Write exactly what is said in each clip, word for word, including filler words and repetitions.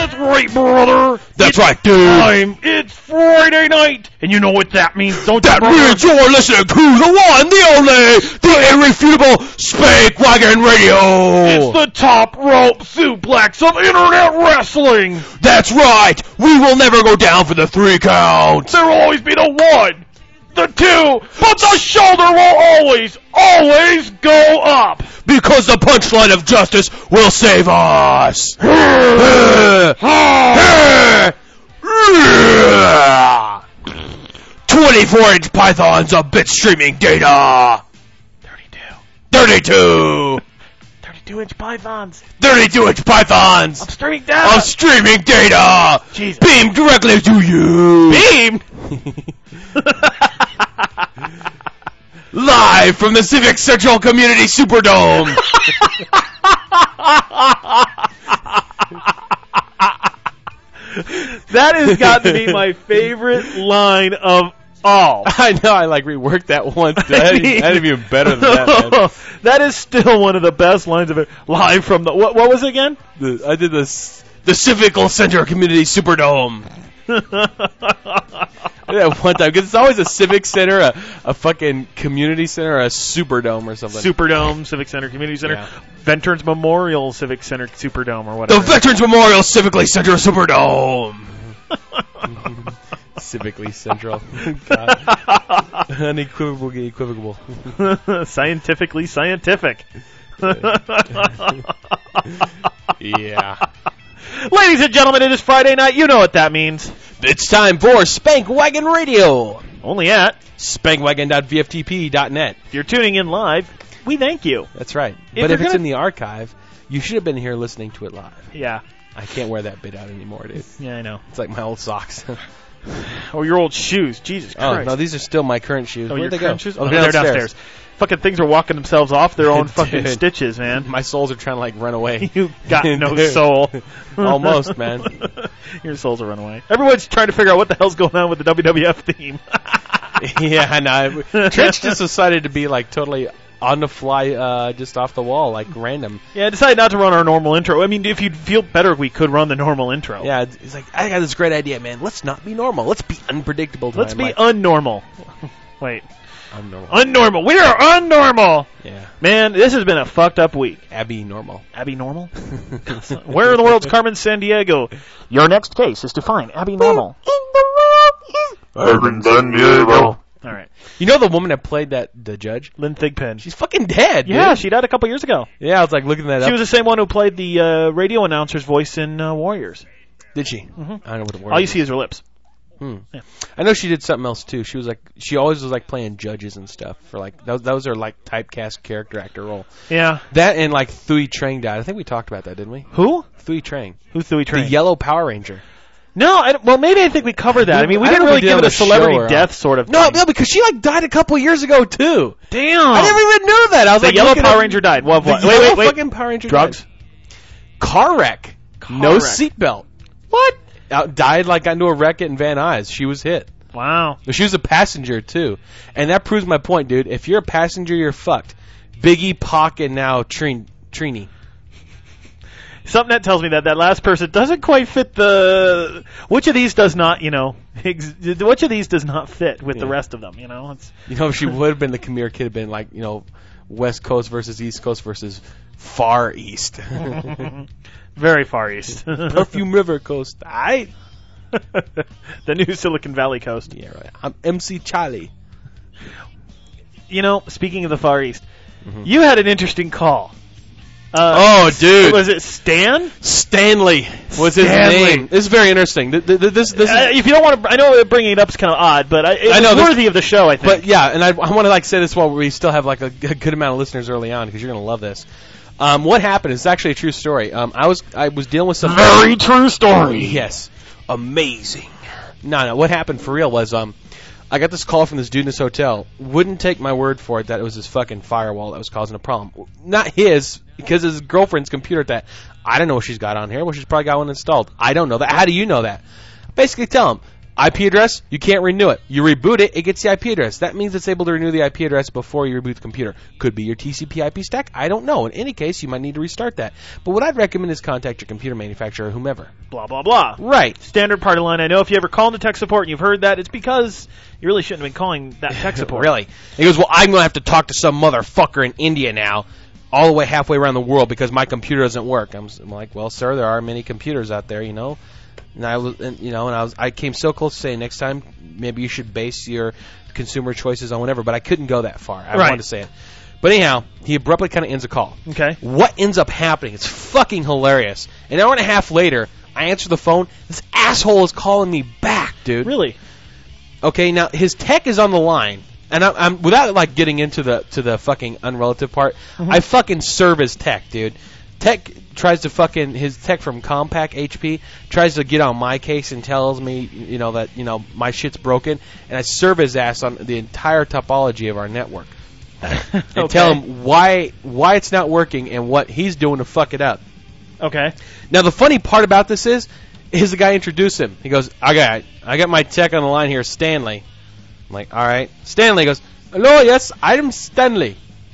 That's right, brother. That's it's right, dude. Time. It's Friday night, and you know what that means, don't that you, means you're listening to the one, the only, the irrefutable Spank Wagon Radio. It's the top rope suplex of internet wrestling. That's right. We will never go down for the three count. There will always be the one, the two, but the shoulder will always, always go up. Because the punchline of justice will save us. twenty-four inch pythons of bit streaming data. thirty-two. thirty-two. thirty-two inch pythons. thirty-two inch pythons. Of streaming data. Of streaming data. Jesus. Beamed directly to you. Beamed? Live from the Civic Central Community Superdome. That has got to be my favorite line of all. I know, I like reworked that once. That is even better than that, man. That is still one of the best lines of it. Live from the, what, what was it again? The, I did this, the Civic Center Community Superdome. I did that one time, because it's always a civic center, a, a fucking community center, or a Superdome or something. Superdome, Civic Center, Community Center, Yeah. Veterans Memorial Civic Center, Superdome, or whatever. The Veterans Memorial Civically Center Superdome. Civically Central. God. Unequivocally equivocal. Scientifically scientific. Yeah. Ladies and gentlemen, it is Friday night. You know what that means. It's time for Spank Wagon Radio. Only at Spankwagon dot V F T P dot net. If you're tuning in live, we thank you. That's right. If but you're if it's gonna- in the archive, you should have been here listening to it live. Yeah. I can't wear that bit out anymore, dude. Yeah, I know. It's like my old socks. Or your old shoes. Jesus Oh, Christ. no, these are still my current shoes. Oh, Where'd your they go? current shoes? Oh, Oh, they're they're downstairs. downstairs. Fucking things are walking themselves off their own fucking Dude. stitches, man. My soles are trying to, like, run away. You got no soul. Almost, man. Your souls will run away. Everyone's trying to figure out what the hell's going on with the W W F theme. Yeah, I know. Trench just decided to be, like, totally on the fly, uh, just off the wall, like, random. Yeah, I decided not to run our normal intro. I mean, if you'd feel better, we could run the normal intro. Yeah, it's like, I got this great idea, man. Let's not be normal. Let's be unpredictable. Let's time. be like, unnormal. Wait. unnormal. Unnormal. We are unnormal. Yeah. Man, this has been a fucked up week. Abby normal. Abby Normal? Where in the world's Carmen Sandiego? Your next case is to find Abby Normal. Carmen Sandiego. All right. You know the woman that played that the judge? Lynn Thigpen. She's fucking dead. Yeah, dude. she died a couple years ago. Yeah, I was like looking that She up. was the same one who played the uh, radio announcer's voice in uh, Warriors. Did she? Mm-hmm. I don't know what the word. All you is. see is her lips. Hmm. Yeah. I know she did something else too. She was like, she always was like playing judges and stuff for like that was, that was her like typecast character actor role. Yeah. That and like Thuy Trang died. I think we talked about that, didn't we? Who? Thuy Trang, Who threw the train? yellow Power Ranger. No, I, don't- well, maybe I think we covered that. I mean, we I didn't don't know really if we give did it on a the show celebrity or- death sort of No, thing. no, because she like died a couple years ago too. Damn. I never even knew that. I was The like, yellow looking Power up- Ranger died. Well, The what? yellow Wait, wait, wait. fucking Power Ranger Drugs? died. Car wreck. Car no wreck. seatbelt. What? Out, died like got into a wreck in Van Nuys. She was hit. Wow. She was a passenger too, and that proves my point, dude. If you're a passenger, you're fucked. Biggie, Pac, and now Trini. Trini. Something that tells me that that last person doesn't quite fit the. Which of these does not, you know, ex- which of these does not fit with the Yeah. rest of them, you know? It's You know, if she would have been the Khmer kid, have been like, you know, West Coast versus East Coast versus Far East. very far east. Perfume River Coast. I. The new Silicon Valley coast. Yeah, right. I'm M C Charlie. You know, speaking of the Far East, Mhm. you had an interesting call. Uh, Oh, dude. Was it Stan? Stanley was his Stanley. name. This is very interesting. Th- th- th- This, this is, Uh, if you don't want to, I know bringing it up is kind of odd, but I, it's I know, this- worthy of the show, I think. But yeah, and I, I want to like say this while we still have like a, g- good amount of listeners early on because you're gonna love this. Um, what happened is actually a true story. Um, I was I was dealing with some very true story. yes, amazing. No, no, what happened for real was um, I got this call from this dude in this hotel. Wouldn't take my word for it that it was his fucking firewall that was causing a problem. Not his, because his girlfriend's computer at that. I don't know what she's got on here. Well, she's probably got one installed. I don't know that. How do you know that? Basically, tell him. I P address, you can't renew it. You reboot it, it gets the I P address. That means it's able to renew the I P address before you reboot the computer. Could be your T C P I P stack. I don't know. In any case, you might need to restart that. But what I'd recommend is contact your computer manufacturer or whomever. Blah, blah, blah. Right. Standard party line. I know if you ever call into tech support and you've heard that, it's because you really shouldn't have been calling that tech support. Really? He goes, well, I'm going to have to talk to some motherfucker in India now, all the way halfway around the world because my computer doesn't work. I'm, I'm like, well, sir, there are many computers out there, you know. And I was, and, you know, and I was, I came so close to saying next time maybe you should base your consumer choices on whatever, but I couldn't go that far. I right. wanted to say it. But anyhow, he abruptly kind of ends the call. Okay. What ends up happening? It's fucking hilarious. An hour and a half later, I answer the phone. This asshole is calling me back, dude. Really? Okay, now his tech is on the line. And I'm, I'm without like getting into the to the fucking unrelative part, mm-hmm. I fucking serve as tech, dude. Tech tries to fucking his tech from Compaq H P tries to get on my case and tells me, you know, that you know my shit's broken, and I serve his ass on the entire topology of our network and okay. tell him why why it's not working and what he's doing to fuck it up. Okay. Now the funny part about this is, is the guy introduced him. He goes, I got I got my tech on the line here, Stanley. I'm like, all right. Stanley goes, hello, yes, I'm Stanley.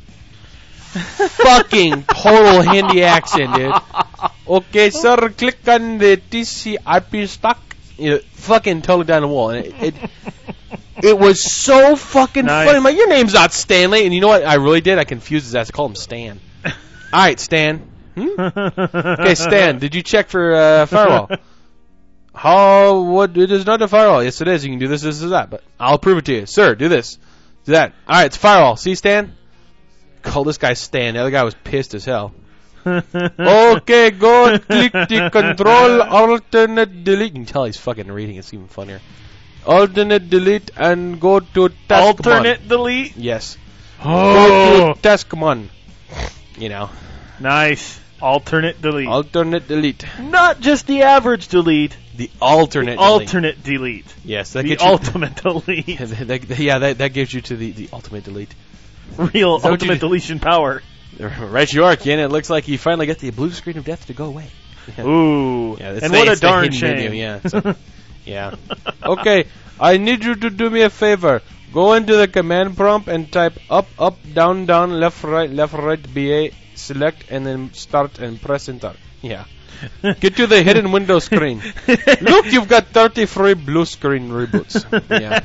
Fucking total Hindi accent, dude. Okay, sir, click on the T C I P stack. You know, fucking totally down the wall. And it, it, it was so fucking nice. funny. I'm like, your name's not Stanley. And you know what I really did? I confused his ass. I called him Stan. All right, Stan. Hmm? Okay, Stan, did you check for uh, firewall? How? What? It is not a firewall. Yes, it is. You can do this, this, and that. But I'll prove it to you, sir. Do this, do that. All right, it's a firewall. See, Stan? Call this guy Stan. The other guy was pissed as hell. Okay, go and click the control alternate delete. You can tell he's fucking reading. It's even funnier. Alternate delete and go to task Alternate mon. delete. Yes. Oh. Go to taskmon. You know. Nice. Alternate delete. Alternate delete. Not just the average delete. The alternate the alternate delete. delete. Yes, that the gets you, ultimate delete. Yeah, that, that gives you to the, the ultimate delete. Real ultimate deletion power. Right, you are, Ken. It looks like you finally got the blue screen of death to go away. Yeah. Ooh. Yeah, and the, what a darn shame. Menu, yeah. So, yeah. Okay, I need you to do me a favor. Go into the command prompt and type up, up, down, down, left, right, left, right, B A, select, and then start and press enter. Yeah. Get to the hidden window screen. Look, you've got thirty free blue screen reboots. Yeah.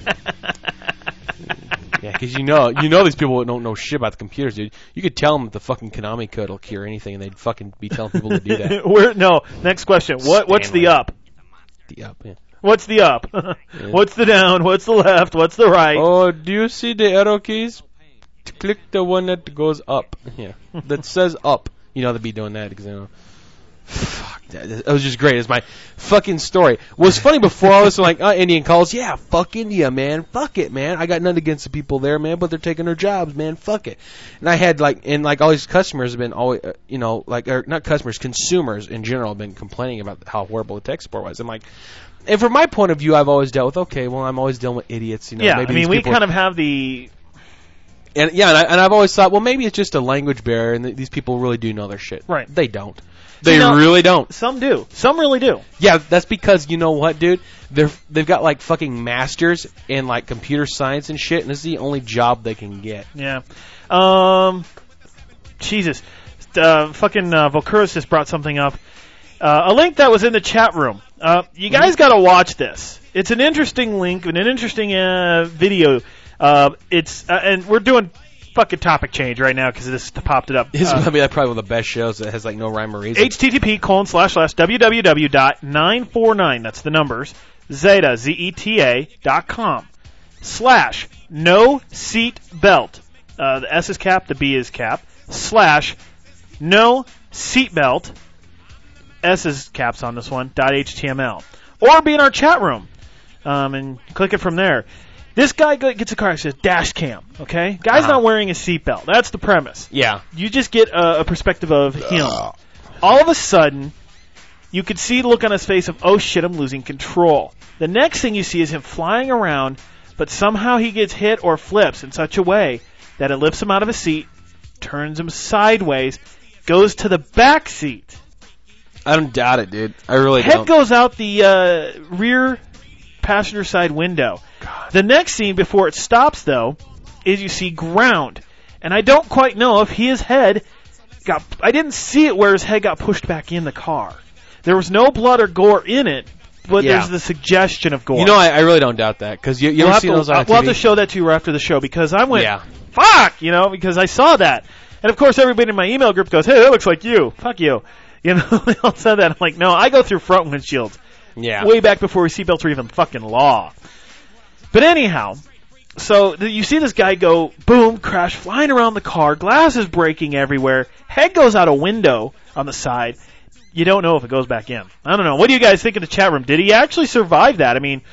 Yeah, because you know, you know these people don't know shit about the computers, dude. You could tell them that the fucking Konami code will cure anything, and they'd fucking be telling people to do that. Where, no, next question. What? What's the up? The up, yeah. What's the up? Yeah. What's the down? What's the left? What's the right? Oh, do you see the arrow keys? Click the one that goes up. Yeah, that says up. You know they'd be doing that because you know. Fuck, that, that was just great. It's my fucking story. Was funny before all this, like, uh, Indian calls. Yeah, fuck India, man. Fuck it, man. I got nothing against the people there, man, but they're taking their jobs, man. Fuck it. And I had, like, and, like, all these customers have been always, uh, you know, like, or not customers, consumers in general have been complaining about how horrible the tech support was. I'm like, and from my point of view, I've always dealt with, okay, well, I'm always dealing with idiots, you know. Yeah, maybe I mean, these we people kind of have the... And, yeah, and, I, and I've always thought, well, maybe it's just a language barrier, and th- these people really do know their shit. Right. They don't. They you know, really don't. Some do. Some really do. Yeah, that's because, you know what, dude? They're, they've got, like, fucking masters in, like, computer science and shit, and this is the only job they can get. Yeah. Um, Jesus. Uh, fucking uh, Volcurus just brought something up. Uh, a link that was in the chat room. Uh, you guys got to watch this. It's an interesting link and an interesting uh, video. Uh, it's uh, and we're doing fucking topic change right now because this popped it up. This uh, is probably, probably one of the best shows that has like no rhyme or reason. H T T P colon slash slash www dot nine four nine. That's the numbers. Zeta Z E T A dot com slash no seat belt. Uh, the S is cap, the B is cap. Slash no seat belt. S is caps on this one. Dot H T M L. Or be in our chat room. Um, and click it from there. This guy gets a car that says dash cam, okay? Guy's Uh-huh. not wearing a seatbelt. That's the premise. Yeah. You just get a, a perspective of him. Uh. All of a sudden, you could see the look on his face of, oh shit, I'm losing control. The next thing you see is him flying around, but somehow he gets hit or flips in such a way that it lifts him out of his seat, turns him sideways, goes to the back seat. I don't doubt it, dude. I really Head don't. goes out the uh, rear passenger side window. God. The next scene before it stops, though, is you see ground. And I don't quite know if his head got... I didn't see it where his head got pushed back in the car. There was no blood or gore in it, but Yeah. there's the suggestion of gore. You know, I, I really don't doubt that, because you, you we'll ever have seen to, those on uh, T V? We'll have to show that to you after the show, because I went, Yeah. fuck, you know, because I saw that. And, of course, everybody in my email group goes, hey, that looks like you. Fuck you. You know, they all said that. I'm like, no, I go through front windshields. Yeah. Way back before seatbelts were even fucking law. But anyhow, so th- you see this guy go, boom, crash, flying around the car, glass is breaking everywhere, head goes out a window on the side. You don't know if it goes back in. I don't know. What do you guys think in the chat room? Did he actually survive that? I mean,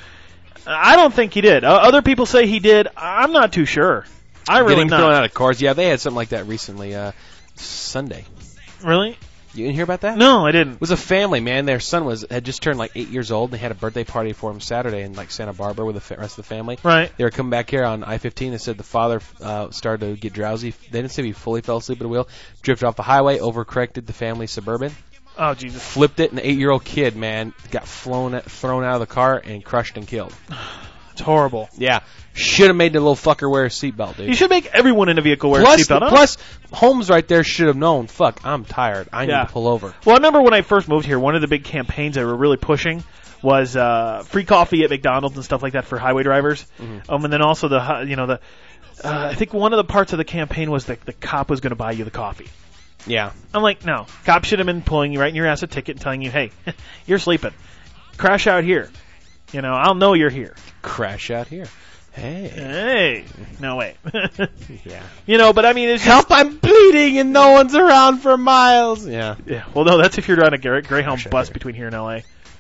I don't think he did. Uh, other people say he did. I'm not too sure. I really Getting not. thrown out of cars. Yeah, they had something like that recently, uh, Sunday. Really? You didn't hear about that? No, I didn't. It was a family, man. Their son was had just turned like eight years old. They had a birthday party for him Saturday in like Santa Barbara with the fa- rest of the family. Right. They were coming back here on I fifteen. They said the father uh, started to get drowsy. They didn't say he fully fell asleep at the wheel. Drifted off the highway, overcorrected the family Suburban. Oh, Jesus. Flipped it, and the eight-year-old kid, man, got flown thrown out of the car and crushed and killed. It's horrible. Yeah. Should have made the little fucker wear a seatbelt, dude. You should make everyone in a vehicle wear plus, a seatbelt. plus, Holmes right there should have known, fuck, I'm tired. I need Yeah. to pull over. Well, I remember when I first moved here, one of the big campaigns they were really pushing was uh, free coffee at McDonald's and stuff like that for highway drivers. Mm-hmm. Um, and then also the, hi- you know, the, uh, I think one of the parts of the campaign was that the cop was going to buy you the coffee. Yeah. I'm like, no. Cop should have been pulling you right in your ass a ticket and telling you, hey, you're sleeping. Crash out here. You know, I'll know you're here. Crash out here. Hey. Hey. No, wait. Yeah. You know, but I mean, it's just, Help, I'm bleeding and no one's around for miles. Yeah. yeah. Well, no, that's if you're on a Grey- Greyhound Crash out bus here. between here and L A.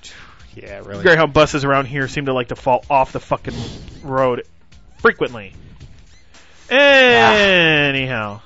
Yeah, really. Greyhound buses around here seem to like to fall off the fucking road frequently. Anyhow.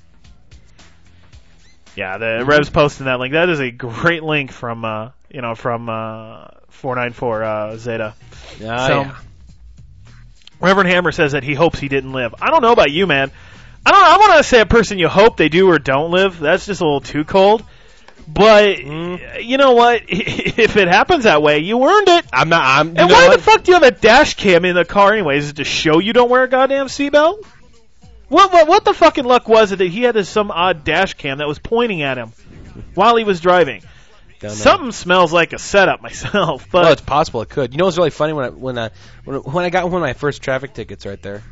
Yeah, the Rev's posting that link. That is a great link from, uh, you know, from uh, four ninety-four uh, Zeta. Oh, so, yeah. Reverend Hammer says that he hopes he didn't live. I don't know about you, man. I don't. I want to say a person you hope they do or don't live. That's just a little too cold. But Mm. you know what? If it happens that way, you earned it. I'm not. I'm. You And know why what? the fuck do you have a dash cam in the car anyways? Is it to show you don't wear a goddamn seatbelt? What, what what the fucking luck was it that he had this, some odd dash cam that was pointing at him while he was driving? Don't know. Something smells like a setup myself, but Well, it's possible it could. You know what's really funny when I when I when, when I got one of my first traffic tickets right there.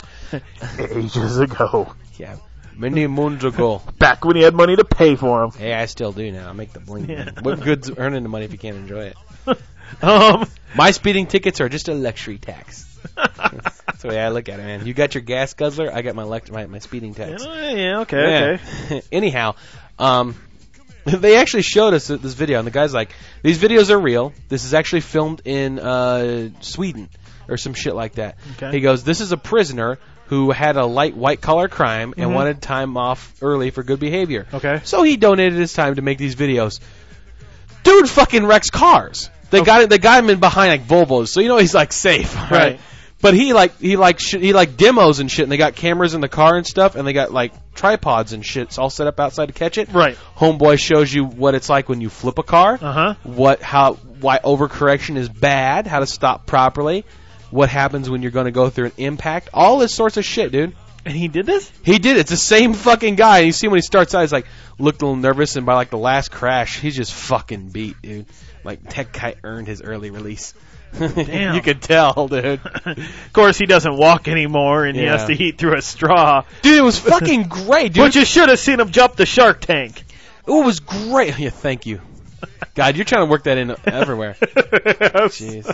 ages ago, Yeah, many moons ago. back when he had money to pay for them. Hey, I still do now. I make the bling. Yeah. What good's earning the money if you can't enjoy it? Um, My speeding tickets are just a luxury tax. That's the way I look at it, man. You got your gas guzzler, I got my lect- my, my speeding tax. yeah, okay, Yeah. okay. Anyhow, um, they actually showed us this video, and the guy's like, "These videos are real. This is actually filmed in uh, Sweden or some shit like that." Okay. He goes, "This is a prisoner who had a light white collar crime and Mhm. wanted time off early for good behavior. Okay. So he donated his time to make these videos. Dude fucking wrecks cars. They Okay. got it. They got him in behind like Volvos, so you know he's like safe, right? Right. But he like he like sh- he like demos and shit, and they got cameras in the car and stuff, and they got like tripods and shit. It's all set up outside to catch it. Right. Homeboy shows you what it's like when you flip a car, Uh huh. what how why overcorrection is bad, how to stop properly, what happens when you're going to go through an impact, all this sorts of shit, dude. And he did this? He did. It's the same fucking guy. And you see when he starts out, he's like looked a little nervous, and by like the last crash, he's just fucking beat, dude. Like that guy earned his early release. Damn. You could tell, dude. Of course, he doesn't walk anymore, and he Yeah. has to eat through a straw. Dude, it was fucking great, dude. But you should have seen him jump the Shark Tank. It was great. Yeah, thank you. God, you're trying to work that in everywhere. Jeez.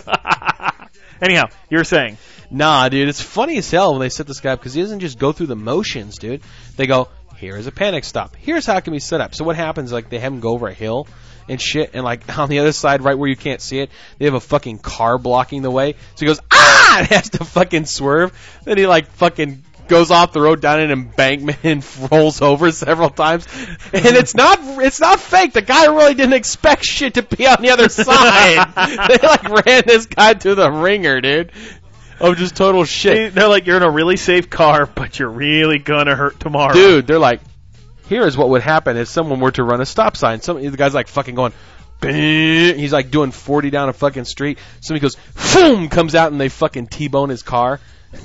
Anyhow, you were saying. Nah, dude, it's funny as hell when they set this guy up because he doesn't just go through the motions, dude. They go, here is a panic stop. Here's how it can be set up. So what happens, like, they have him go over a hill and shit, and, like, on the other side, right where you can't see it, they have a fucking car blocking the way. So he goes, ah! And has to fucking swerve. Then he, like, fucking goes off the road down an embankment and rolls over several times. And it's not it's not fake. The guy really didn't expect shit to be on the other side. They, like, ran this guy to the ringer, dude. Of just total shit. They're like, you're in a really safe car, but you're really gonna hurt tomorrow. Dude, they're like, here is what would happen if someone were to run a stop sign. Some the guy's like fucking going, He's like doing forty down a fucking street. Somebody goes, boom, comes out and they fucking T-bone his car.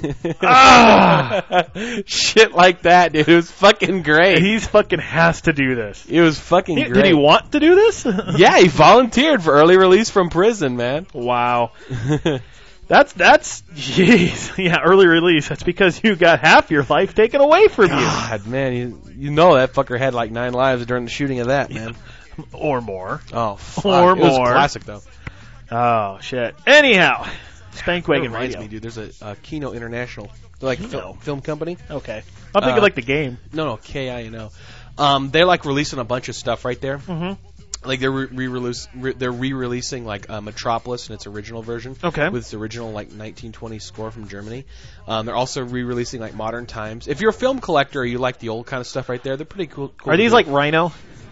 ah! Shit like that, dude. It was fucking great. He fucking has to do this. It was fucking He- great. Did he want to do this? Yeah, he volunteered for early release from prison, man. Wow. That's, that's, jeez. Yeah, early release. That's because you got half your life taken away from God, man, you, you know that fucker had like nine lives during the shooting of that, man. you. Or more. Oh, fuck. Or It was more. classic, though. Oh, shit. Anyhow, Spankwagon That reminds Radio. me, dude, there's a, a Kino International, they're like Kino. film, film company. Okay. I'm thinking Uh, like the game. No, no, K I N O. Um, they're like releasing a bunch of stuff right there. Mm-hmm. Like they're re- release re- they're re-releasing like uh, Metropolis in its original version. Okay. With its original like nineteen twenties score from Germany. Um, they're also re-releasing like Modern Times. If you're a film collector or you like the old kind of stuff right there, they're pretty cool. cool Are to these do. like Rhino?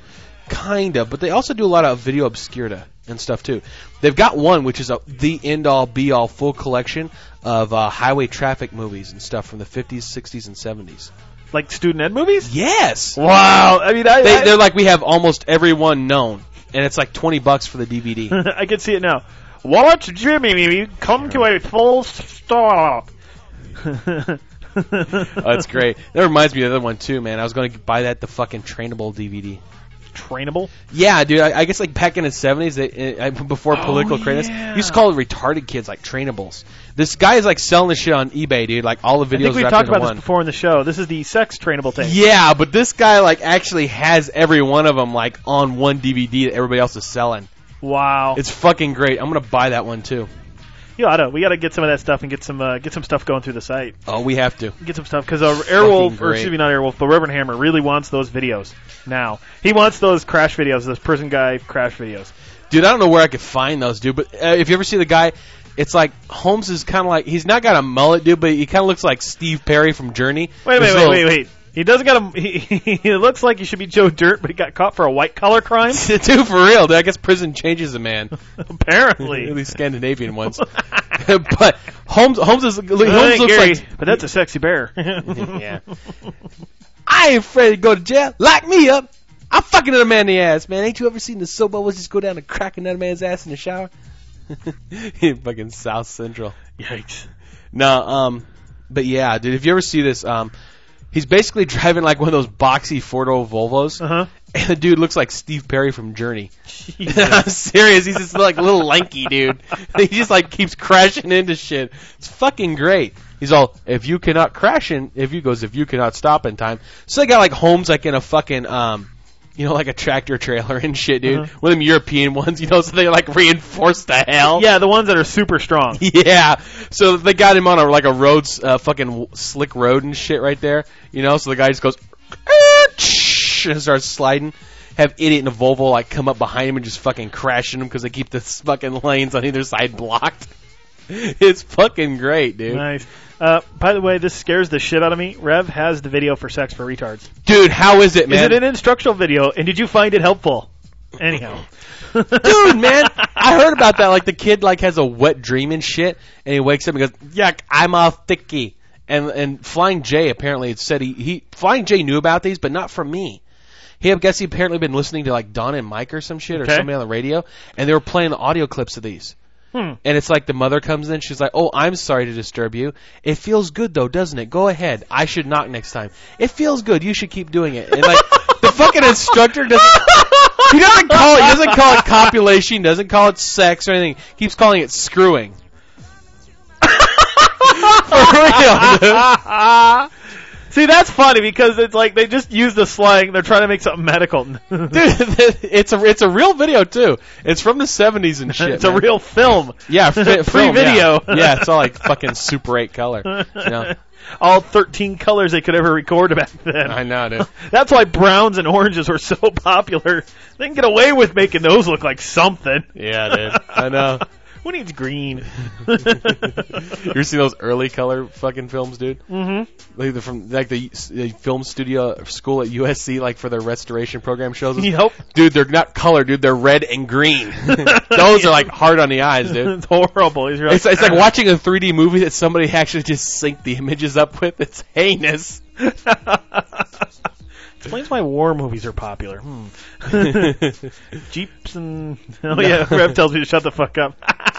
Kind of, but they also do a lot of video obscurita and stuff too. They've got one which is a, the end-all, be-all, full collection of uh, highway traffic movies and stuff from the fifties, sixties, and seventies. Like student ed movies? Yes! Wow. I mean, I, They, I, they're like, we have almost every one known, and it's like twenty bucks for the D V D. I can see it now. Watch Jimmy come to a full stop. Oh, that's great. That reminds me of the other one too, man. I was going to buy that the fucking Trainable D V D. Trainable? Yeah, dude. I, I guess like back in the seventies, they, uh, before political Oh, correctness, yeah. used to call it retarded kids like trainables. This guy is like selling this shit on eBay, dude. Like all the videos I think we wrapped talked into about one. this before in the show. This is the sex trainable thing. Yeah, but this guy like actually has every one of them like on one D V D that everybody else is selling. Wow. It's fucking great. I'm gonna buy that one too. You oughta. We got to get some of that stuff and get some uh, get some stuff going through the site. Oh, we have to. Get some stuff because uh, Airwolf, or great. excuse me, not Airwolf, but Reverend Hammer really wants those videos now. He wants those crash videos, those prison guy crash videos. Dude, I don't know where I could find those, dude. But uh, if you ever see the guy, it's like Holmes is kind of like he's not got a mullet, dude, but he kind of looks like Steve Perry from Journey. Wait, This wait, wait, little- wait, wait. He doesn't got a. He, he looks like he should be Joe Dirt, but he got caught for a white collar crime. Dude, for real, dude. I guess prison changes a man. Apparently. At least Scandinavian ones. But Holmes, Holmes is Holmes Hey, looks Gary, like. but that's a sexy bear. Yeah. I ain't afraid to go to jail. Lock me up. I'm fucking another man in the ass, man. Ain't you ever seen the soap bubbles just go down and crack another man's ass in the shower? Fucking South Central. Yikes. No, um, but yeah, dude. If you ever see this, um, he's basically driving like one of those boxy four-door Volvos, Uh huh. and the dude looks like Steve Perry from Journey. I'm serious. He's just like a little lanky dude. He just like keeps crashing into shit. It's fucking great. He's all, if you cannot crash in, if you goes, if you cannot stop in time. So they got like Holmes like in a fucking, um, you know, like a tractor trailer and shit, dude. Uh-huh. One of them European ones, you know, so they like reinforce the hell. Yeah, the ones that are super strong. Yeah, so they got him on a like a roads, uh, fucking w- slick road and shit right there, you know. So the guy just goes and starts sliding. Have idiot in a Volvo like come up behind him and just fucking crashing him because they keep the fucking lanes on either side blocked. It's fucking great, dude. Nice. Uh, by the way, this scares the shit out of me. Rev has the video for Sex for Retards. Dude, how is it, man? Is it an instructional video, and did you find it helpful? Anyhow. Dude, man, I heard about that. Like the kid like has a wet dream and shit, and he wakes up and goes, "Yuck, I'm all thicky." And and Flying J apparently had said he, he Flying J knew about these, but not from me. He I guess he apparently been listening to like Don and Mike or some shit or Okay. somebody on the radio, and they were playing the audio clips of these. Hmm. And it's like the mother comes in, she's like, "Oh, I'm sorry to disturb you. It feels good though, doesn't it? Go ahead. I should knock next time. It feels good. You should keep doing it." And like the fucking instructor doesn't. He doesn't call it. He doesn't call it copulation. Doesn't call it sex or anything. He keeps calling it screwing. For real, dude. See, that's funny because it's like they just use the slang. They're trying to make something medical. Dude, it's a it's a real video too. It's from the seventies and shit. It's man. a real film. yeah, fi- free film, video. Yeah. Yeah, it's all like fucking Super eight color. You know? All thirteen colors they could ever record back then. I know, dude. That's why browns and oranges were so popular. They can get away with making those look like something. Yeah, dude. I know. Who needs green? You ever see those early color fucking films, dude? Mm-hmm. Like the, from like the, the film studio school at U S C, like for their restoration program shows. Yep. Dude, they're not color, dude. They're red and green. Those are like hard on the eyes, dude. It's horrible. You're like, It's, it's like watching a three D movie that somebody actually just synced the images up with. It's heinous. It's Explains why war movies are popular. Hmm. Jeeps and... Oh, yeah, Rev tells me to shut the fuck up.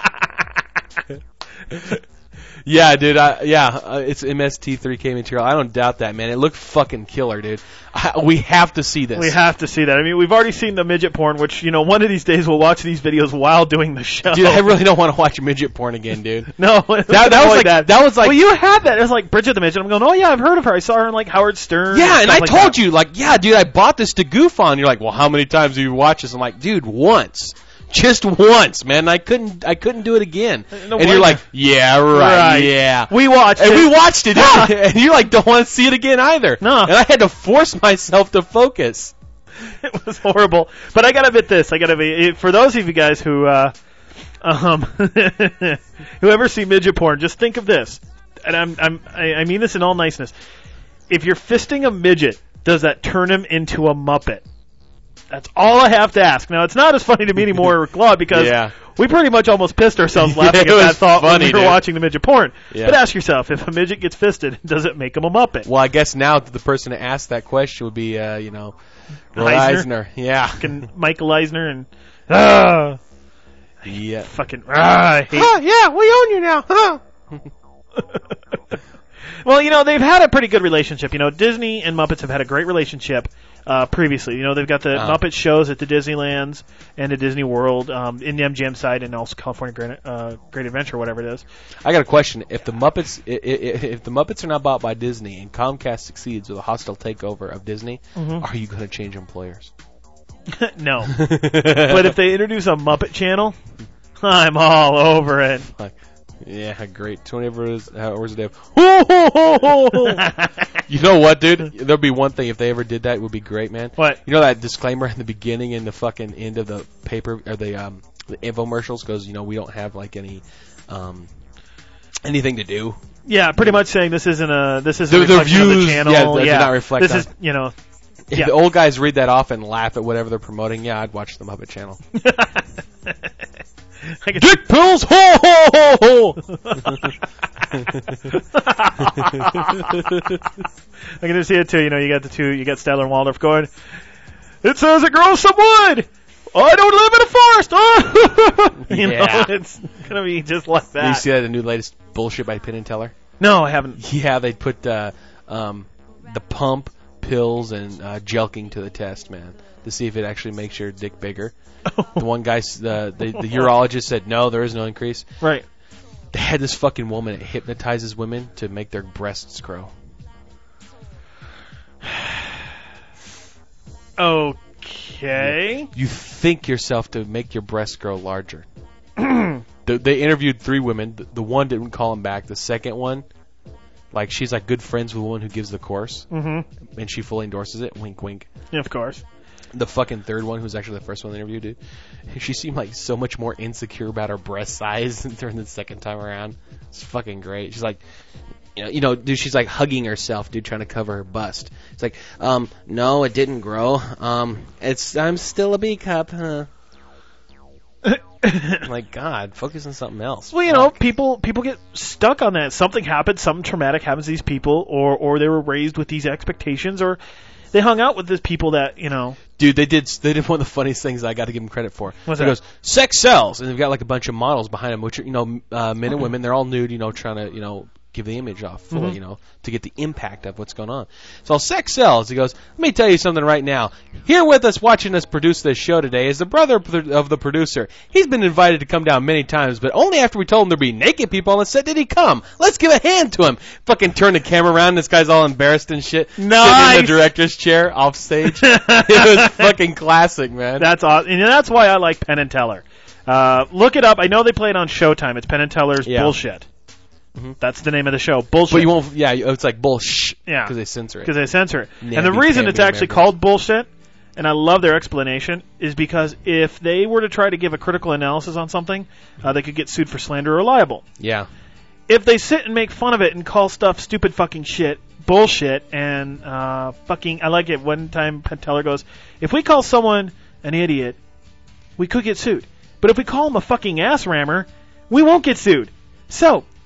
Yeah, dude. I, yeah, uh, it's M S T three K material. I don't doubt that, man. It looked fucking killer, dude. I, we have to see this. We have to see that. I mean, we've already seen the midget porn, which, you know, one of these days we'll watch these videos while doing the show. Dude, I really don't want to watch midget porn again, dude. No, that, that was like that. that was like. Well, you had that. It was like Bridget the Midget. I'm going, oh yeah, I've heard of her. I saw her in like Howard Stern. Yeah, and, and I like told that. you, like, yeah, dude, I bought this to goof on. You're like, well, how many times have you watched this? I'm like, dude, once. Just once, man. I couldn't. I couldn't do it again. No, and you're like, yeah, right, right, yeah. We watched and it. we watched it, and you like don't want to see it again either. No. And I had to force myself to focus. It was horrible. But I gotta admit this. I gotta be for those of you guys who, uh, um, who ever see midget porn, just think of this. And I'm, I'm, I, I mean this in all niceness. If you're fisting a midget, does that turn him into a Muppet? That's all I have to ask. Now, it's not as funny to me anymore, Claude, because yeah. we pretty much almost pissed ourselves laughing yeah, at that thought funny, when we were dude. watching the midget porn. Yeah. But ask yourself, if a midget gets fisted, does it make him a Muppet? Well, I guess now the person to ask that question would be, uh, you know, Roy Eisner? Eisner. Yeah. Fucking Michael Eisner and... Uh, yeah. Fucking... Uh, I hate... Huh, yeah, we own you now. Huh. Well, you know, they've had a pretty good relationship. You know, Disney and Muppets have had a great relationship uh, previously. You know, they've got the Uh-huh. Muppet shows at the Disneylands and at Disney World, um, in the M G M side, and also California Great, uh, Great Adventure, whatever it is. I got a question. If the Muppets, i- i- if the Muppets are not bought by Disney and Comcast succeeds with a hostile takeover of Disney, Mhm. are you going to change employers? No. But if they introduce a Muppet channel, I'm all over it. Like, yeah, great. twenty-four hours a day. You know what, dude? There'll be one thing if they ever did that, it would be great, man. What? You know that disclaimer in the beginning and the fucking end of the paper or the um the infomercials goes, you know, we don't have like any um anything to do. Yeah, pretty much saying this isn't a this isn't The- a the reflection of views, the channel. yeah, that do not reflect this on- is, you know, If Yeah. the old guys read that off and laugh at whatever they're promoting, yeah, I'd watch the Muppet Channel. I can Dick pills, ho ho ho ho. I can just see it too. You know, you got the two. You got Statler and Waldorf going. It says it grows some wood. I don't live in a forest. Oh! you Yeah. know, it's gonna be just like Did you that. see that the new latest bullshit by Penn and Teller? No, I haven't. Yeah, they put uh, um, the pump, pills, and uh, jelking to the test, man, to see if it actually makes your dick bigger. The one guy, s- the, the the urologist said no, there is no increase. Right. They had this fucking woman that hypnotizes women to make their breasts grow. Okay. You think yourself to make your breasts grow larger. the, they interviewed three women. The, the one didn't call him back. The second one, like she's like good friends with the one who gives the course, Mm-hmm. and she fully endorses it. Wink, wink. Yeah, of course. The fucking third one, who's actually the first one they interviewed, dude, she seemed like so much more insecure about her breast size during the second time around. It's fucking great. She's like, you know, you know, dude, she's like hugging herself, dude, trying to cover her bust. It's like, um, no, it didn't grow. Um, it's, I'm still a B cup, huh? I'm like, God, focus on something else. Well, you know, people people get stuck on that. Something happens, something traumatic happens to these people, or or they were raised with these expectations, or they hung out with these people that, you know. Dude, they did they did one of the funniest things I got to give them credit for. What's He that? goes, sex sells, and they've got like a bunch of models behind them, which are, you know, uh, men and women. They're all nude, you know, trying to, you know, give the image off fully, Mhm. you know, to get the impact of what's going on. So sex sells. He goes, let me tell you something right now. Here with us, watching us produce this show today, is the brother of the producer. He's been invited to come down many times, but only after we told him there'd be naked people on the set did he come. Let's give a hand to him. Fucking turn the camera around. This guy's all embarrassed and shit. Sitting in Nice. the director's chair off stage. It was fucking classic, man. That's awesome. And that's why I like Penn and Teller. Uh, look it up. I know they play it on Showtime. It's Penn and Teller's Yeah. Bullshit. Mhm. That's the name of the show. Bullshit. But you won't, yeah, it's like bullshit. Yeah. Because they censor it. Because they censor it. Yeah, and the be reason candy it's actually members. called Bullshit, and I love their explanation, is because if they were to try to give a critical analysis on something, uh, they could get sued for slander or libel. Yeah. If they sit and make fun of it and call stuff stupid fucking shit, bullshit, and uh, fucking, I like it. One time Penn Teller goes, if we call someone an idiot, we could get sued. But if we call them a fucking ass rammer, we won't get sued. So,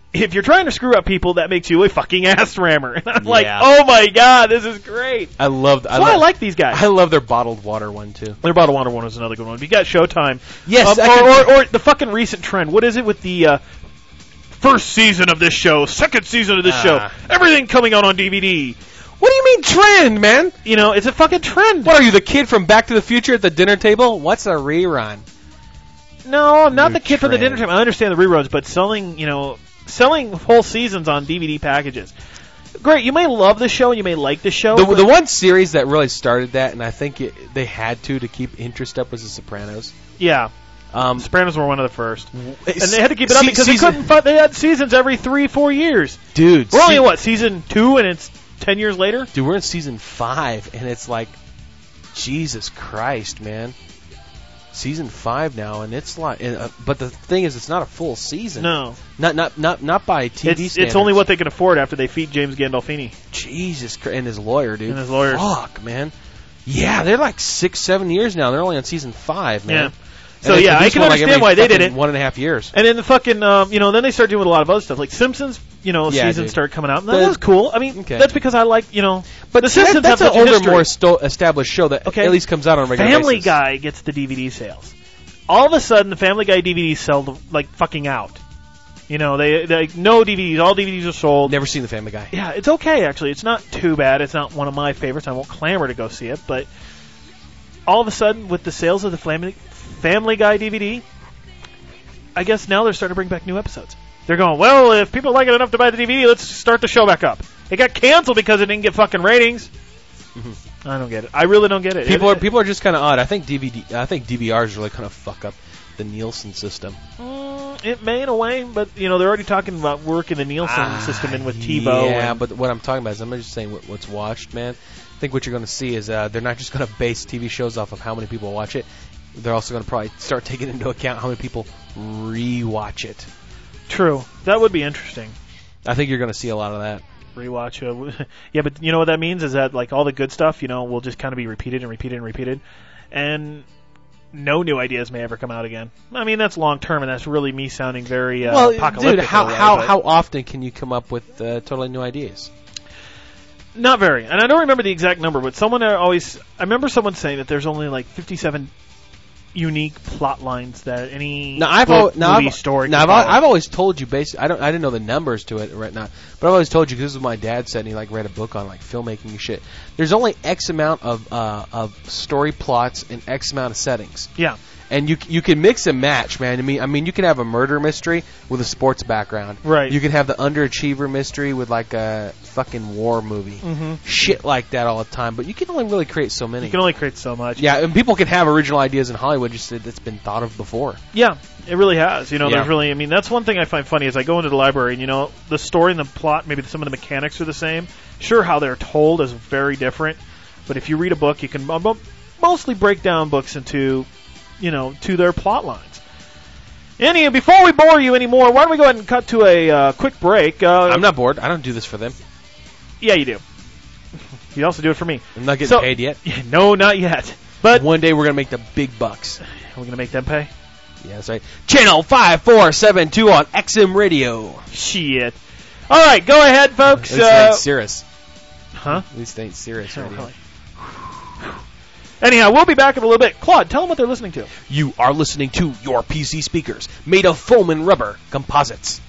if you're trying to screw up people, that makes you a fucking ass rammer. And I'm like, Yeah. oh my god, this is great. I love. That's I, why I love, like these guys. I love their bottled water one too. Their bottled water one is another good one. If you got Showtime, Yes, um, I or, can- or or the fucking recent trend. What is it with the uh, first season of this show, second season of this Ah. show, everything coming out on D V D? What do you mean trend, man? You know, it's a fucking trend. What are you, the kid from Back to the Future at the dinner table? What's a rerun? No, I'm not New the kid from the dinner trend. time. I understand the reruns, but selling, you know, selling whole seasons on D V D packages. Great, you may love the show and you may like the show. The, but the one series that really started that, and I think it, they had to to keep interest up, was The Sopranos. yeah, Um, Sopranos were one of the first, and and they had to keep it up because they couldn't. Fi- they had seasons every three, four years. Dude, We're only see- in, what, season two, and it's ten years later. Dude, we're in season five, and it's like, Jesus Christ, man. Season five now, and it's like, and, uh, but the thing is, it's not a full season. No, Not not not not by T V it's standards. it's only what they can afford after they feed James Gandolfini. Jesus Christ, and his lawyer, dude. And his lawyers. Fuck, man. Yeah, they're like six, seven years now. They're only on season five, man. Yeah. And So they yeah, I produce can one, like, understand every why they did fucking it. One and a half years. And then the fucking, um, you know, then they start doing a lot of other stuff like Simpsons. You know, Yeah, seasons dude. start coming out. And The- that was cool. I mean, Okay. that's because I like, you know, But the that- Simpsons that's have an such a older, history. more sto- established show that Okay. at least comes out on a regular Family basis. Guy gets the D V D sales. All of a sudden, the Family Guy D V Ds sell like fucking out. You know, they, they no D V Ds. All D V Ds are sold. Never seen the Family Guy. Yeah, it's okay actually. It's not too bad. It's not one of my favorites. I won't clamor to go see it, but all of a sudden, with the sales of the Family Family Guy D V D, I guess now they're starting to bring back new episodes. They're going, well, if people like it enough to buy the D V D, let's start the show back up. It got canceled because it didn't get fucking ratings. I don't get it. I really don't get it. People It- are people are just kind of odd. I think D V D, I think D V Rs really kind of fuck up the Nielsen system. Mm, it may in a way, but you know they're already talking about working the Nielsen Ah, system in with TiVo. Yeah, and, but what I'm talking about is I'm just saying what, what's watched, man. I think what you're going to see is uh, they're not just going to base T V shows off of how many people watch it. They're also going to probably start taking into account how many people rewatch it. true, that would be interesting. I think you're going to see a lot of that. Rewatch. Uh, yeah, but you know what that means is that like all the good stuff, you know, will just kind of be repeated and repeated and repeated, and no new ideas may ever come out again. I mean, that's long term, and that's really me sounding very uh, well, apocalyptic. dude, how in a way, how but how often can you come up with uh, totally new ideas? Not very, and I don't remember the exact number, but someone uh, always. I remember someone saying that there's only like fifty-seven unique plot lines that any Now I've book, al- now movie I've, story. now can I've, al- follow. I've always told you basically I don't I didn't know the numbers to it right now, but I've always told you because this is what my dad said and he like read a book on like filmmaking and shit. There's only X amount of uh, of story plots and X amount of settings. Yeah. And you you can mix and match, man. I mean, I mean, you can have a murder mystery with a sports background. Right. You can have the underachiever mystery with like a fucking war movie. Mm-hmm. Shit like that all the time. But you can only really create so many. You can only create so much. yeah, and people can have original ideas in Hollywood just that- that's been thought of before. Yeah, it really has. You know, Yeah. there's really. I mean, that's one thing I find funny is I go into the library and you know the story and the plot, maybe some of the mechanics are the same. Sure, how they're told is very different, but if you read a book, you can mo- mostly break down books into, you know, to their plot lines. Any before we bore you anymore, why don't we go ahead and cut to a uh, quick break? Uh, I'm not bored. I don't do this for them. Yeah, you do. You also do it for me. I'm not getting So- paid yet. Yeah, no, not yet. But One day we're gonna make the big bucks. we're gonna make them pay. Yeah, that's right. Channel five four seven two on X M Radio. Shit. All right, go ahead, folks. At least it Uh, ain't Cirrus. huh? At least it ain't Cirrus Oh, Radio. really? Anyhow, we'll be back in a little bit. Claude, tell them what they're listening to. You are listening to your P C speakers made of foam and rubber composites.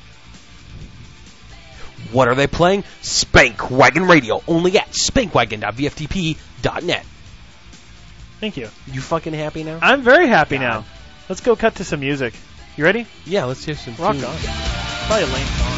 What are they playing? Spank Wagon Radio, only at spankwagon dot v f t p dot net. Thank you. You fucking happy now? I'm very happy God. now. Let's go cut to some music. You ready? Yeah, let's hear some Rock tunes. on. Probably a lame song.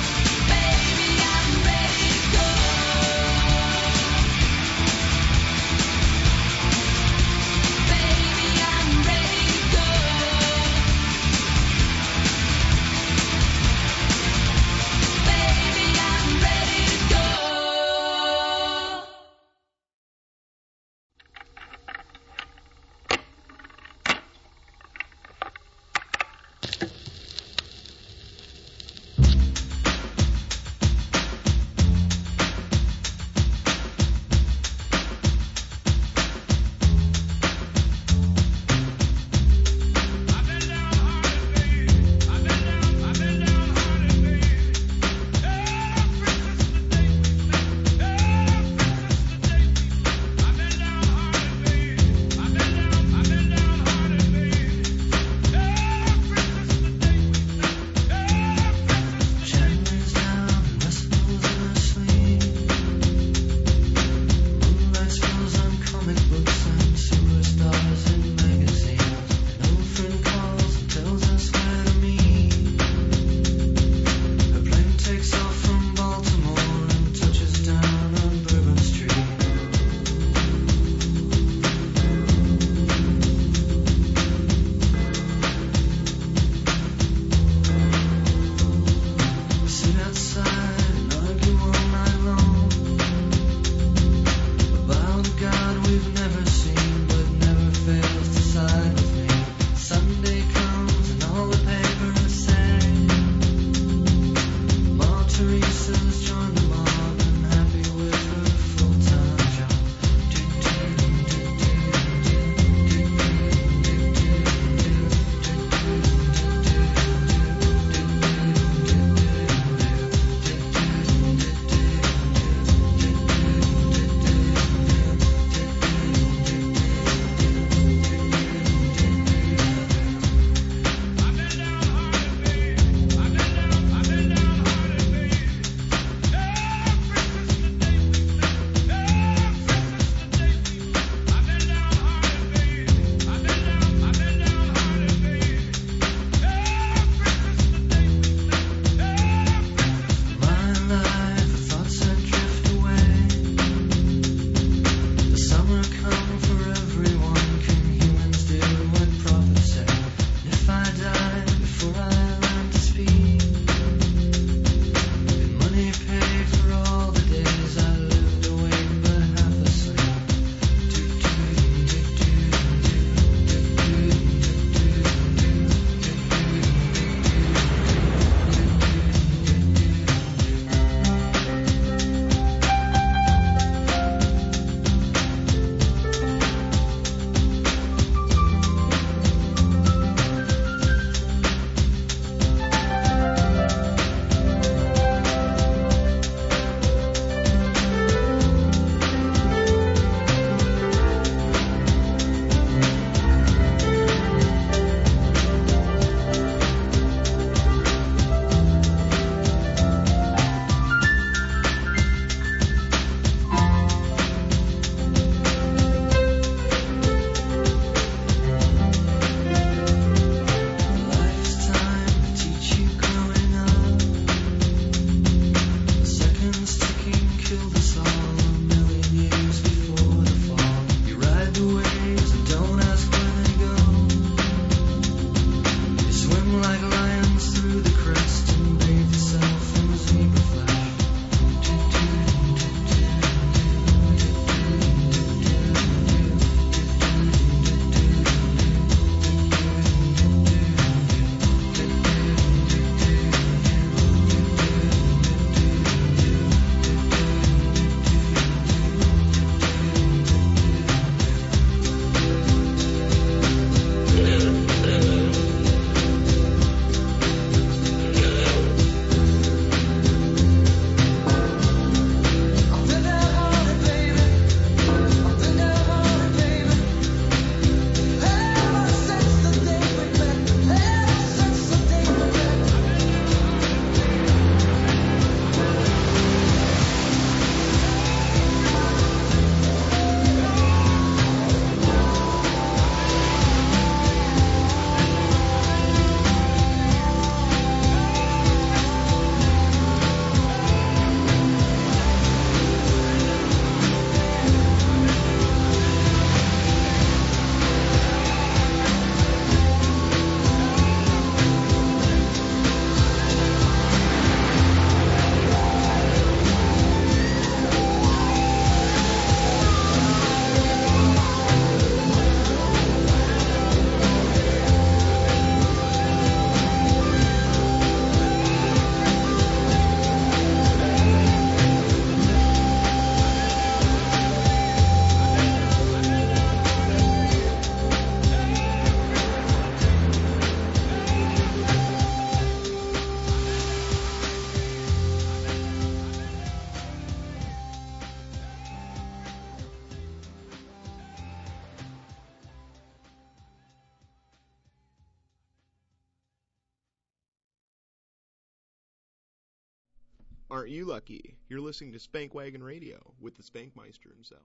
Aren't you lucky? You're listening to Spank Wagon Radio with the Spankmeister himself.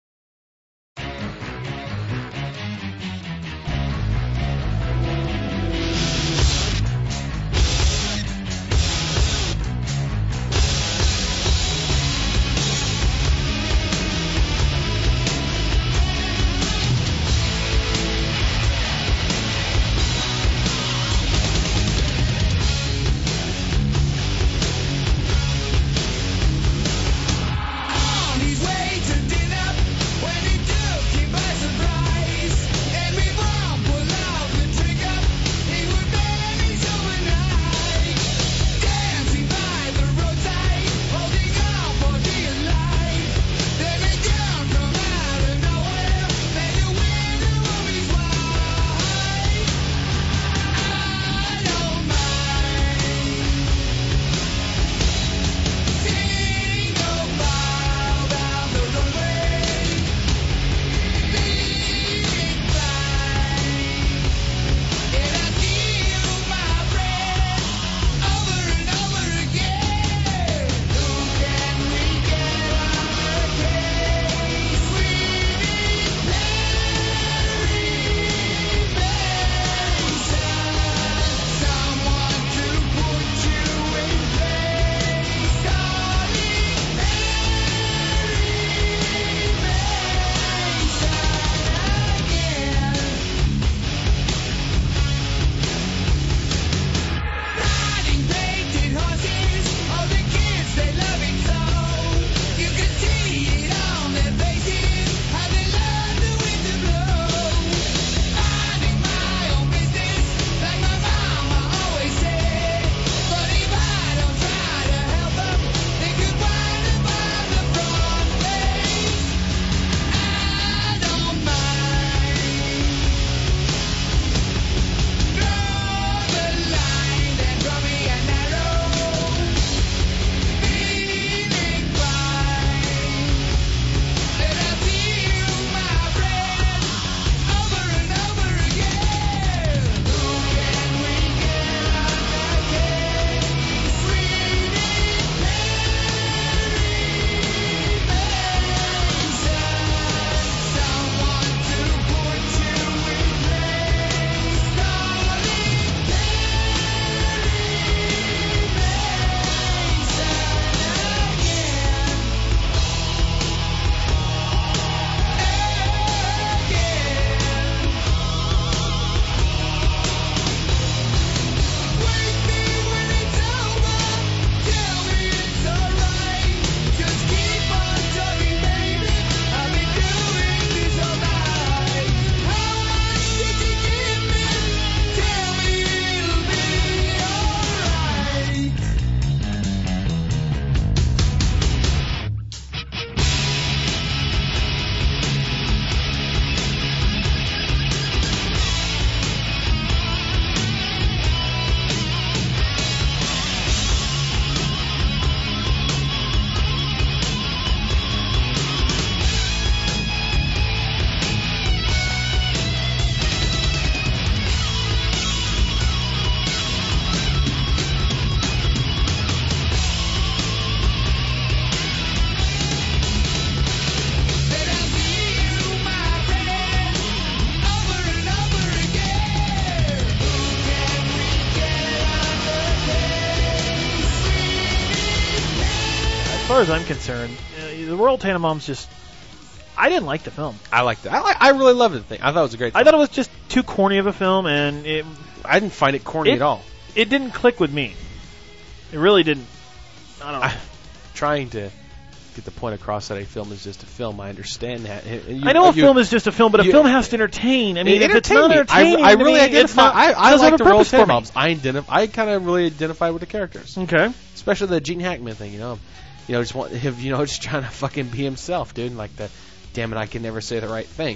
As far as I'm concerned, uh, the Royal Tenenbaums just... I didn't like the film. I liked it. I, li- I really loved it. I thought it was a great film. I thought it was just too corny of a film, and it... I didn't find it corny it, at all. It didn't click with me. It really didn't. I don't know. I, trying to get the point across that a film is just a film. I understand that. You, I know a you, film is just a film, but a you, film has to entertain. I mean, it if it's not entertaining, I, I to really me, identify. it's not, I, I doesn't like have the a Royal purpose for me. Tenenbaums. I identif- I kind of really identify with the characters. Okay. Especially the Gene Hackman thing. You know, you know, just want, you know, just trying to fucking be himself, dude. Like the, damn it, I can never say the right thing.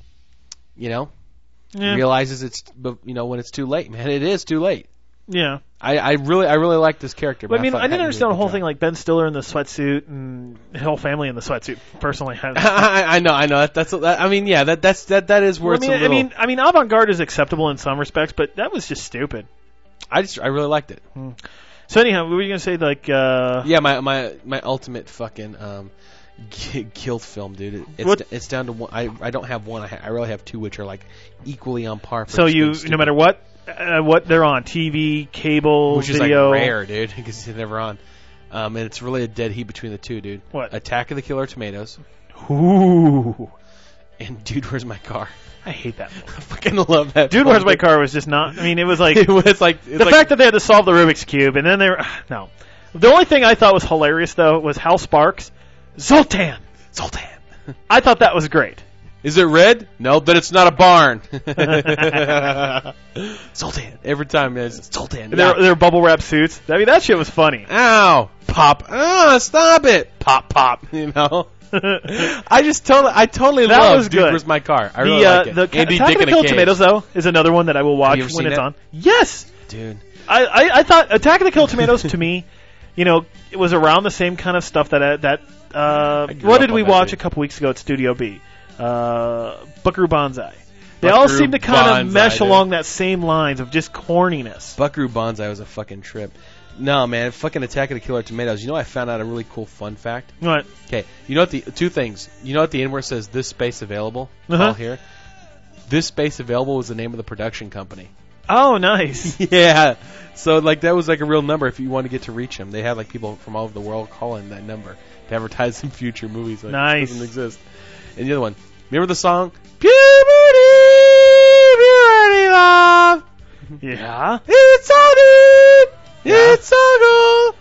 You know, yeah. Realizes it's, you know, when it's too late, man. It is too late. Yeah. I, I really, I really like this character. But I mean, I, I didn't understand the whole job. thing, like Ben Stiller in the sweatsuit and the whole family in the sweatsuit. Personally, I, I, I know, I know. That, that's, that, I mean, yeah, that, that's, that, that is where well, I it's mean, a little. I mean, I mean, avant-garde is acceptable in some respects, but that was just stupid. I just, I really liked it. Hmm. So anyhow, what were you gonna say? Like, uh, Yeah, my my my ultimate fucking um, g- guilt film, dude. It, it's What- d- it's down to one. I I don't have one. I, ha- I really have two, which are like equally on par. For so just you, being no stupid. matter what, uh, what they're on, T V, cable, which is video. like rare, dude, because it's never on. Um, and it's really a dead heat between the two, dude. What? Attack of the Killer Tomatoes Ooh, and Dude, Where's My Car? I hate that. I fucking love that. Dude, film, Where's My dude. Car was just not. I mean, it was like It was like it's the like, fact that they had to solve the Rubik's cube, and then they were no. The only thing I thought was hilarious though was Hal Sparks, Zoltan. Zoltan. I thought that was great. Is it red? No, but it's not a barn. Sultan. Every time it's Sultan. Their their bubble wrap suits. I mean, that shit was funny. Ow. Pop. Ah, stop it. Pop, pop. You know? I just totally, I totally That love was Dude, good. Where's My Car? I the really uh, like it. the Andy Attack Dick of in the a Killer cage. Tomatoes though is another one that I will watch you ever when seen it's that? on. Yes, Dude. I, I I thought Attack of the Killer Tomatoes to me, you know, it was around the same kind of stuff that uh, that. Uh, I grew what up did we on that, watch dude. a couple weeks ago at Studio B? Uh, Buckaroo Banzai. They Buckaroo all seem to kind Banzai, of mesh dude. along that same lines of just corniness. Buckaroo Banzai was a fucking trip. No, man, fucking Attack of the Killer Tomatoes. You know, I found out a really cool fun fact. What? Okay, you know what the two things. You know what the end where it says this space available? Uh-huh. All here. This space available was the name of the production company. Oh, nice. Yeah. So like that was like a real number if you want to get to reach them. They had like people from all over the world calling that number to advertise some future movies. Like, Nice. It doesn't exist. And the other one, remember the song Puberty, Purity Love. Yeah. It's so deep. Yeah. It's so cool.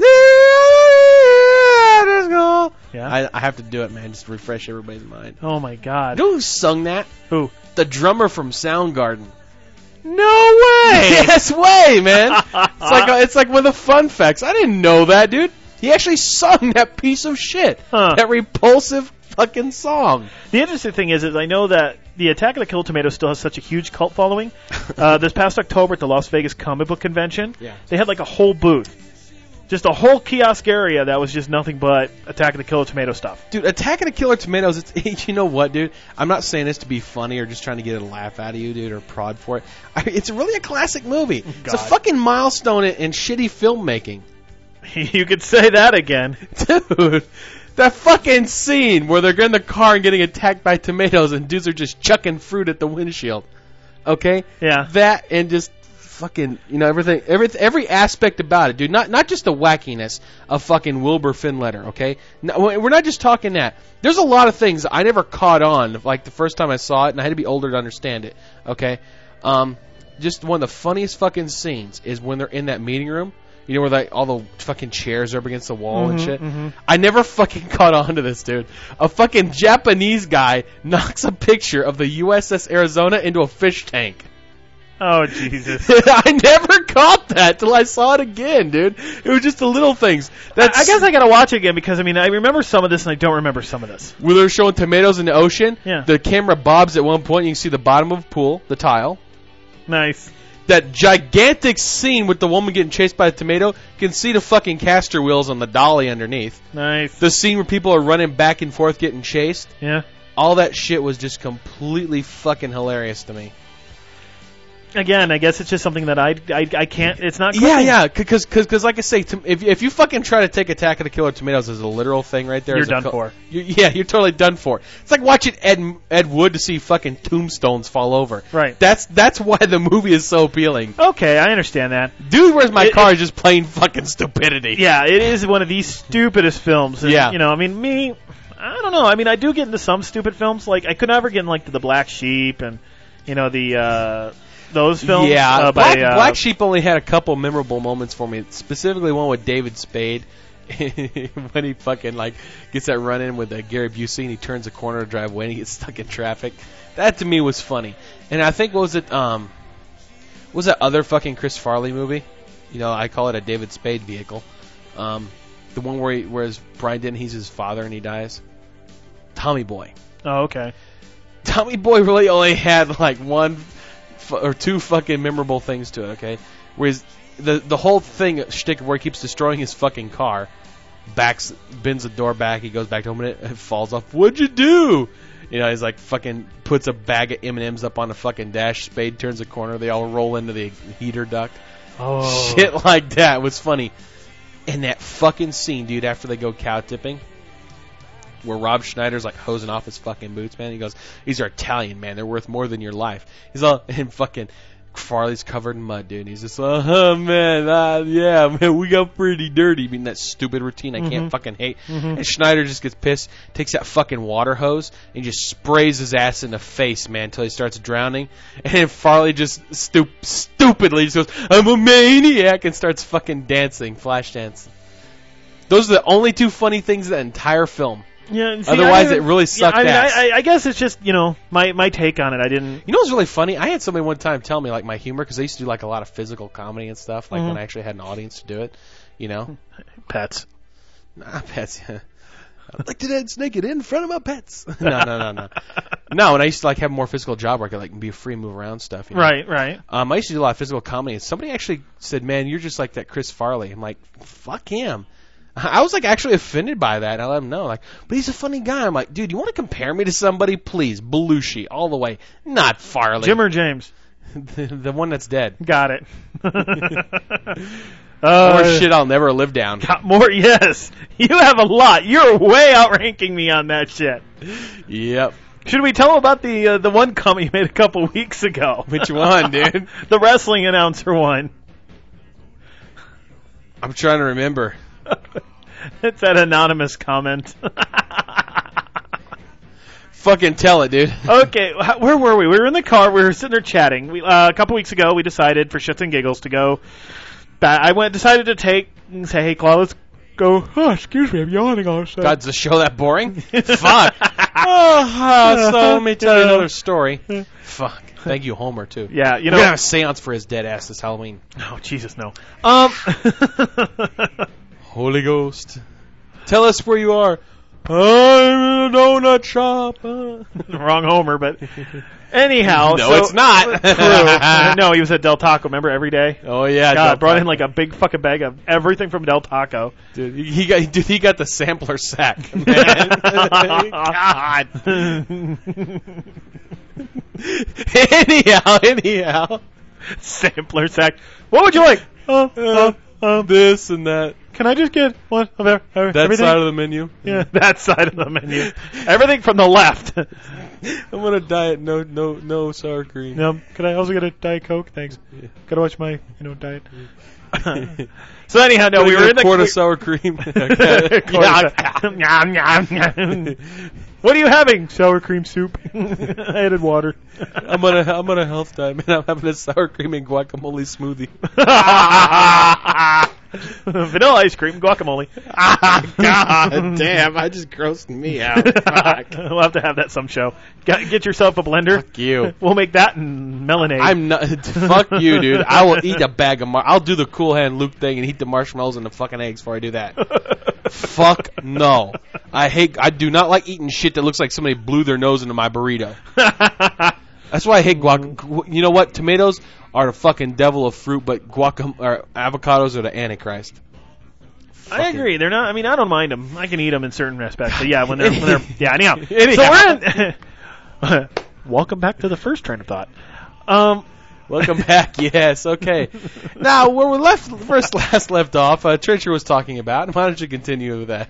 Let's go. Yeah. I, I have to do it, man, just to refresh everybody's mind. Oh my God. You know who sung that? Who? The drummer from Soundgarden. No way. Yes way, man. It's like a, it's like one of the fun facts. I didn't know that, dude. He actually sung that piece of shit. Huh. That repulsive fucking song. The interesting thing is, is I know that the Attack of the Killer Tomatoes still has such a huge cult following. Uh, this past October at the Las Vegas Comic Book Convention, Yeah. they had like a whole booth, just a whole kiosk area that was just nothing but Attack of the Killer Tomato stuff. Dude, Attack of the Killer Tomatoes, it's, you know what, dude? I'm not saying this to be funny or just trying to get a laugh out of you, dude, or prod for it. I, it's really a classic movie. It's a God. fucking milestone in, in shitty filmmaking. You could say that again. Dude, that fucking scene where they're in the car and getting attacked by tomatoes and dudes are just chucking fruit at the windshield. Okay? Yeah. That and just fucking, you know, everything, every every aspect about it, dude. Not not just the wackiness of fucking Wilbur Finletter, okay? No, we're not just talking that. There's a lot of things I never caught on, like the first time I saw it, and I had to be older to understand it, okay? Um, just one of the funniest fucking scenes is when they're in that meeting room. You know where like all the fucking chairs are up against the wall and Mhm, shit? mhm. I never fucking caught on to this, dude. A fucking Japanese guy knocks a picture of the U S S Arizona into a fish tank. Oh, Jesus. I never caught that till I saw it again, dude. It was just the little things. That's I guess I gotta watch it again because, I mean, I remember some of this and I don't remember some of this. where they're showing tomatoes in the ocean. Yeah. The camera bobs at one point. And you can see the bottom of a pool, the tile. Nice. That gigantic scene with the woman getting chased by a tomato. You can see the fucking caster wheels on the dolly underneath. Nice. The scene where people are running back and forth getting chased. Yeah. All that shit was just completely fucking hilarious to me. Again, I guess it's just something that I, I, I can't, it's not Yeah, clicking. yeah, because cause, cause like I say, to, if if you fucking try to take Attack of the Killer Tomatoes as a literal thing right there, You're as a done co- for. You, yeah, you're totally done for. It's like watching Ed Ed Wood to see fucking tombstones fall over. Right. That's that's why the movie is so appealing. Okay, I understand that. Dude, Where's My It- Car it- is just plain fucking stupidity. Yeah, it is one of the stupidest films. And, Yeah. You know, I mean, me, I don't know. I mean, I do get into some stupid films. Like, I could never get into, like, the Black Sheep and, you know, the, uh, those films. Yeah, uh, Black, by, uh, Black Sheep only had a couple memorable moments for me. Specifically, one with David Spade when he fucking like gets that run in with uh, Gary Busey and he turns a corner to drive away and he gets stuck in traffic. That to me was funny. And I think what was it? Um, what was that other fucking Chris Farley movie? You know, I call it a David Spade vehicle. Um, the one where he, whereas Brian Denton, he's his father and he dies. Tommy Boy. Oh, okay. Tommy Boy really only had like one f- or two fucking memorable things to it, okay? Whereas the the whole thing shtick where he keeps destroying his fucking car, backs bends the door back, he goes back to open it, it falls off. What'd you do? You know, he's like fucking puts a bag of M and M's up on the fucking dash. Spade turns a corner, they all roll into the heater duct. Oh. Shit like that was funny. And that fucking scene, dude, after they go cow tipping, where Rob Schneider's like hosing off his fucking boots, man. He goes, "These are Italian, man. They're worth more than your life." He's all, and fucking Farley's covered in mud, dude. And he's just like, "Oh man, uh, yeah, man, we got pretty dirty." I mean, that stupid routine I Mm-hmm. can't fucking hate. Mm-hmm. And Schneider just gets pissed, takes that fucking water hose, and just sprays his ass in the face, man, until he starts drowning. And then Farley just stup- stupidly just goes, "I'm a maniac," and starts fucking dancing, flash dancing. Those are the only two funny things in that entire film. Yeah, and see, Otherwise, I didn't- it really sucked yeah, I mean, ass. I, I, I guess it's just, you know, my, my take on it. I didn't... You know what's really funny? I had somebody one time tell me like my humor, because I used to do like a lot of physical comedy and stuff, like Mhm. when I actually had an audience to do it. You know, Pets. nah, pets. I'd like to dance naked in front of my pets. no, no, no, no. No, and I used to like have more physical job where I could like be free and move around stuff. You know? Right, right. Um, I used to do a lot of physical comedy, and somebody actually said, "Man, you're just like that Chris Farley." I'm like, "Fuck him." I was like actually offended by that. And I let him know, like, but he's a funny guy. I'm like, dude, you want to compare me to somebody? Please, Belushi, all the way, not Farley. Jim or James? the, the one that's dead. Got it. More uh, shit I'll never live down. got more, yes. You have a lot. You're way outranking me on that shit. Yep. Should we tell them about the uh, the one comment you made a couple weeks ago? Which one, dude? The wrestling announcer one. I'm trying to remember. It's that anonymous comment. Fucking tell it, dude. Okay, wh- where were we? We were in the car. We were sitting there chatting. We, uh, a couple weeks ago, we decided for shits and giggles to go. Ba- I went decided to take and say, "Hey, Claude, let's go." Oh, excuse me, I'm yawning all of a sudden. God's the show that boring? Fuck. Oh, so let me tell you another story. Fuck. Thank you, Homer, too. Yeah, you We're know. gonna have a seance for his dead ass this Halloween. Oh, Jesus, no. Um. Holy Ghost, tell us where you are. I'm in a donut shop. Wrong Homer, but anyhow. No, so, it's not. True. No, he was at Del Taco. Remember every day. Oh yeah, God, Del brought Taco. in like a big fucking bag of everything from Del Taco. Dude, he got dude, he got the sampler sack, man. God. anyhow, anyhow, Sampler sack. What would you like? Uh, uh, uh, this and that. Can I just get one of every, That everything? side of the menu. Yeah, that side of the menu. Everything from the left. I'm gonna diet no no no sour cream. Um, could I also get a Diet Coke? Thanks. Yeah. Gotta watch my, you know, diet. So anyhow, no, we Can I were get in a the quart we- of sour cream. Yum, yum, yum. What are you having? Sour cream soup. I added water. I'm on a I'm on a health diet, man. I'm having a sour cream and guacamole smoothie. Vanilla ice cream, guacamole. God damn! I just grossed me out. Fuck. We'll have to have that some show. Get, get yourself a blender. Fuck you. We'll make that in melonade. I'm not. Fuck you, dude. I will eat a bag of. Mar- I'll do the cool hand Luke thing and eat the marshmallows and the fucking eggs before I do that. Fuck no. I hate. I do not like eating shit that looks like somebody blew their nose into my burrito. That's why I hate guac. gu- You know what? Tomatoes are the fucking devil of fruit, but guacam or avocados are the antichrist. I Fucking- agree. They're not. I mean, I don't mind them. I can eat them in certain aspects. But yeah, when they're, when they're yeah. Anyhow, Anyhow. so we're in. Welcome back to the first train of thought. Um, Welcome back. Yes. Okay. Now, where we left first last left off, uh, Trencher was talking about. Why don't you continue with that?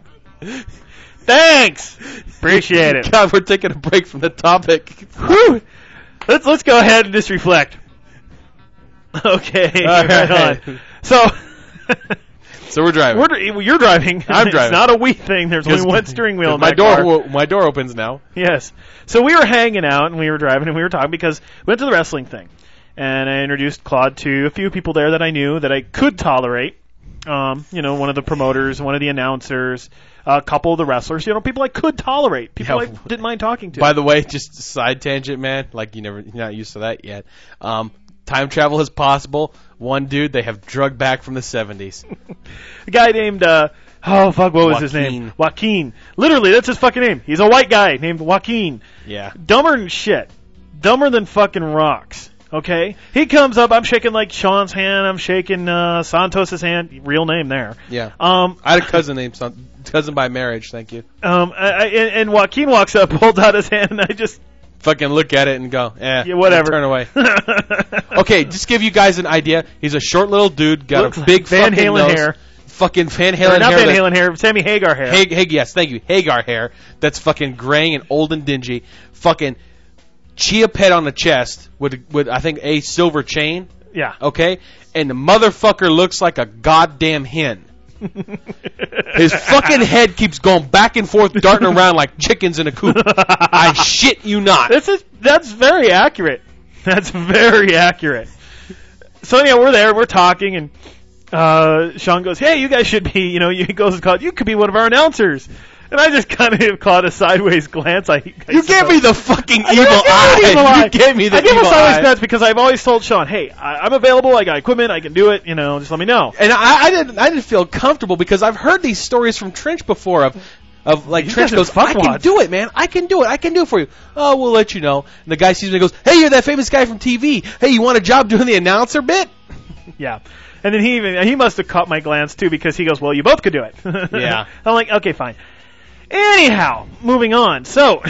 thanks. Appreciate it. God, we're taking a break from the topic. Whew. Let's let's go ahead and just reflect. Okay, All right right. on. So. So we're driving. We're, dri- you're driving. I'm It's driving. not a we thing. There's only one steering wheel in my that door. car. wo- My door opens now. Yes. So we were hanging out and we were driving and we were talking because we went to the wrestling thing. And I introduced Claude to a few people there that I knew that I could tolerate. Um, you know, one of the promoters, one of the announcers, a couple of the wrestlers, you know, people I could tolerate. People Yeah. I didn't mind talking to. By the way, just a side tangent, man. Like you never, you're not used to that yet. Um, time travel is possible. One dude they have drugged back from the seventies. A guy named, uh, oh fuck, what was his Joaquin. name? Joaquin. Literally, that's his fucking name. He's a white guy named Joaquin. Yeah. Dumber than shit. Dumber than fucking rocks. Okay? He comes up, I'm shaking like Sean's hand, I'm shaking uh, Santos' hand. Real name there. Yeah. Um, I had a cousin named Son- cousin by marriage. Thank you. um, I, I, and, and Joaquin walks up, holds out his hand, and I just fucking look at it and go, eh, Yeah, whatever. turn away. Okay, just give you guys an idea. He's a short little dude, got Looks a like big Van fucking Halen nose. hair. Fucking Van Or Halen not hair. Van that- Halen hair, Sammy Hagar hair. Hag, Hag, yes, thank you. Hagar hair. That's fucking graying and old and dingy. Fucking chia pet on the chest with, with I think, a silver chain. Yeah. Okay? And the motherfucker looks like a goddamn hen. His fucking head keeps going back and forth, darting around like chickens in a coop. I shit you not. This is that's very accurate. That's very accurate. So anyhow, we're there, we're talking, and uh, Sean goes, "Hey, you guys should be, you know," he goes and called, "You could be one of our announcers." And I just kind of caught a sideways glance. I, I You gave me the fucking I evil didn't give you eye. the evil eye. You gave me the I give evil a sideways eye. glance because I've always told Sean, "Hey, I, I'm available. I got equipment. I can do it. You know, just let me know." And I, I didn't. I didn't feel comfortable because I've heard these stories from Trench before of, of like You Trench guys are goes, "I can fuckwads." do it, man. I can do it. I can do it for you." Oh, we'll let you know. And the guy sees me and goes, "Hey, you're that famous guy from T V. Hey, you want a job doing the announcer bit?" Yeah. And then he even he must have caught my glance too because he goes, "Well, you both could do it." Yeah. I'm like, "Okay, fine." Anyhow, moving on. So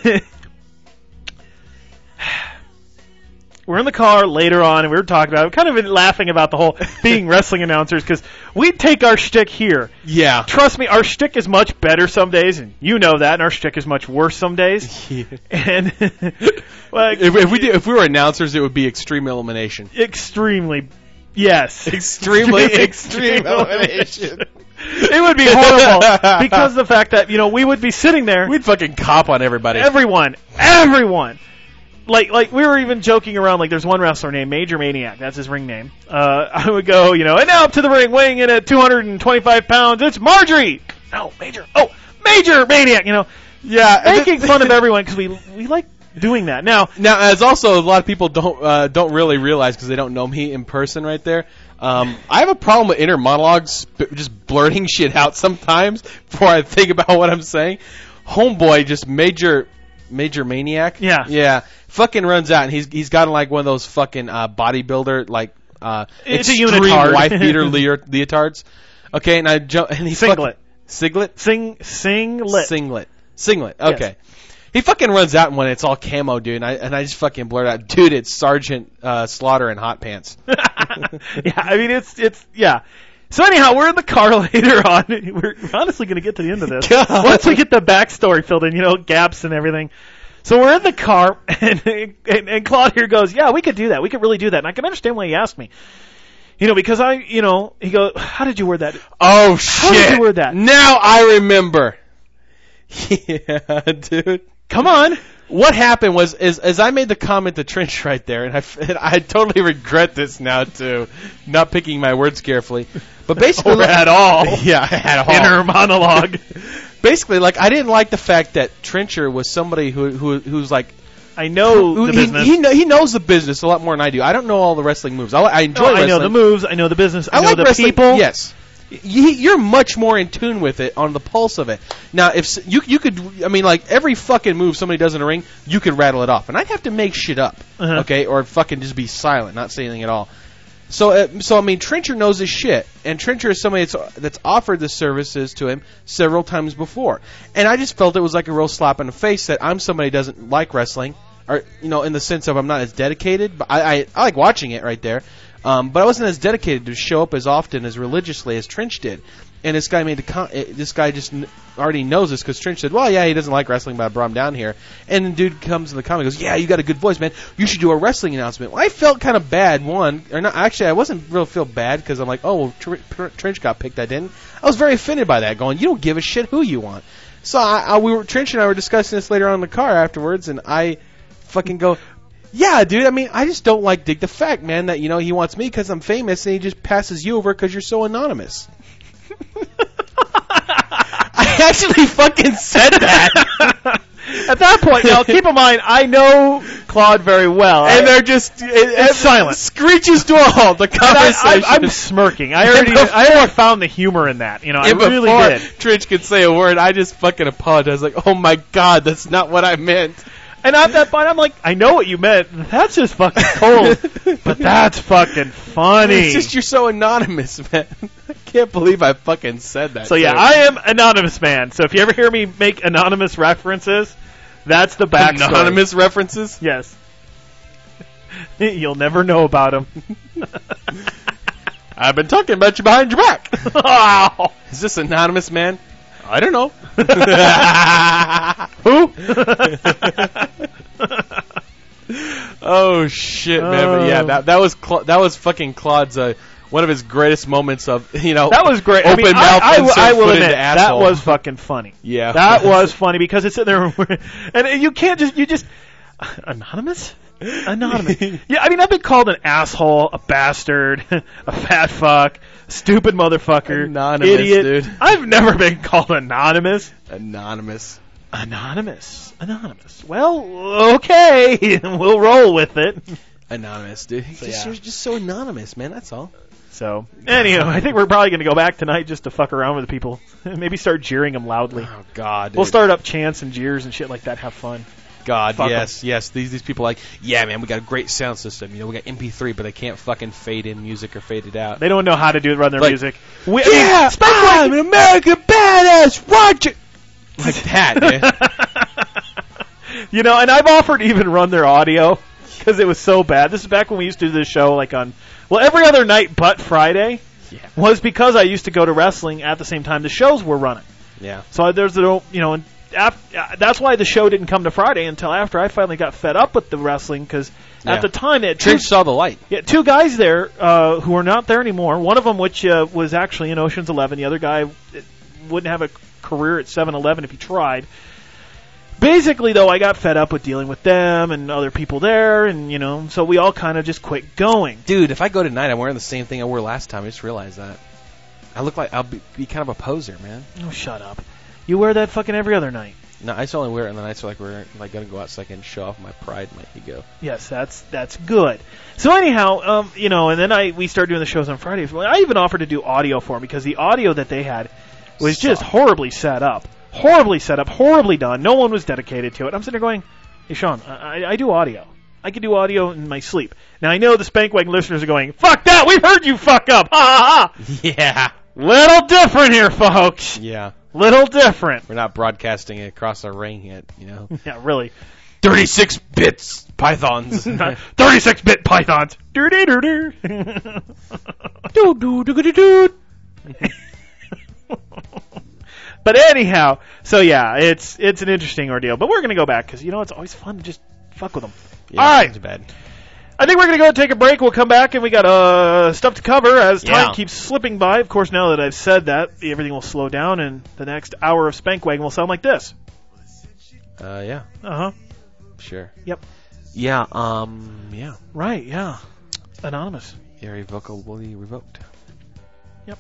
we're in the car later on, and we were talking about it, kind of been laughing about the whole being wrestling announcers because we take our shtick here. Yeah. Trust me, our shtick is much better some days, and you know that, and our shtick is much worse some days. Yeah. And like, If, if we did, if we were announcers, it would be extreme elimination. extremely, yes, Extremely extreme elimination. It would be horrible because of the fact that, you know, we would be sitting there, We'd fucking cop on everybody. everyone, everyone. Like, like we were even joking around. Like, there's one wrestler named Major Maniac. That's his ring name. Uh, I would go, you know, and now up to the ring, weighing in at two hundred twenty-five pounds. It's Marjorie. No, Major. Oh, Major Maniac. You know, yeah. making fun of everyone because we we like doing that. Now, Now, as also a lot of people don't uh, don't really realize because they don't know me in person right there. Um, I have a problem with inner monologues, b- just blurting shit out sometimes before I think about what I'm saying. Homeboy, just major, major maniac. Yeah. yeah, fucking runs out and he's he's got like one of those fucking uh, bodybuilder like uh, It's a extreme unitard. wife beater leo- leotards. Okay, and I jump and he Singlet. fucking, singlet, sing, sing, lit. singlet, singlet. Okay. Yes. He fucking runs out when it's all camo, dude, and I, and I just fucking blurt out, dude, it's Sergeant uh, Slaughter in hot pants. Yeah, I mean, it's, it's, yeah. So anyhow, we're in the car later on. We're honestly going to get to the end of this. God. Once we get the backstory filled in, you know, gaps and everything. So we're in the car, and, and, and Claude here goes, yeah, we could do that. We could really do that. And I can understand why he asked me. You know, because I, you know, he goes, how did you word that? Oh, shit. did you word that? Now I remember. Yeah, dude. Come on. What happened was, is as I made the comment to Trench right there, and I, and I totally regret this now too, not picking my words carefully. But basically, Or at all. yeah, I had a whole Inner monologue. Basically, like I didn't like the fact that Trencher was somebody who who who's like I know who, the he, business. he, kno- he knows the business a lot more than I do. I don't know all the wrestling moves. I, I enjoy No, I wrestling. know the moves. I know the business. I, I know like the wrestling. people. Yes, you, you're much more in tune with it on the pulse of it. Now, if s- you you could, I mean, like every fucking move somebody does in a ring, you could rattle it off, and I'd have to make shit up, Uh-huh. okay, or fucking just be silent, not say anything at all. So, uh, so I mean, Trencher knows his shit, and Trencher is somebody that's that's offered the services to him several times before, and I just felt it was like a real slap in the face that I'm somebody who doesn't like wrestling, or you know, in the sense of I'm not as dedicated, but I I, I like watching it right there. Um, but I wasn't as dedicated to show up as often as religiously as Trench did. And this guy made the con- uh, this guy just n- already knows this because Trench said, "Well, yeah, he doesn't like wrestling, but I brought him down here." And the dude comes in the comment and goes, "Yeah, you got a good voice, man. You should do a wrestling announcement." Well, I felt kind of bad. One, or not actually, I wasn't real feel bad because I'm like, "Oh, well, Tr- Tr- Trench got picked. I didn't." I was very offended by that, going, "You don't give a shit who you want." So I, I, we were Trench and I were discussing this later on in the car afterwards, and I fucking go. Yeah, dude, I mean, I just don't like dig the fact, man, that, you know, he wants me because I'm famous and he just passes you over because you're so anonymous. I actually fucking said that. At that point, now keep in mind, I know Claude very well. And I- they're just it, It's it silent. Screeches to a halt. The and I, conversation. I, I'm smirking. I already, I already found the humor in that. You know, I And really before did. Trench could say a word, I just fucking apologized. Like, oh my god, that's not what I meant. And at that point, I'm like, I know what you meant. That's just fucking cold, but that's fucking funny. It's just you're so anonymous, man. I can't believe I fucking said that. So yeah, too. I am anonymous man. So if you ever hear me make anonymous references, That's the backstory. Anonymous references? Yes. You'll never know about him. I've been talking about you behind your back. Oh. Is this anonymous, man? I don't know. Who? Oh shit, man! But yeah, that that was Cla- that was fucking Claude's uh, one of his greatest moments of you know. That was great. Open I mean, mouth. I, I, insert I will foot admit into that asshole. was fucking funny. Yeah, that was funny because it's sitting there, and you can't just you just anonymous. Anonymous. Yeah, I mean, I've been called an asshole, a bastard, a fat fuck, stupid motherfucker, Anonymous, idiot. dude. I've never been called anonymous. Anonymous. Anonymous. Anonymous. Well, okay, we'll roll with it. Anonymous, dude. So, just, yeah. You're just so anonymous, man. That's all. So, anyhow, I think we're probably going to go back tonight just to fuck around with people. Maybe start jeering them loudly. Oh God. Dude. We'll start up chants and jeers and shit like that. Have fun. God, Fuck yes, yes. These these people are like, yeah, man, we got a great sound system. You know, we got M P three, but they can't fucking fade in music or fade it out. They don't know how to do run their Like, music. We, Yeah, I I'm an American badass. Watch it. Like that, man. mean, you know, and I've offered to even run their audio because it was so bad. This is back when we used to do this show like on, well, every other night but Friday. Yeah. Was because I used to go to wrestling at the same time the shows were running. Yeah. So there's a, you know, and after, that's why the show didn't come to Friday until after I finally got fed up with the wrestling because Yeah. at the time they had two, Trench saw the light. yeah, two guys there uh, who are not there anymore. One of them, which uh, was actually in Ocean's Eleven. The other guy uh, wouldn't have a career at seven eleven if he tried. Basically, though, I got fed up with dealing with them and other people there, and you know, so we all kind of just quit going. Dude, if I go tonight, I'm wearing the same thing I wore last time. I just realized that. I look like I'll be, be kind of a poser, man. Oh, shut up! You wear that fucking every other night. No, I just only wear it on the nights where like we're like gonna go out so I can show off my pride, my ego. Yes, that's that's good. So anyhow, um, you know, and then I we started doing the shows on Fridays. Well, I even offered to do audio for them because the audio that they had was just Sucked. horribly set up, horribly set up, horribly done. No one was dedicated to it. I'm sitting there going, "Hey, Sean, I, I do audio. I can do audio in my sleep." Now I know the Spankwagon listeners are going, "Fuck that! We've heard you fuck up." Ha ha ha! Yeah. Little different here, folks. Yeah. Little different. We're not broadcasting it across our ring yet, you know. Yeah, really. thirty-six bits pythons. thirty-six bit pythons. Doo doo doo doo. Doo doo doo doo doo. But anyhow, so yeah, it's it's an interesting ordeal. But we're gonna go back because you know it's always fun to just fuck with them. Yeah, All right, too bad. I think we're gonna go take a break. We'll come back and we got uh stuff to cover as time Yeah. keeps slipping by. Of course, now that I've said that, everything will slow down, and the next hour of Spankwagon will sound like this. Uh, yeah, Uh huh. sure. Yep. Yeah, um, yeah. Right. Yeah. Anonymous. Irrevocably revoked. Yep.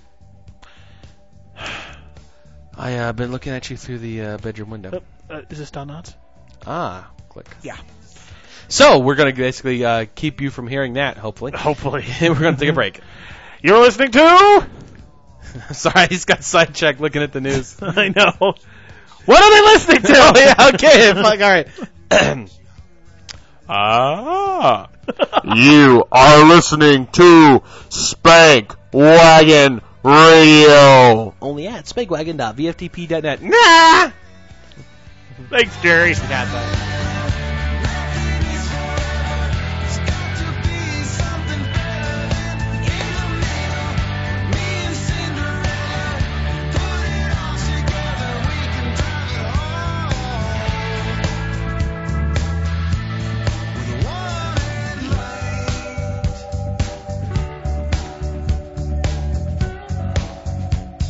I uh been looking at you through the uh, bedroom window. Uh, uh, is this Don Knotts? Ah, click. Yeah. So we're gonna basically uh, keep you from hearing that, hopefully. Hopefully. And we're gonna take a break. You're listening to. Sorry, I just got sidetracked looking at the news. I know. What are they listening to? Oh yeah, okay. Fuck, all right. Ah. You are listening to Spank Wagon Radio. Only at spankwagon dot v f t p dot net. Nah. Thanks, Jerry.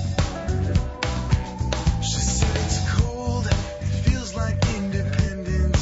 She said it's cold, it feels like independence.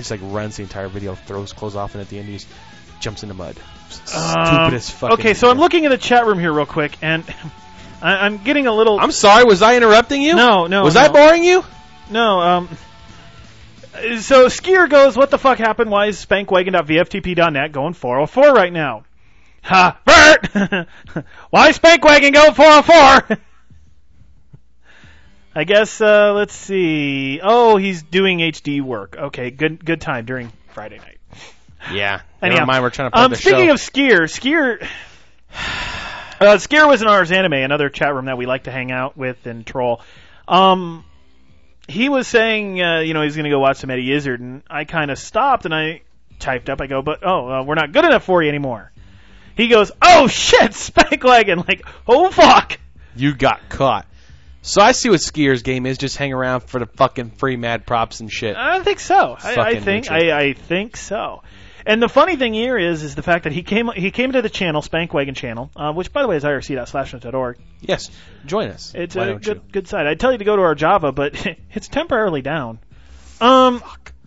just like runs the entire video, throws clothes off, and at the end he just jumps in the mud. Um, Stupidest fucking. Okay, so I'm looking at the chat room here real quick, and I, I'm getting a little. I'm sorry, was I interrupting you? No, no. Was no. I boring you? No. Um. So Skier goes, what the fuck happened? Why is spankwagon dot v f t p dot net going four oh four right now? Ha, Bert! Why is Spankwagon going four oh four? I guess, uh, let's see. Oh, he's doing H D work. Okay, good good time during Friday night. Yeah. Anyhow, Never mind, we're trying to play um, the speaking show. of Skier, Skier... Uh, Skier was in Ars Anime, another chat room that we like to hang out with and troll. Um... He was saying, uh, you know, he's going to go watch some Eddie Izzard, and I kind of stopped, and I typed up, I go, but, oh, uh, we're not good enough for you anymore. He goes, oh, shit, Spankwagon, like, oh, fuck. You got caught. So I see what Skier's game is, just hang around for the fucking free mad props and shit. I think so. I, I Fucking think Richard. I, I think so. And the funny thing here is, is the fact that he came he came to the channel, Spankwagon channel, uh, which, by the way, is I R C dot slash net dot org. Yes, join us. It's Why a don't good you? good site. I'd tell you to go to our Java, but it's temporarily down. Um.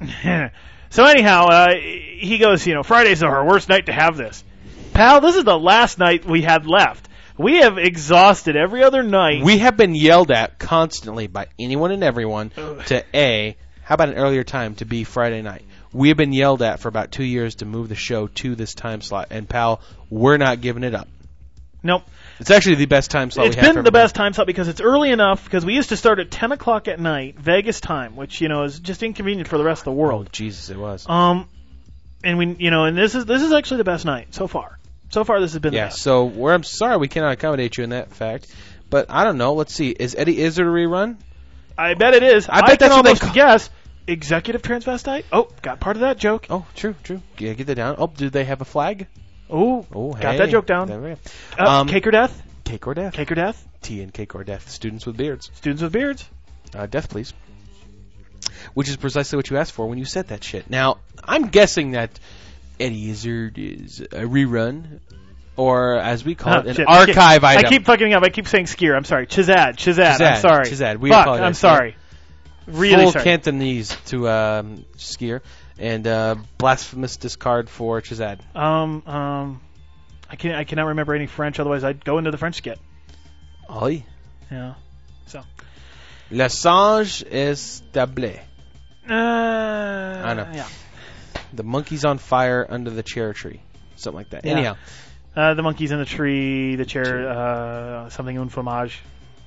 So anyhow, uh, he goes, you know, Fridays are our worst night to have this. Pal, this is the last night we had left. We have exhausted every other night. We have been yelled at constantly by anyone and everyone to A, how about an earlier time to be Friday night? We have been yelled at for about two years to move the show to this time slot. And, pal, we're not giving it up. Nope. It's actually the best time slot It's we have. been the best time slot because it's early enough, because we used to start at ten o'clock at night, Vegas time, which, you know, is just inconvenient for the rest of the Oh, world. Jesus, it was. Um, and we, you know, and this is this is actually the best night so far. So far, this has been Yeah, the best. so we're, I'm sorry we cannot accommodate you in that fact. But I don't know. Let's see. Is Eddie Izzard a rerun? I bet it is. I bet can that's what they almost ca- guess. Executive transvestite? Oh, got part of that joke. Oh, true, true. Yeah, get that down. Oh, do they have a flag? Oh, Oh, got hey. that joke down. There we go. Uh, Um, cake or death? Cake or death? Cake or death? Tea and cake or death. Students with beards. Students with beards? Uh, death, please. Which is precisely what you asked for when you said that shit. Now, I'm guessing that Eddie Izzard is a rerun, or as we call Huh, it, an shit. archive I keep, item. I keep fucking up. I keep saying skier. I'm sorry. Chizad. Chizad. Chizad, I'm sorry. Chizad. We Fuck. apologize. I'm sorry. Really Full sorry. Cantonese to um, skier, and uh, blasphemous discard for Chizad. Um, um, I can I cannot remember any French. Otherwise, I'd go into the French skit. Oui. Yeah. So. Le singe est tablé. Uh, I know. Yeah. The monkey's on fire under the cherry tree. Something like that. Yeah. Anyhow. Uh, the monkeys in the tree. The chair. Uh, something un fromage.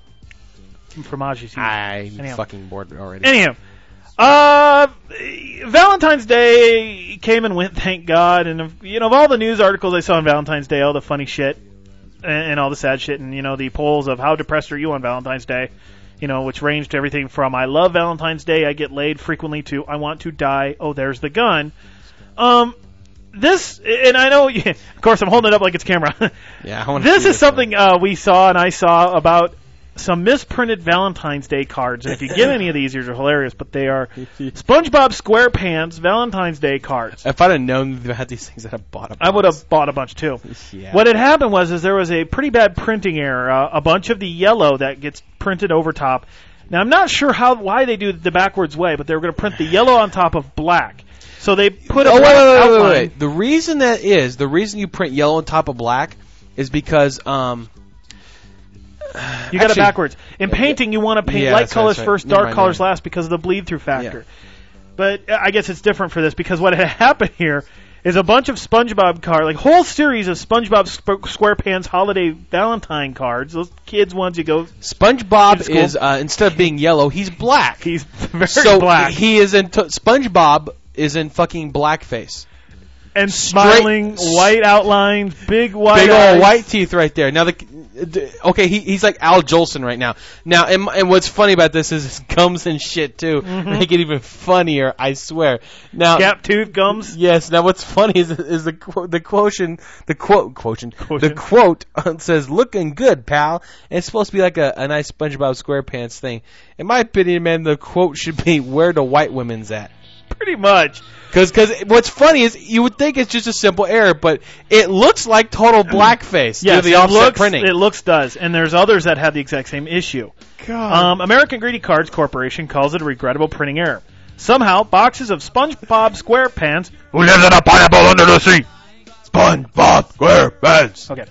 Un fromage. is- I'm Anyhow. fucking bored already. Anyhow, uh, Valentine's Day came and went, thank God. And, you know, of all the news articles I saw on Valentine's Day, all the funny shit and, and all the sad shit, and, you know, the polls of how depressed are you on Valentine's Day, you know, which ranged everything from I love Valentine's Day, I get laid frequently, to I want to die, oh, there's the gun. Um, this, and I know, of course, I'm holding it up like it's camera. Yeah, I want to This see is something uh, we saw and I saw about some misprinted Valentine's Day cards. And if you get any of these, these are hilarious, but they are SpongeBob SquarePants Valentine's Day cards. If I'd have known about these things, I'd have bought a I would have bought a bunch too. Yeah. What had happened was is there was a pretty bad printing error. Uh, a bunch of the yellow that gets printed over top. Now I'm not sure how why they do it the backwards way, but they were going to print the yellow on top of black. So they put a Oh, wait, black wait, wait, outline. wait, wait. The reason that is, the reason you print yellow on top of black is because, um... You got it Actually- backwards. In painting, you want to paint Yeah, light that's right, colors that's right. first, Never dark mind, colors never mind. last because of the bleed-through factor. But uh, I guess it's different for this because what had happened here is a bunch of SpongeBob cards, like whole series of SpongeBob Sp- SquarePants Holiday Valentine cards. Those kids ones you go, SpongeBob It's cool. is, uh, instead of being yellow, he's black. he's very so black he is in, t- SpongeBob is in fucking blackface. and straight- smiling, white outlines, big white Big eyes. old white teeth right there. Now, the d- okay, he, he's like Al Jolson right now. Now, and, and what's funny about this is his gums and shit too make it even funnier. I swear. Now, Gap tooth gums. yes. Now, what's funny is is the qu- the quotient, the quote quotient, the Quotient. quote uh, says "looking good, pal." And it's supposed to be like a, a nice SpongeBob SquarePants thing. In my opinion, man, the quote should be "Where the white women's at." Pretty much. Because what's funny is you would think it's just a simple error, but it looks like total blackface. due to Yes, the it offset looks, printing. it looks does. And there's others that have the exact same issue. God. Um, American Greeting Cards Corporation calls it a regrettable printing error. Somehow, boxes of SpongeBob SquarePants. Who lives in a pineapple under the sea? SpongeBob SquarePants. Okay.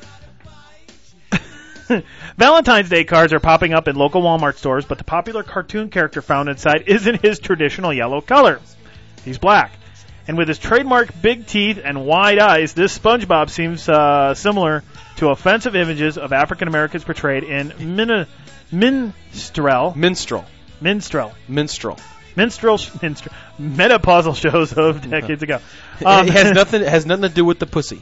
Valentine's Day cards are popping up in local Walmart stores, but the popular cartoon character found inside isn't his traditional yellow color. He's black. And with his trademark big teeth and wide eyes, this SpongeBob seems uh, similar to offensive images of African Americans portrayed in min- minstrel, Minstrel. minstrel, Minstrel. minstrel, minstrel, menopausal shows of decades ago. Um, it has nothing. It has nothing to do with the pussy.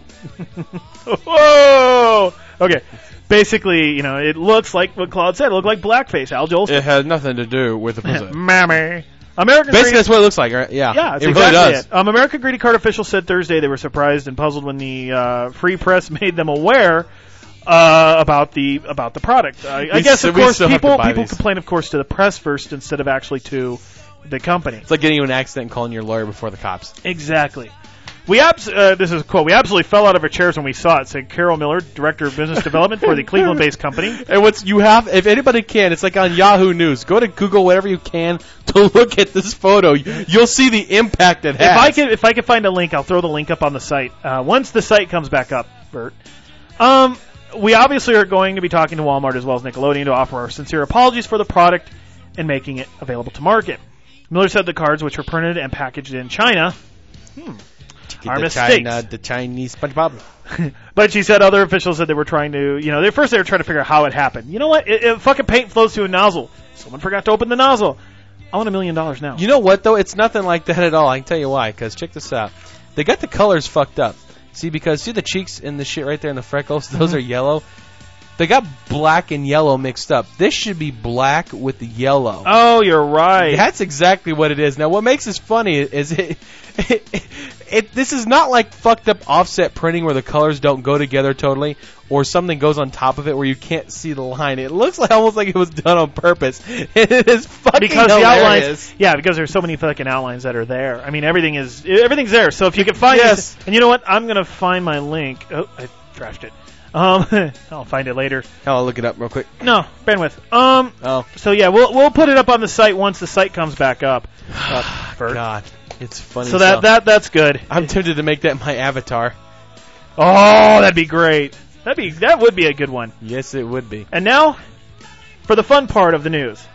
Whoa! Okay. Basically, you know, it looks like what Claude said. It looked like blackface. Al Jolson. It has nothing to do with the pussy. Mammy. American Basically, Greedy- that's what it looks like, right? Yeah. Yeah, it's it exactly really does. it. Um, American Greedy Card officials said Thursday they were surprised and puzzled when the uh, Free Press made them aware uh, about the about the product. I, I We guess, still- of we course, still have to people buy people these. complain, of course, to the press first instead of actually to the company. It's like getting you in an accident and calling your lawyer before the cops. Exactly. We abs- uh, this is a quote. We absolutely fell out of our chairs when we saw it, said Carol Miller, Director of Business Development for the Cleveland-based company. And what's you have, if anybody can, it's like on Yahoo News. Go to Google whatever you can to look at this photo. You'll see the impact it has. If I can, if I can find a link, I'll throw the link up on the site. Uh, once the site comes back up, Bert. Um, we obviously are going to be talking to Walmart as well as Nickelodeon to offer our sincere apologies for the product and making it available to market. Miller said the cards, which were printed and packaged in China, hmm, are the mistakes. China, the Chinese SpongeBob. But she said other officials said they were trying to, you know, they first they were trying to figure out how it happened. You know what? It, it, fucking paint flows through a nozzle. Someone forgot to open the nozzle. I want a million dollars now. You know what though? It's nothing like that at all. I can tell you why. Because check this out. They got the colors fucked up. See, because see the cheeks and the shit right there and the freckles. Those Mm-hmm. are yellow. They got black and yellow mixed up. This should be black with the yellow. Oh, you're right. That's exactly what it is. Now, what makes this funny is it, it, it. This is not like fucked up offset printing where the colors don't go together totally, or something goes on top of it where you can't see the line. It looks like almost like it was done on purpose. It is fucking because hilarious. the outlines, yeah, because there's so many fucking outlines that are there. I mean, everything is everything's there. So if you can find Yes. it, and you know what, I'm gonna find my link. Oh, I trashed it. Um, I'll find it later. I'll look it up real quick. No bandwidth. Um, Oh, so yeah, we'll we'll put it up on the site once the site comes back up. Uh, Bert. God, it's funny. So as that hell. that that's good. I'm tempted to make that my avatar. Oh, that'd be great. That'd be that would be a good one. Yes, it would be. And now, for the fun part of the news.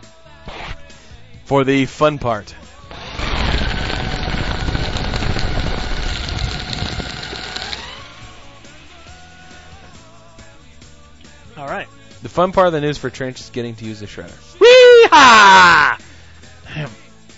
For the fun part. All right. The fun part of the news for Trench is getting to use the shredder. Wee-ha! Damn.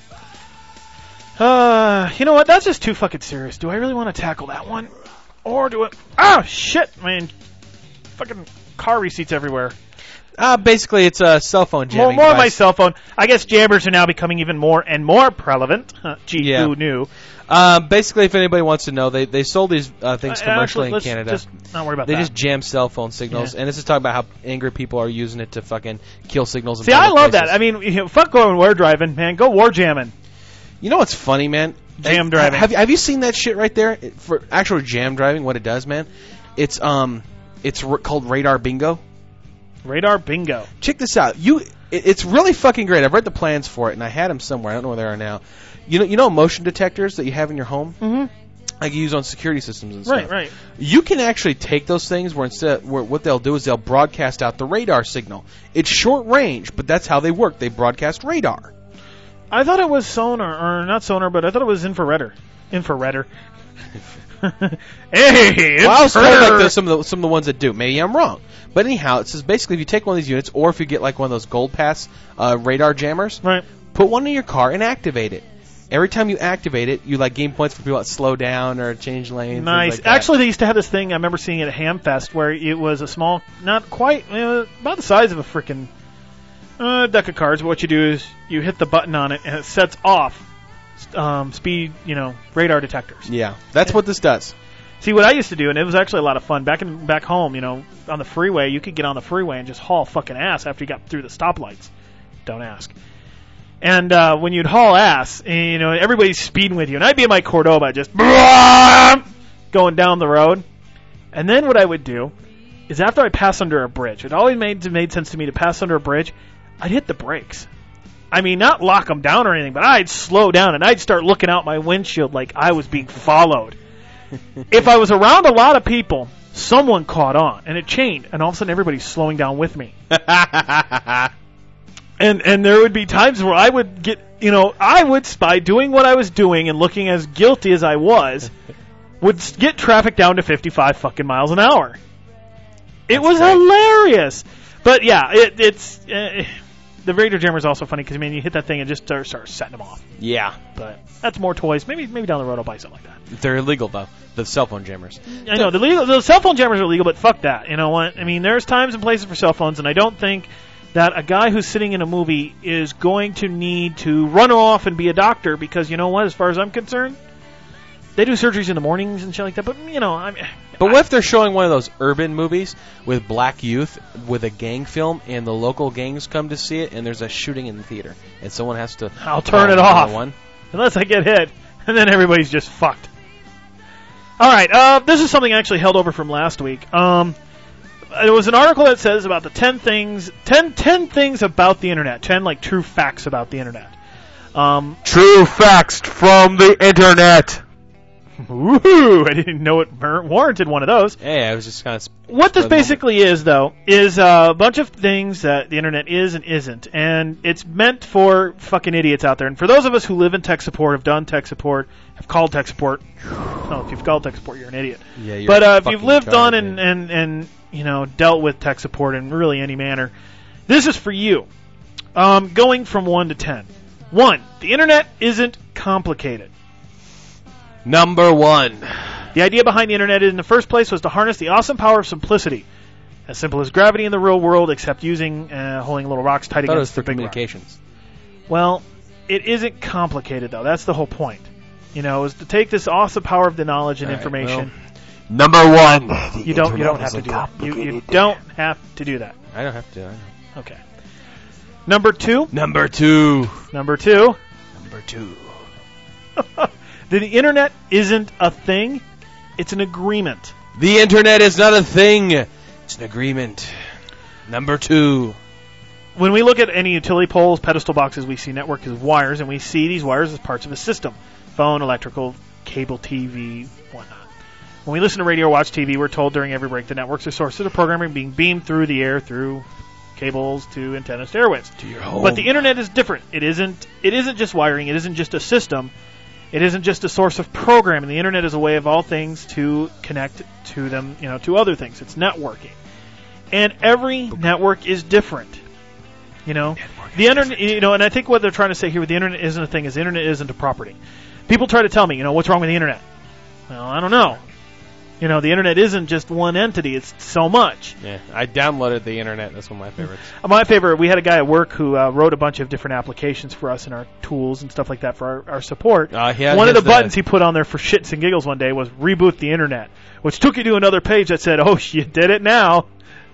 Uh, you know what? That's just too fucking serious. Do I really want to tackle that one? Or do it? Oh, shit, man. Fucking car receipts everywhere. Uh, basically, it's a cell phone More, jamming more on my device. cell phone. I guess jammers are now becoming even more and more prevalent. Huh, gee, Yeah. who knew? Uh, basically, if anybody wants to know, they they sold these uh, things Uh, commercially actually, in let's Canada. just not worry about They that. just jam cell phone signals, Yeah. and this is talking about how angry people are using it to fucking kill signals. in See, I public love places. that. I mean, you know, fuck going war driving, man. Go war jamming. You know what's funny, man? Jam Uh, driving. Have, have you seen that shit right there? It- for actual jam driving, what it does, man? It's um, it's r- called radar bingo. Radar bingo. Check this out. You, it, it's really fucking great. I've read the plans for it, and I had them somewhere. I don't know where they are now. You know, you know, motion detectors that you have in your home, Mm-hmm. like you use on security systems and Right, stuff. right. You can actually take those things where instead, where what they'll do is they'll broadcast out the radar signal. It's short range, but that's how they work. They broadcast radar. I thought it was sonar, or not sonar, but I thought it was infraredder. Infraredder. Hey, Well, I was told infrared. like the, some of the some of the ones that do. Maybe I'm wrong, but anyhow, it says basically if you take one of these units, or if you get like one of those Gold Pass uh, radar jammers, Right. put one in your car and activate it. Every time you activate it, you like gain points for people that slow down or change lanes. things Nice. like that. Actually, they used to have this thing. I remember seeing it at Hamfest where it was a small, not quite, uh, about the size of a freaking uh, deck of cards. But what you do is you hit the button on it and it sets off um, speed, you know, radar detectors. yeah, that's what this does. See, what I used to do, and it was actually a lot of fun back in back home. You know, on the freeway, you could get on the freeway and just haul fucking ass after you got through the stoplights. Don't ask. And uh, when you'd haul ass, and, you know, everybody's speeding with you, and I'd be in my Cordoba just going down the road. And then what I would do is after I pass under a bridge, it always made made sense to me to pass under a bridge. I'd hit the brakes. I mean, not lock them down or anything, but I'd slow down and I'd start looking out my windshield like I was being followed. If I was around a lot of people, someone caught on, and it chained, and all of a sudden everybody's slowing down with me. and and there would be times where I would get, you know, I would, by doing what I was doing and looking as guilty as I was, would get traffic down to fifty-five fucking miles an hour. It That's was great. hilarious. But yeah, it, it's uh, the Raider Jammer is also funny because I mean you hit that thing and just start, start setting them off. Yeah. But that's more toys. Maybe maybe down the road I'll buy something like that. They're illegal, though. The cell phone jammers. I know the legal, the cell phone jammers are illegal, but fuck that. You know what? I mean, there's times and places for cell phones, and I don't think that a guy who's sitting in a movie is going to need to run off and be a doctor because you know what? As far as I'm concerned, they do surgeries in the mornings and shit like that. But you know, I'm. But what if they're showing one of those urban movies with black youth with a gang film, and the local gangs come to see it, and there's a shooting in the theater, and someone has to I'll turn call it off one? unless I get hit, and then everybody's just fucked. All right, uh, this is something I actually held over from last week. Um, there was an article that says about the ten things, ten, ten things about the internet, ten like true facts about the internet. Um, True facts from the internet. woohoo! I didn't know it war- warranted one of those. Hey, I was just kind of. What this basically is, though, is a bunch of things that the internet is and isn't, and it's meant for fucking idiots out there. And for those of us who live in tech support, have done tech support, have called tech support, no, if you've called tech support, you're an idiot. Yeah, you're But uh, if fucking you've lived on retarded, and, man. and, and, you know, dealt with tech support in really any manner, this is for you. Um, going from one to ten. One, the internet isn't complicated. Number one. The idea behind the internet in the first place was to harness the awesome power of simplicity. As simple as gravity in the real world, except using, uh, holding little rocks tight I thought it was against for the big rock. communications. Well, it isn't complicated, though. That's the whole point. You know, is to take this awesome power of the knowledge and All right, information. Number one. The you don't. You internet don't have to isn't do that. You, you complicated. don't have to do that. I don't have to. I know. Okay. Number two. Number two. Number two. Number two. The internet isn't a thing. It's an agreement. The internet is not a thing. It's an agreement. Number two. When we look at any utility poles, pedestal boxes, we see network as wires, and we see these wires as parts of a system. Phone, electrical, cable, T V, whatnot. When we listen to radio or watch T V, we're told during every break that networks are sources of programming being beamed through the air through cables to antennas to airwaves. To your home. But the internet is different. It isn't. It isn't just wiring. It isn't just a system. It isn't just a source of programming. The internet is a way of all things to connect to them, you know, to other things. It's networking, and every network is different. You know, the internet. You know, and I think what they're trying to say here with the internet isn't a thing. Is the internet isn't a property. People try to tell me, you know, what's wrong with the internet? Well, I don't know. You know, the internet isn't just one entity. It's so much. Yeah, I downloaded the internet. That's one of my favorites. Uh, My favorite, we had a guy at work who uh, wrote a bunch of different applications for us and our tools and stuff like that for our, our support. Uh, he had one of the his, uh, buttons he put on there for shits and giggles one day was reboot the internet, which took you to another page that said, oh, you did it now.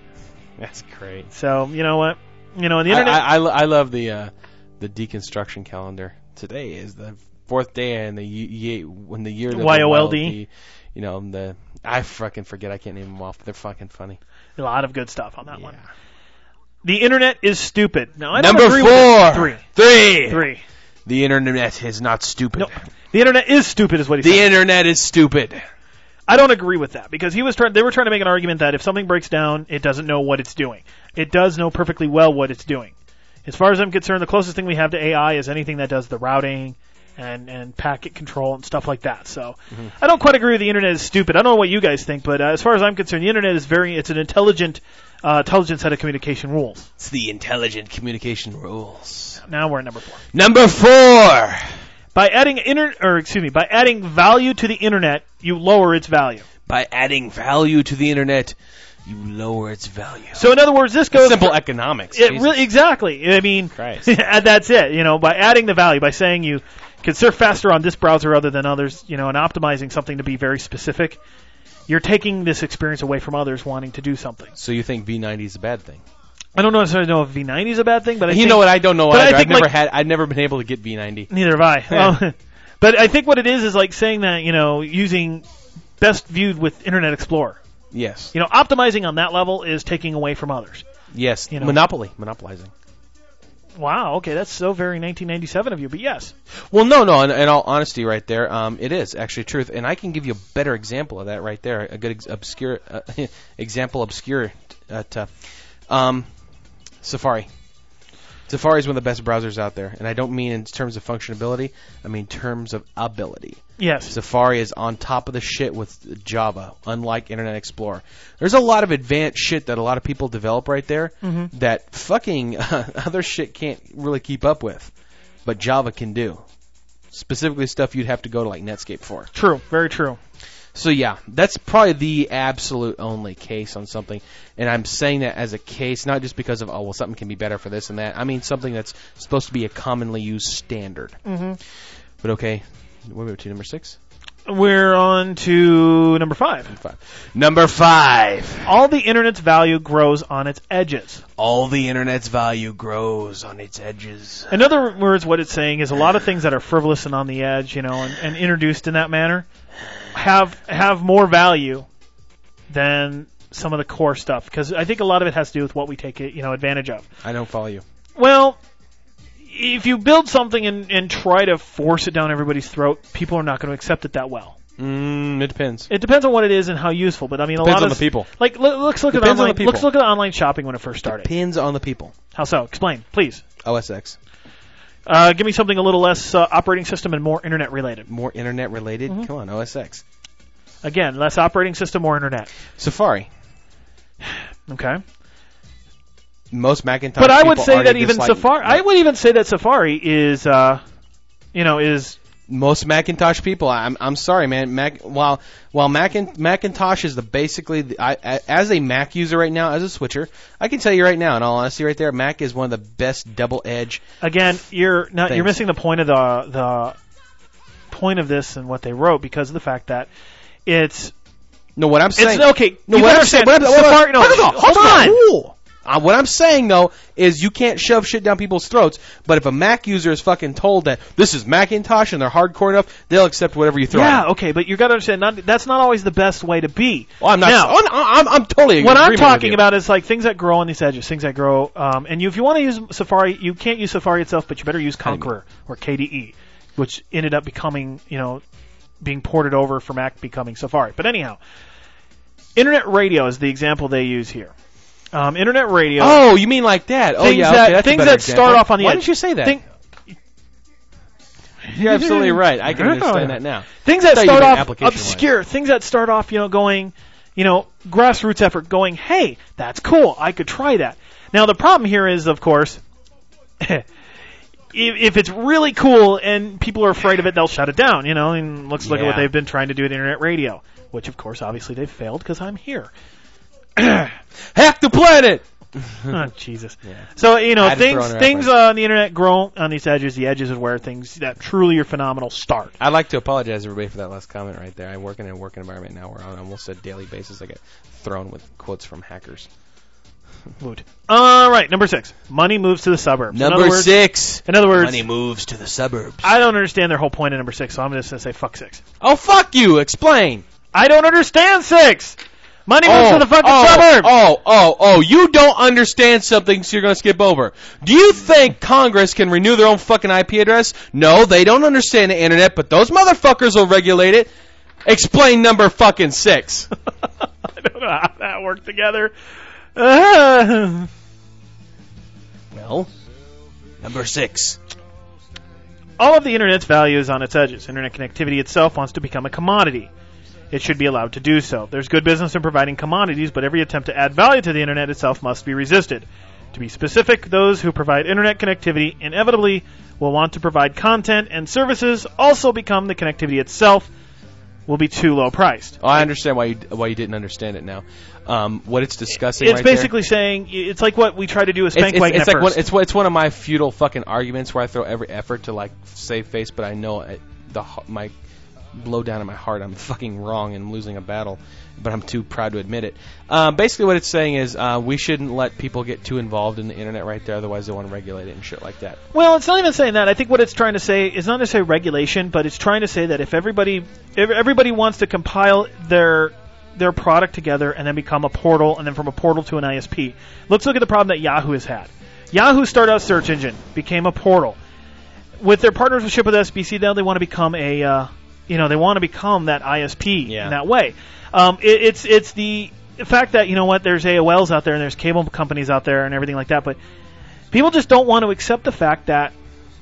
That's great. So, you know what? You know, the I, internet... I, I, lo- I love the uh, the deconstruction calendar. Today is the fourth day in the ye- ye- when the year that the Y O L wild- D? the- You know the I fucking forget. I can't name them off. They're fucking funny. a lot of good stuff on that Yeah. one. The internet is stupid. Now, I don't Number agree four. with it. Three. Three. Three. The internet is not stupid. No, the internet is stupid is what he The said. internet is stupid. I don't agree with that because he was trying. They were trying to make an argument that if something breaks down, it doesn't know what it's doing. It does know perfectly well what it's doing. As far as I'm concerned, the closest thing we have to A I is anything that does the routing and and packet control and stuff like that. So Mm-hmm. I don't quite agree with the internet is stupid. I don't know what you guys think, but uh, as far as I'm concerned, the internet is very. It's an intelligent, uh, intelligent set of communication rules. It's the intelligent communication rules. Now we're at number four. Number four. By adding inter, or excuse me, by adding value to the internet, you lower its value. By adding value to the internet, you lower its value. So in other words, this goes Simple economics. It Jesus really exactly. I mean, Christ. and that's it. You know, by adding the value, by saying you can surf faster on this browser other than others, you know, and optimizing something to be very specific, you're taking this experience away from others wanting to do something. So you think V ninety is a bad thing? I don't necessarily know if V ninety is a bad thing, but I you think, know what? I don't know but I either. I've think, never like- had. I've never been able to get V ninety. Neither have I. Yeah. Well, but I think what it is is like saying that you know using best viewed with Internet Explorer. Yes. You know, optimizing on that level is taking away from others. Yes. You know. Monopoly. Monopolizing. Wow, okay, that's so very nineteen ninety-seven of you, but yes. Well, no, no. In, in all honesty, right there, um, it is actually truth, and I can give you a better example of that right there. A good ex- obscure uh, example, obscure. Uh, to, um, Safari. Safari is one of the best browsers out there, and I don't mean in terms of functionality. I mean in terms of ability. Yes. Safari is on top of the shit with Java, unlike Internet Explorer. There's a lot of advanced shit that a lot of people develop right there Mm-hmm. that fucking uh, other shit can't really keep up with, but Java can do. Specifically stuff you'd have to go to like Netscape for. True, very true. So yeah, that's probably the absolute only case on something, and I'm saying that as a case, not just because of, oh, well, something can be better for this and that. I mean something that's supposed to be a commonly used standard. Mm-hmm. But okay, what are we to, number six? We're on to number five. Five. Number five. All the Internet's value grows on its edges. All the Internet's value grows on its edges. In other words, what it's saying is a lot of things that are frivolous and on the edge, you know, and, and introduced in that manner have have more value than some of the core stuff. Because I think a lot of it has to do with what we take, you know, advantage of. I don't follow you. Well, if you build something and, and try to force it down everybody's throat, people are not going to accept it that well. Mm, it depends. It depends on what it is and how useful. But I mean, Depends a lot on of the people. Like, look, let's look at Depends on online. the people. Let's look at online shopping when it first started. Depends on the people. How so? Explain, please. O S X. Uh, give me something a little less uh, operating system and more internet related. More internet related? Mhm. Come on, O S X. Again, less operating system, more internet. Safari. Okay. Most Macintosh But I would people say already that even dislike- Safari, I would even say that Safari is, uh, you know, is Most Macintosh people. I'm I'm sorry, man. Mac while while Macin, Macintosh is the basically the, I, I, as a Mac user right now, as a switcher, I can tell you right now, in all honesty, right there, Mac is one of the best double edge. again, you're not, you're Thanks. missing the point of the the point of this and what they wrote because of the fact that it's No, what I'm saying. it's okay. No, you what gotta I'm saying. understand, What I'm, Safari, no, hold on, hold on. Ooh. Uh, what I'm saying though is you can't shove shit down people's throats. But if a Mac user is fucking told that this is Macintosh and they're hardcore enough, they'll accept whatever you throw. at Yeah, them. okay, but you got to understand not, that's not always the best way to be. Well, I'm not. Now, I'm, I'm, I'm totally. in what I'm agreement with talking you. about is like things that grow on these edges, things that grow. Um, and you, if you want to use Safari, you can't use Safari itself, but you better use Conqueror or K D E, which ended up becoming, you know, being ported over for Mac, becoming Safari. But anyhow, Internet radio is the example they use here. Um, Internet radio. Oh, you mean like that? Oh, things yeah. that Okay, that's a things better that example. start off on the Why edge. didn't you say that? Think- You're absolutely right. I can understand that now. Things that I thought you start meant off application-wise. obscure, things that start off, you know, going, you know, grassroots effort, going, hey, that's cool, I could try that. Now the problem here is, of course, if, if it's really cool and people are afraid of it, they'll shut it down, you know. And let's look at what Yeah. they've been trying to do with internet radio, which of course, obviously, they've failed because I'm here. Hack the planet. Oh, Jesus. Yeah. So, you know, I had to throw things in a things reference. on the internet grow on these edges. The edges is where things that truly are phenomenal start. I'd like to apologize everybody for that last comment right there. I work in a work environment now where on almost a daily basis I get thrown with quotes from hackers. Woot. All right, number six. Money moves to the suburbs. in other Number words, six. In other words, Money moves to the suburbs. I don't understand their whole point in number six, so I'm just going to say fuck six. Oh, fuck you. Explain. I don't understand six. Money moves to the fucking oh, suburbs. Oh, oh, oh, you don't understand something, so you're going to skip over. Do you think Congress can renew their own fucking I P address? No, they don't understand the internet, but those motherfuckers will regulate it. Explain number fucking six. I don't know how that worked together. Uh, Well, number six. all of the internet's value is on its edges. Internet connectivity itself wants to become a commodity. It should be allowed to do so. There's good business in providing commodities, but every attempt to add value to the internet itself must be resisted. To be specific, those who provide internet connectivity inevitably will want to provide content, and services also become the connectivity itself will be too low priced. Oh, I understand why you why you didn't understand it now. Um, what it's discussing It's right basically saying it's like what we try to do with there, it's, Spankwagon it's, it's at like one, first. it's one- it's one of my futile fucking arguments where I throw every effort to like save face, but I know it, the my blow down in my heart I'm fucking wrong and losing a battle, but I'm too proud to admit it. Um, basically, what it's saying is uh, we shouldn't let people get too involved in the internet right there, otherwise they want to regulate it and shit like that. Well, it's not even saying that. I think what it's trying to say is not necessarily regulation, but it's trying to say that if everybody if everybody wants to compile their their product together and then become a portal, and then from a portal to an I S P. Let's look at the problem that Yahoo has had. Yahoo started out as a search engine, became a portal. With their partnership with S B C, now they want to become a, uh, you know, they want to become that I S P Yeah. in that way. Um, it, it's it's the fact that, you know what, there's A O Ls out there and there's cable companies out there and everything like that, but people just don't want to accept the fact that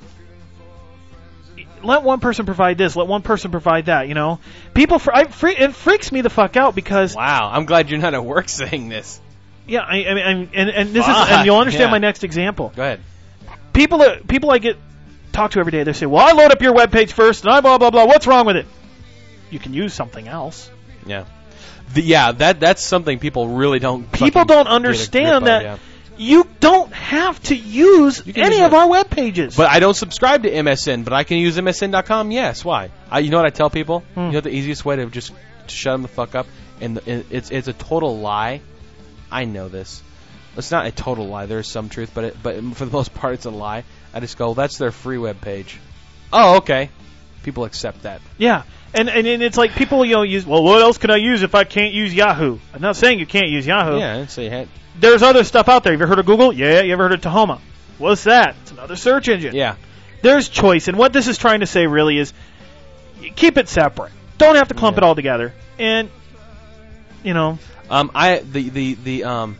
let one person provide this, let one person provide that, you know. People, fr- I, fre- it freaks me the fuck out because, Wow, I'm glad you're not at work saying this. yeah, I, I mean, I'm, and, and this Fuck, is, and you'll understand yeah. my next example. Go ahead. People, that, people I get talk to every day, they say, well, I load up your webpage first and I blah, blah, blah, what's wrong with it? You can use something else. Yeah. The, yeah, that that's something people really don't. People fucking don't get a understand grip that on, yeah. you don't have to use You can any use of it. our web pages. But I don't subscribe to M S N, but I can use M S N dot com. Yes, why? I, you know what I tell people? Hmm. You know the easiest way to just shut them the fuck up, and, the, and it's it's a total lie. I know this. It's not a total lie. There's some truth, but it, but for the most part, it's a lie. I just go, that's their free web page. Oh, okay. People accept that. Yeah, and, and and it's like people, you know, use, well, what else can I use if I can't use Yahoo? I'm not saying you can't use Yahoo. Yeah, I'd say hey, There's other stuff out there. Have you heard of Google? Yeah. You ever heard of Tahoma? What's that? It's another search engine. yeah. There's choice, and what this is trying to say really is keep it separate. Don't have to clump Yeah. it all together. And, you know, Um, I the the the um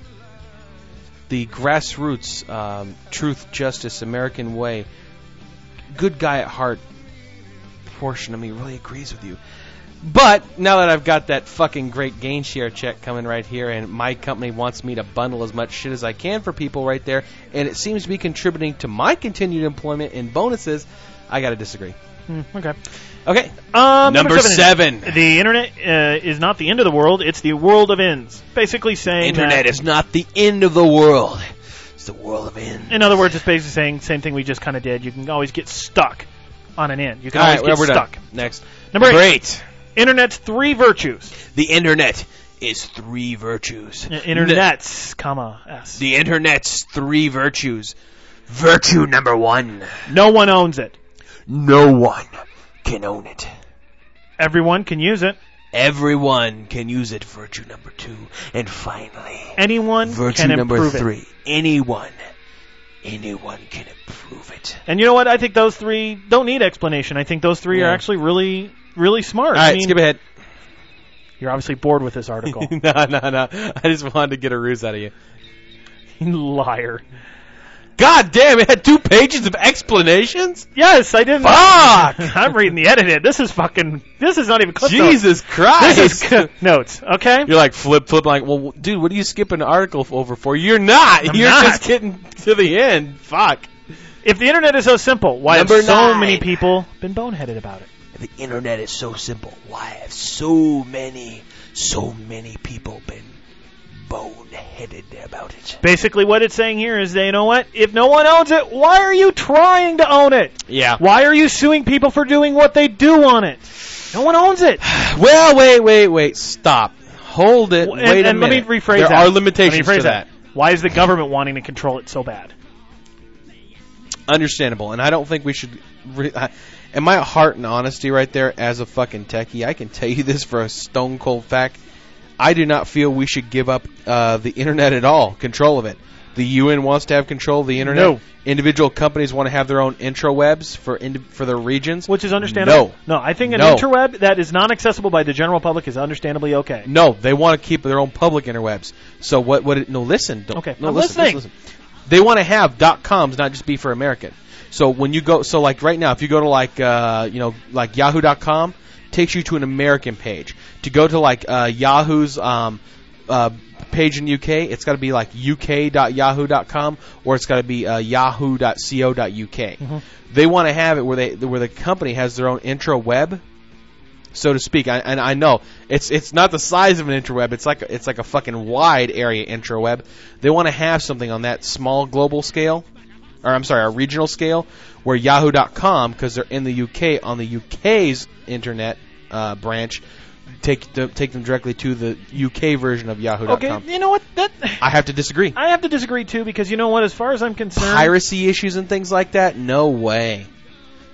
the grassroots um, truth, justice, American way, good guy at heart portion of me really agrees with you. But now that I've got that fucking great gain share check coming right here, and my company wants me to bundle as much shit as I can for people right there, and it seems to be contributing to my continued employment and bonuses, I got to disagree. mm, okay. Okay, Um, number seven. The internet uh, is not the end of the world; it's the world of ends. Basically saying Internet that, is not the end of the world. It's the world of ends. in other words, it's basically saying same thing we just kind of did. You can always get stuck on an end. You can All always right, get we're stuck. done. Next. Number eight. eight. Internet's three virtues. The internet is three virtues. Uh, Internet's, comma s. The internet's three virtues. Virtue number one. No one owns it. No one can own it. Everyone can use it. Everyone can use it. Virtue number two. And finally, Anyone virtue can number improve three. it. Anyone. Anyone can improve it. And you know what? I think those three don't need explanation. I think those three Yeah. are actually really, really smart. All I right, mean, skip ahead. You're obviously bored with this article. no, no, no. I just wanted to get a ruse out of you. You liar. God damn, it had two pages of explanations? Yes, I didn't. Fuck! I'm reading the edited. This is fucking. This is not even clip Jesus notes. Christ! This is c- notes. Okay. You're like flip, flip, like, well, dude, what are you skipping the article over for? You're not. I'm You're not. just getting to the end. Fuck. If the internet is so simple, why Number have so nine. many people been boneheaded about it? The internet is so simple. Why have so many, so many people been boneheaded about it? Basically, what it's saying here is that, you know what? If no one owns it, why are you trying to own it? Yeah. Why are you suing people for doing what they do on it? No one owns it. Well, wait, wait, wait. Stop. Hold it. And, wait a and let me minute. rephrase there that. are Let me limitations rephrase to that. Why is the government wanting to control it so bad? Understandable, and I don't think we should. Re- I, in my heart and honesty, right there, as a fucking techie, I can tell you this for a stone cold fact. I do not feel we should give up uh, the internet at all, control of it. The U N wants to have control of the internet. No. Individual companies want to have their own intrawebs for indi- for their regions. Which is understandable. No. No, I think an No. interweb that is non-accessible by the general public is understandably okay. No, they want to keep their own public interwebs. So what? What? It, no, listen. Don't, Okay, no, I'm listen, listening. listen, listen. They want to have dot coms, not just be for American. So when you go, so like right now, if you go to like uh, you know like Yahoo dot com, takes you to an American page. To go to like uh, Yahoo's um, uh, page in U K, it's got to be like U K dot yahoo dot com or it's got to be uh, yahoo dot co dot U K. Mm-hmm. They want to have it where they where the company has their own intraweb, so to speak. I, and I know it's it's not the size of an intraweb. It's like a, it's like a fucking wide area intraweb. They want to have something on that small global scale, or I'm sorry, a regional scale, where Yahoo dot com, because they're in the U K, on the U K's internet uh, branch, take the, take them directly to the U K version of Yahoo dot com. Okay, you know what? That I have to disagree. I have to disagree too because you know what? As far as I'm concerned, Piracy issues and things like that, no way.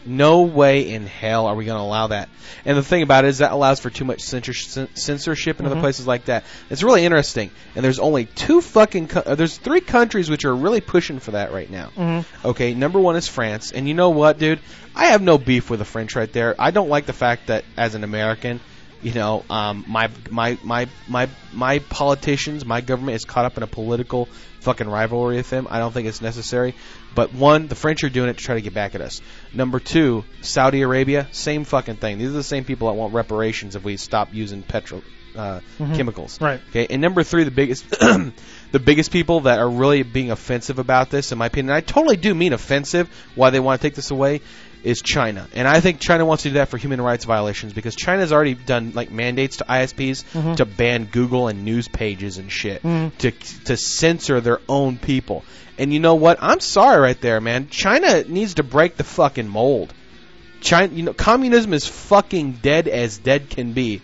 No way in hell are we going to allow that. And the thing about it is that allows for too much censor- censorship in Mm-hmm. other places like that. It's really interesting. And there's only two fucking, co- uh, there's three countries which are really pushing for that right now. Mm-hmm. Okay, number one is France. And you know what, dude? I have no beef with the French right there. I don't like the fact that as an American, you know, um, my my my my my politicians, my government is caught up in a political fucking rivalry with them. I don't think it's necessary. But one, the French are doing it to try to get back at us. Number two, Saudi Arabia, same fucking thing. These are the same people that want reparations if we stop using petrol uh, Mhm. chemicals. Right. Okay. And number three, the biggest the biggest people that are really being offensive about this, in my opinion, and I totally do mean offensive. Why they want to take this away is China. And I think China wants to do that for human rights violations because China's already done like mandates to I S Ps Mhm. to ban Google and news pages and shit Mhm. to to censor their own people. And you know what? I'm sorry right there, man. China needs to break the fucking mold. China, you know, communism is fucking dead as dead can be.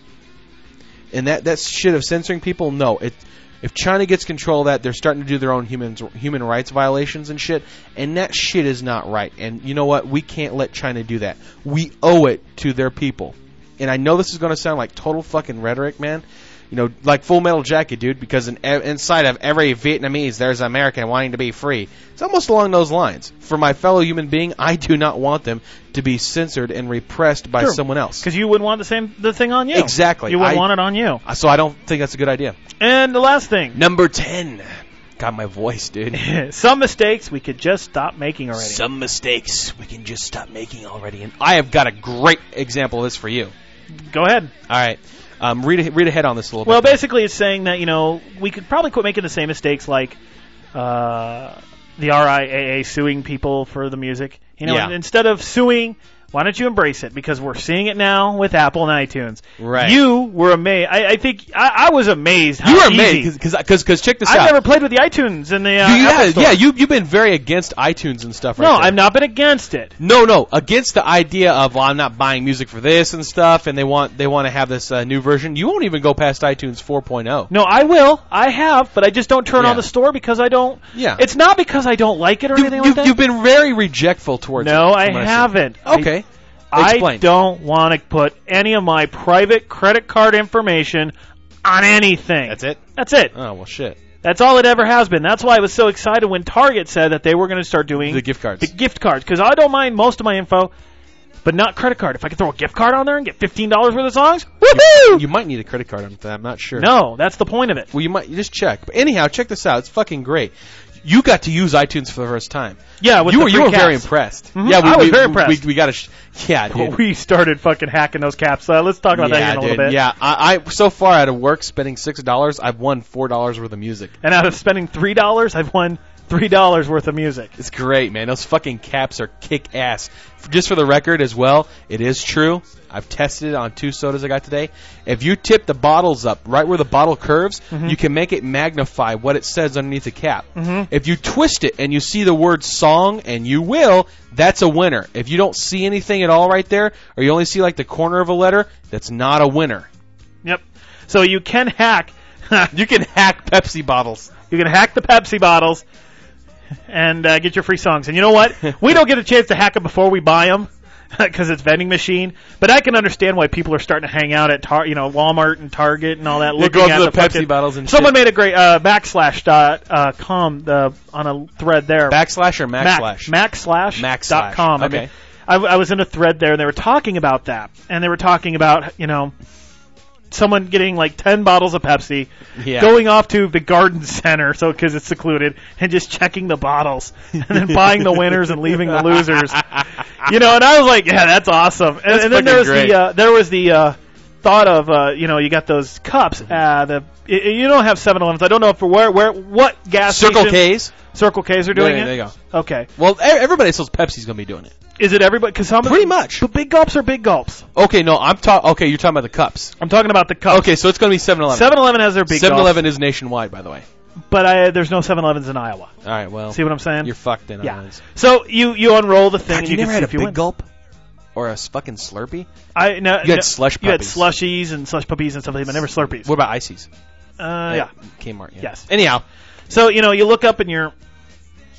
And that that shit of censoring people, no, it if China gets control of that, they're starting to do their own human human rights violations and shit, and that shit is not right. And you know what? We can't let China do that. We owe it to their people. And I know this is going to sound like total fucking rhetoric, man. You know, like Full Metal Jacket, dude, because in, inside of every Vietnamese, there's an American wanting to be free. It's almost along those lines. For my fellow human being, I do not want them to be censored and repressed by Sure. someone else. Because you wouldn't want the same the thing on you. Exactly. You wouldn't I- want it on you. So I don't think that's a good idea. And the last thing. Number ten. Got my voice, dude. Some mistakes we could just stop making already. Some mistakes we can just stop making already. And I have got a great example of this for you. Go ahead. All right. Um, read, a, read ahead on this a little Well, bit. basically, it's saying that, you know, we could probably quit making the same mistakes like uh, the R I A A suing people for the music. You know, Yeah. and instead of suing, why don't you embrace it? Because we're seeing it now with Apple and iTunes. Right. You were amazed. I, I think I, I was amazed. How You were easy. amazed because because check this I've out. never played with the iTunes and the uh, You- yeah, Apple Store. yeah. You you've been very against iTunes and stuff. Right no, there. I've not been against it. No, no, against the idea of well, I'm not buying music for this and stuff, and they want they want to have this uh, new version. You won't even go past iTunes four point oh. No, I will. I have, but I just don't turn Yeah. on the store because I don't. Yeah. It's not because I don't like it or You, anything you, like that. you've been very rejectful towards it. no, I from what I've seen. haven't. Okay. I, Explain. I don't want to put any of my private credit card information on anything. That's it? That's it. Oh, well, shit. That's all it ever has been. That's why I was so excited when Target said that they were going to start doing The gift cards. the gift cards, because I don't mind most of my info, but not credit card. If I could throw a gift card on there and get fifteen dollars worth of songs, woohoo! You might need a credit card on that. I'm not sure. No, that's the point of it. Well, you might you just check. But anyhow, check this out. It's fucking great. You got to use iTunes for the first time. Yeah, with you the were free you were caps. very impressed. Mhm. Yeah, we, I was we, very we- impressed. We, we got to. Sh- yeah, dude. We started fucking hacking those caps. Uh, let's talk about yeah, that in a little dude. bit. Yeah, I, I so far out of work spending six dollars, I've won four dollars worth of music. And out of spending three dollars, I've won three dollars worth of music. It's great, man. Those fucking caps are kick ass. Just for the record as well, it is true. I've tested it on two sodas I got today. If you tip the bottles up right where the bottle curves, Mhm. you can make it magnify what it says underneath the cap. Mhm. If you twist it and you see the word song, and you will, that's a winner. If you don't see anything at all right there, or you only see like the corner of a letter, that's not a winner. Yep. So you can hack. You can hack Pepsi bottles. You can hack the Pepsi bottles and uh, get your free songs. And you know what? We don't get a chance to hack them before we buy them because it's vending machine. But I can understand why people are starting to hang out at tar- you know Walmart and Target and all that. They Looking go up at to the Pepsi fucking- bottles and Someone shit. made a great uh, backslash dot uh, com the on a thread there. Backslash or Mac, Macslash? Macslash Macslash. dot com. I Okay. mean, I, I was in a thread there and they were talking about that, and they were talking about you know. Someone getting like ten bottles of Pepsi, Yeah. going off to the garden center, so because it's secluded, and just checking the bottles, and then buying the winners and leaving the losers. You know, and I was like, yeah, that's awesome. And, That's and then there was fucking the uh, there was the uh, thought of uh, you know you got those cups. Uh, the y- you don't have seven elevens. I don't know if where where what gas Circle station K's. Circle K's are doing there, it. There you go. Okay, Well, e- everybody that sells Pepsi's going to be doing it. is it everybody? Because some Pretty much. But big gulps are big gulps. Okay, no, I'm talking. Okay, you're talking about the cups. I'm talking about the cups. Okay, so it's going to be seven eleven. seven eleven has their big seven gulps, eleven is nationwide, by the way. but I, there's no seven elevens in Iowa. All right, well, See what I'm saying? you're fucked in. Yeah. on this. So you you unroll the thing God, and you you never can had see a if you big win. gulp or a s- fucking Slurpee? I no, You had no, slush You had puppies. slushies and slush puppies and stuff, but never Slurpees. What about ices? Uh, yeah. Kmart. Yeah. Yes. Anyhow, So you know you look up and you're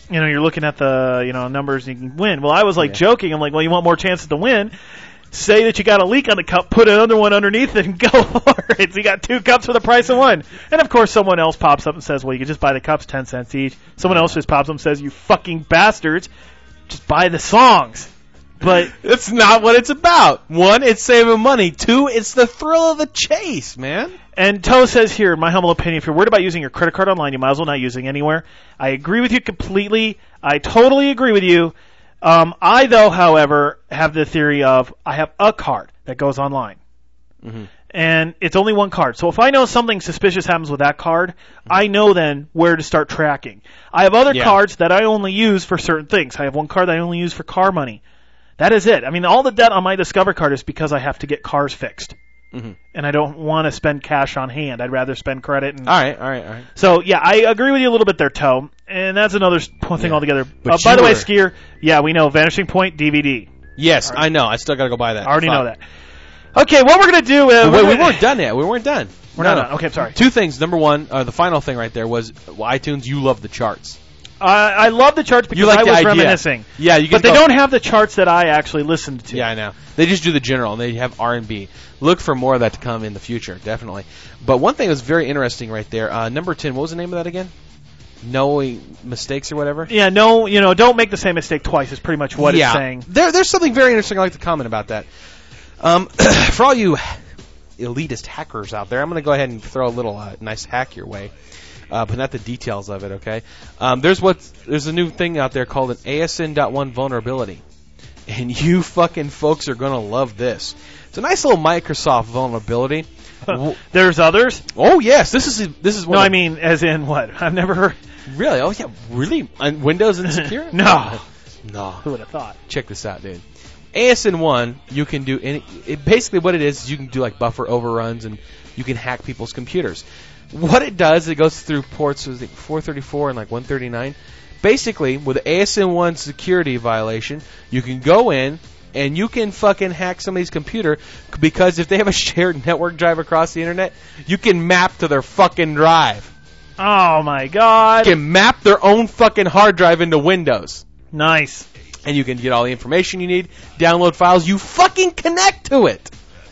you know, you're looking at the, you know, numbers and you can win. Well, I was like Yeah. joking. I'm like, well, you want more chances to win? Say that you got a leak on the cup, put another one underneath it, and go for it. So you got two cups for the price of one. And of course, someone else pops up and says, well, you can just buy the cups ten cents each. Someone else just pops up and says, you fucking bastards, just buy the songs. But That's not what it's about. One, it's saving money. Two, it's the thrill of the chase, man. And Toe says here, in my humble opinion, if you're worried about using your credit card online, you might as well not using it anywhere. I agree with you completely. I totally agree with you. Um, I, though, however, have the theory of I have a card that goes online. Mm-hmm. And it's only one card. So if I know something suspicious happens with that card, I know then where to start tracking. I have other Yeah. cards that I only use for certain things. I have one card that I only use for car money. That is it. I mean, all the debt on my Discover card is because I have to get cars fixed. Mm-hmm. And I don't want to spend cash on hand. I'd rather spend credit. And All right, all right, all right. so, yeah, I agree with you a little bit there, Toe. And that's another s- thing Yeah. altogether. But Uh, by you the way, were- Skier, yeah, we know Vanishing Point D V D. Yes, I know. I still got to go buy that. I already Fuck. know that. Okay, what we're going to do is... But wait, we weren't done yet. We weren't done. We're No, not no. done. Okay, I'm sorry. Two things. Number one, uh, the final thing right there was well, iTunes. You love the charts. Uh, I love the charts because You like I the was idea. reminiscing. Yeah, you But get they the- don't have the charts that I actually listened to. Yeah, I know. They just do the general, and they have R and B. Look for more of that to come in the future, definitely. But one thing that was very interesting right there, uh, number ten, what was the name of that again? No mistakes or whatever? Yeah, no, you know, don't make the same mistake twice is pretty much what yeah. it's saying. There, there's something very interesting I'd like to comment about that. Um, for all you elitist hackers out there, I'm going to go ahead and throw a little uh, nice hack your way. Uh, but not the details of it, okay? Um, there's what there's a new thing out there called an A S N dot one vulnerability. And you fucking folks are going to love this. It's a nice little Microsoft vulnerability. W- There's others? oh, yes. This is this is one No, of I mean, as in what? I've never heard. Really? Oh, yeah. Really? On Windows Insecure? No. No. Who would have thought? Check this out, dude. A S N one, you can do any. It, basically, what it is, is you can do like buffer overruns and you can hack people's computers. What it does, it goes through ports, I think four thirty-four and like one thirty-nine. Basically, with the A S N one security violation, you can go in and you can fucking hack somebody's computer because if they have a shared network drive across the internet, you can map to their fucking drive. Oh, my God. You can map their own fucking hard drive into Windows. Nice. And you can get all the information you need, download files, you fucking connect to it.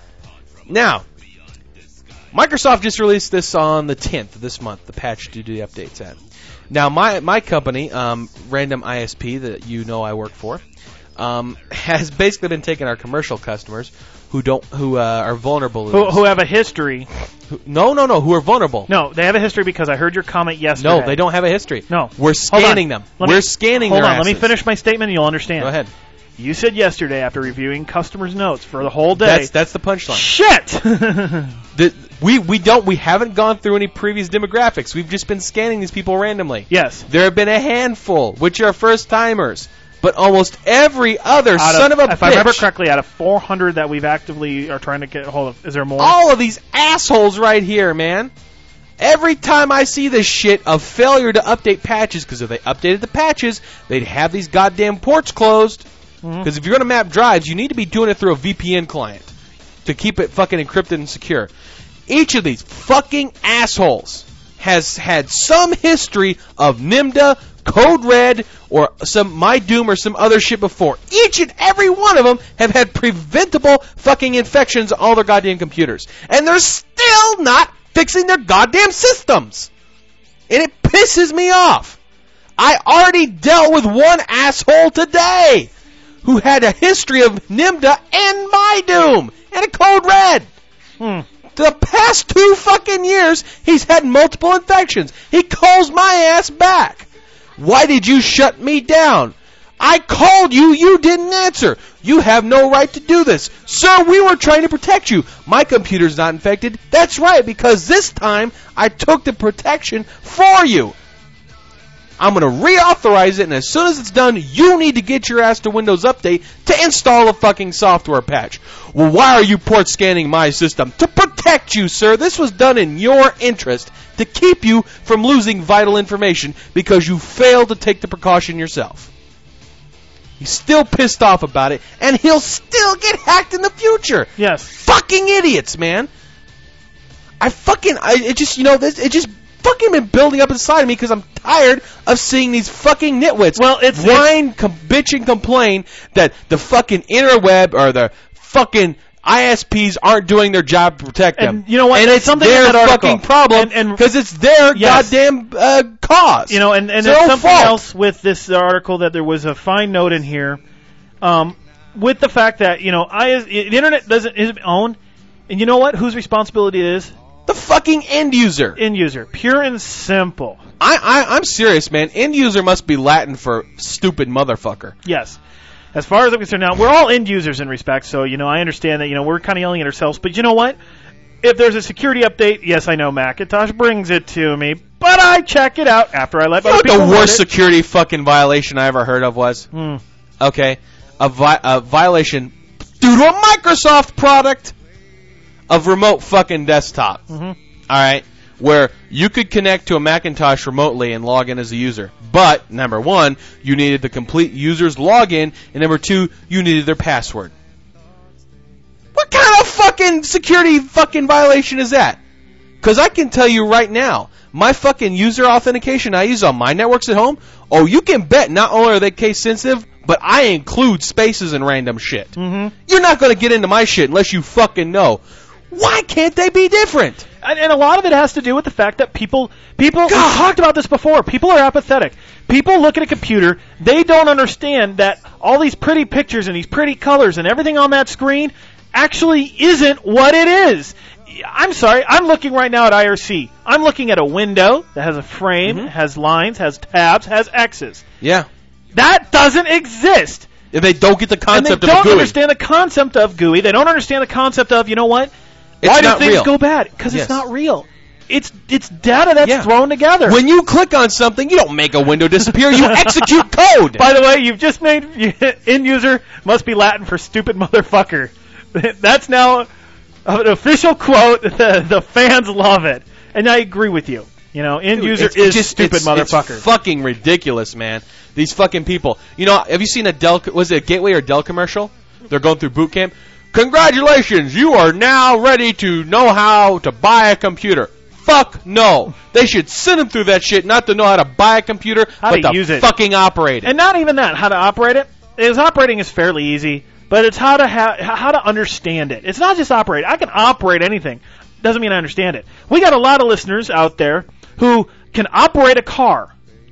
Now, Microsoft just released this on the tenth of this month, the patch to do the updates at. Now, my my company, um, Random I S P, that you know I work for, um, has basically been taking our commercial customers who don't who uh, are vulnerable. to Who, this. who have a history. Who- no, no, no, who are vulnerable. No, they have a history because I heard your comment yesterday. No, they don't have a history. No. We're Hold on. scanning them. Let me- We're scanning Hold their on, let me asses. finish my statement and you'll understand. Go ahead. You said yesterday, after reviewing customers' notes for the whole day. That's that's the punchline. Shit! The, we we don't we haven't gone through any previous demographics. We've just been scanning these people randomly. Yes. There have been a handful, which are first timers, but almost every other Out son of, a if bitch. I remember correctly, out of four hundred that we've actively are trying to get a hold of, is there more? all of these assholes right here, man. Every time I see this shit of failure to update patches, because if they updated the patches, they'd have these goddamn ports closed. Because if you're going to map drives, you need to be doing it through a V P N client to keep it fucking encrypted and secure. Each of these fucking assholes has had some history of Nimda, Code Red, or some My Doom or some other shit before. Each and every one of them have had preventable fucking infections on all their goddamn computers. And they're still not fixing their goddamn systems. And it pisses me off. I already dealt with one asshole today who had a history of Nimda and My Doom and a Code Red. Hmm. The past two fucking years, he's had multiple infections. He calls my ass back. Why did you shut me down? I called you, you didn't answer. You have no right to do this. Sir, we were trying to protect you. My computer's not infected. That's right, because this time I took the protection for you. I'm going to reauthorize it, and as soon as it's done, you need to get your ass to Windows Update to install a fucking software patch. Well, why are you port scanning my system? To protect you, sir. This was done in your interest to keep you from losing vital information because you failed to take the precaution yourself. He's still pissed off about it, and he'll still get hacked in the future. Yes. Fucking idiots, man. I fucking, I, it just, you know, this, it just fucking been building up inside of me because I'm tired of seeing these fucking nitwits Well, it's- whine, com- bitch, and complain that the fucking interweb or the fucking I S Ps aren't doing their job to protect them. And you know what? And There's it's something in their that article. fucking problem And- and- because it's their Yes. goddamn uh, cause. You know, and, and It's there's their own something fault. else with this article that there was a fine note in here, um, with the fact that you know, I the internet doesn't isn't owned, and you know what? Whose responsibility it is? The fucking end user. End user, pure and simple. I, I I'm serious, man. End user must be Latin for stupid motherfucker. Yes. As far as I'm concerned, now we're all end users in respect, so you know I understand that you know we're kind of yelling at ourselves, but you know what? If there's a security update, yes, I know Macintosh brings it to me, but I check it out after I let You know other what people the worst read it. security fucking violation I ever heard of was? Hmm. Okay, a, vi- a violation due to a Microsoft product of remote fucking desktop. Mhm. All right, where you could connect to a Macintosh remotely and log in as a user. But number one, you needed the complete user's login, and number two, you needed their password. What kind of fucking security fucking violation is that? Because I can tell you right now, my fucking user authentication I use on my networks at home, oh, you can bet not only are they case sensitive, but I include spaces and random shit. Mm-hmm. You're not going to get into my shit unless you fucking know. Why can't they be different? And, and a lot of it has to do with the fact that people, people, we God. talked about this before, people are apathetic. People look at a computer, they don't understand that all these pretty pictures and these pretty colors and everything on that screen actually isn't what it is. I'm sorry, I'm looking right now at I R C. I'm looking at a window that has a frame, Mhm. has lines, has tabs, has X's. Yeah. That doesn't exist. If they don't get the And they concept of a don't G U I. understand the concept of G U I. They don't understand the concept of, you know what? It's Why do not things real. go bad? Because Yes. it's not real. It's it's data that's Yeah. thrown together. When you click on something, you don't make a window disappear. You execute code. By the way, you've just made end user must be Latin for stupid motherfucker. That's now an official quote. The, the fans love it, and I agree with you. You know, end Dude, user it's is just- stupid it's, motherfucker. It's fucking ridiculous, man. These fucking people. You know, have you seen a Dell? Was it a Gateway or Dell commercial? They're going through boot camp. Congratulations, you are now ready to know how to buy a computer. Fuck no. They should send them through that shit, not to know how to buy a computer, How but to to use it. fucking operate it. And not even that, how to operate it. Is operating is fairly easy, but it's how to ha- how to understand it. It's not just operate. I can operate anything. Doesn't mean I understand it. We got a lot of listeners out there who can operate a car.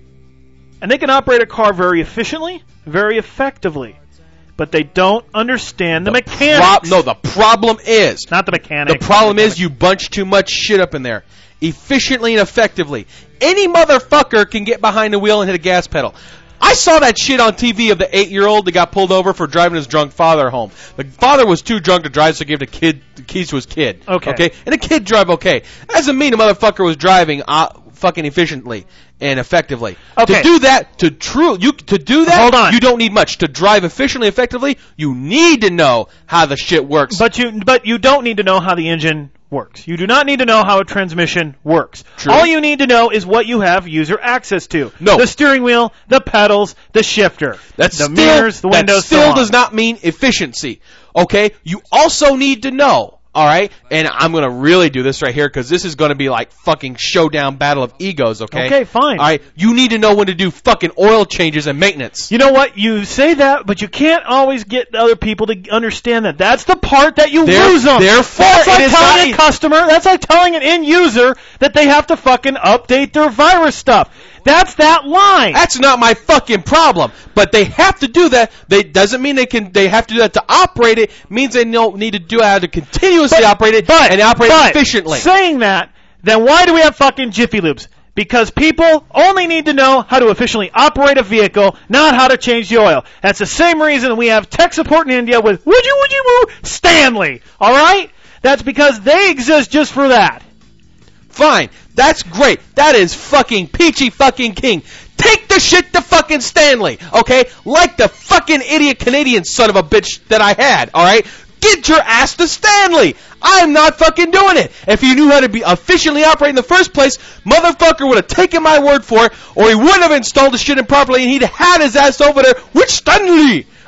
And they can operate a car very efficiently, very effectively. But they don't understand the, mechanics. Pro- no, the problem is Not the mechanics. The problem is you bunch too much shit up in there. Efficiently and effectively. Any motherfucker can get behind the wheel and hit a gas pedal. I saw that shit on T V of the eight-year-old that got pulled over for driving his drunk father home. The father was too drunk to drive, so he gave the kid the keys to his kid. Okay. Okay? And the kid drive okay. That doesn't mean the motherfucker was driving uh, fucking efficiently and effectively. Okay. To do that, to true, you to do that, Hold on. you don't need much. To drive efficiently, effectively, you need to know how the shit works. But you but you don't need to know how the engine works. You do not need to know how a transmission works. True. All you need to know is what you have user access to. No. The steering wheel, the pedals, the shifter. That's the still, mirrors, the windows, That still so on. does not mean efficiency. Okay? You also need to know, all right? And I'm going to really do this right here because this is going to be like fucking showdown battle of egos, okay? Okay, fine. All right? You need to know when to do fucking oil changes and maintenance. You know what? You say that, but you can't always get other people to understand that. That's the part that you There- lose them. therefore, that's like it is telling not- a customer, that's like telling an end user that they have to fucking update their virus stuff. That's that line. That's not my fucking problem. But they have to do that. They doesn't mean they can. They have to do that to operate it. Means they don't need to do how to continuously But- operate it but- and operate but it efficiently. Saying that, then why do we have fucking Jiffy Lubes? Because people only need to know how to efficiently operate a vehicle, not how to change the oil. That's the same reason we have tech support in India with would you would you woo Stanley. All right? That's because they exist just for that. Fine. That's great. That is fucking peachy fucking king. Take the shit to fucking Stanley, okay? Like the fucking idiot Canadian son of a bitch that I had, alright? Get your ass to Stanley! I'm not fucking doing it! If he knew how to be efficiently operate in the first place, motherfucker would have taken my word for it, or he wouldn't have installed the shit in properly and he'd had his ass over there with Stanley!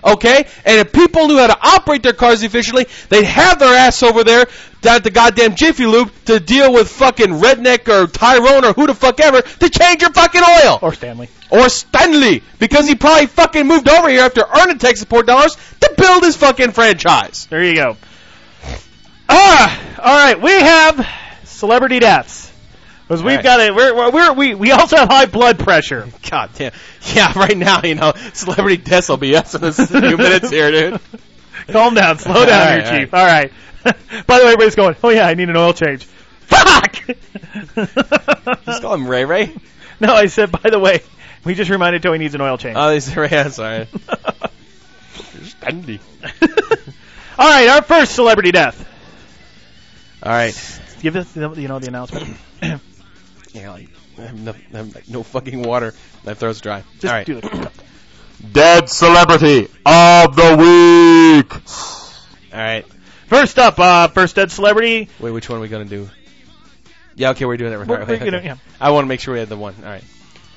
okay? And if people knew how to operate their cars efficiently, they'd have their ass over there down at the goddamn Jiffy Lube to deal with fucking Redneck or Tyrone or who the fuck ever to change your fucking oil. Or Stanley. Or Stanley, because he probably fucking moved over here after earning tech support dollars to build his fucking franchise. There you go. Ah, all right, we have celebrity deaths. Because we've right. got it. We're, we're, we we also have high blood pressure. God damn. Yeah, right now, you know, celebrity deaths will be us in a few minutes here, dude. Calm down, slow down All here, right, Chief. All right. By the way, everybody's going, oh yeah, I need an oil change. Fuck! Just call him Ray Ray. No, I said, by the way, we just reminded Joey needs an oil change. Oh, he's Ray. I'm sorry. Stanley. All right, our first celebrity death. All right. Give us, the, you know, the announcement. Yeah, like, I have no, I have like no fucking water. My throat's dry. Just All right. do it. Dead celebrity of the week. All right. First up, uh, first dead celebrity. Wait, which one are we going to do? Yeah, okay, we're doing it right We're- right, we're okay. gonna- yeah. I want to make sure we had the one. All right.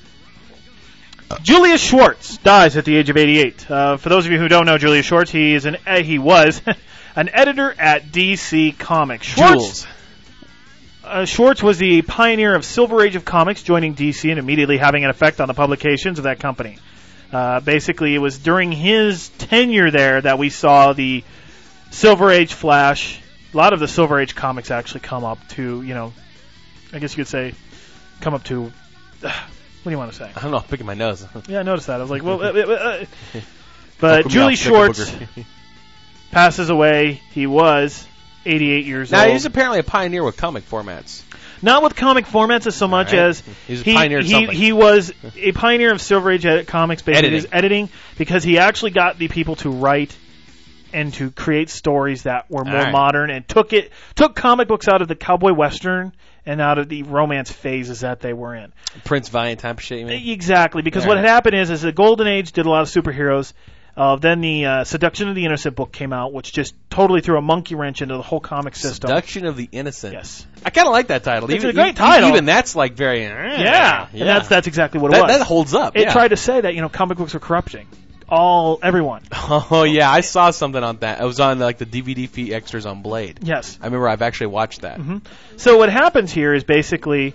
Julius Schwartz dies at the age of eighty-eight. Uh, for those of you who don't know Julius Schwartz, he is an uh, he was an editor at D C Comics. Schwartz, Jules. uh, Schwartz was the pioneer of Silver Age of Comics, joining D C and immediately having an effect on the publications of that company. Uh, basically, it was during his tenure there that we saw the Silver Age Flash. A lot of the Silver Age comics actually come up to, you know, I guess you could say, come up to. Uh, what do you want to say? I don't know. I'm picking my nose. Yeah, I noticed that. I was like, well, uh, uh, uh. but Fuck me Julie off, take a Schwartz booger. passes away. He was eighty-eight years Now, old. he's apparently a pioneer with comic formats. Not with comic formats as so much All right. as He's a he, pioneer of he, something. he was a pioneer of Silver Age edit comics, basically Editing. his editing, because he actually got the people to write and to create stories that were more All right. modern and took it took comic books out of the cowboy western and out of the romance phases that they were in. Prince Valiant type of shit, you mean? Exactly, because All what right. had happened is, is the Golden Age did a lot of superheroes. Uh, then the uh, Seduction of the Innocent book came out, which just totally threw a monkey wrench into the whole comic system. Seduction of the Innocent. Yes. I kind of like that title. It's even, a great even- title. Even that's like very. eh, Yeah, yeah. and that's that's exactly what it that, was. that holds up. It yeah. tried to say that, you know, comic books are corrupting all everyone. Oh yeah, I saw something on that. It was on like the D V D feed extras on Blade. Yes. I remember I've actually watched that. hmm So what happens here is basically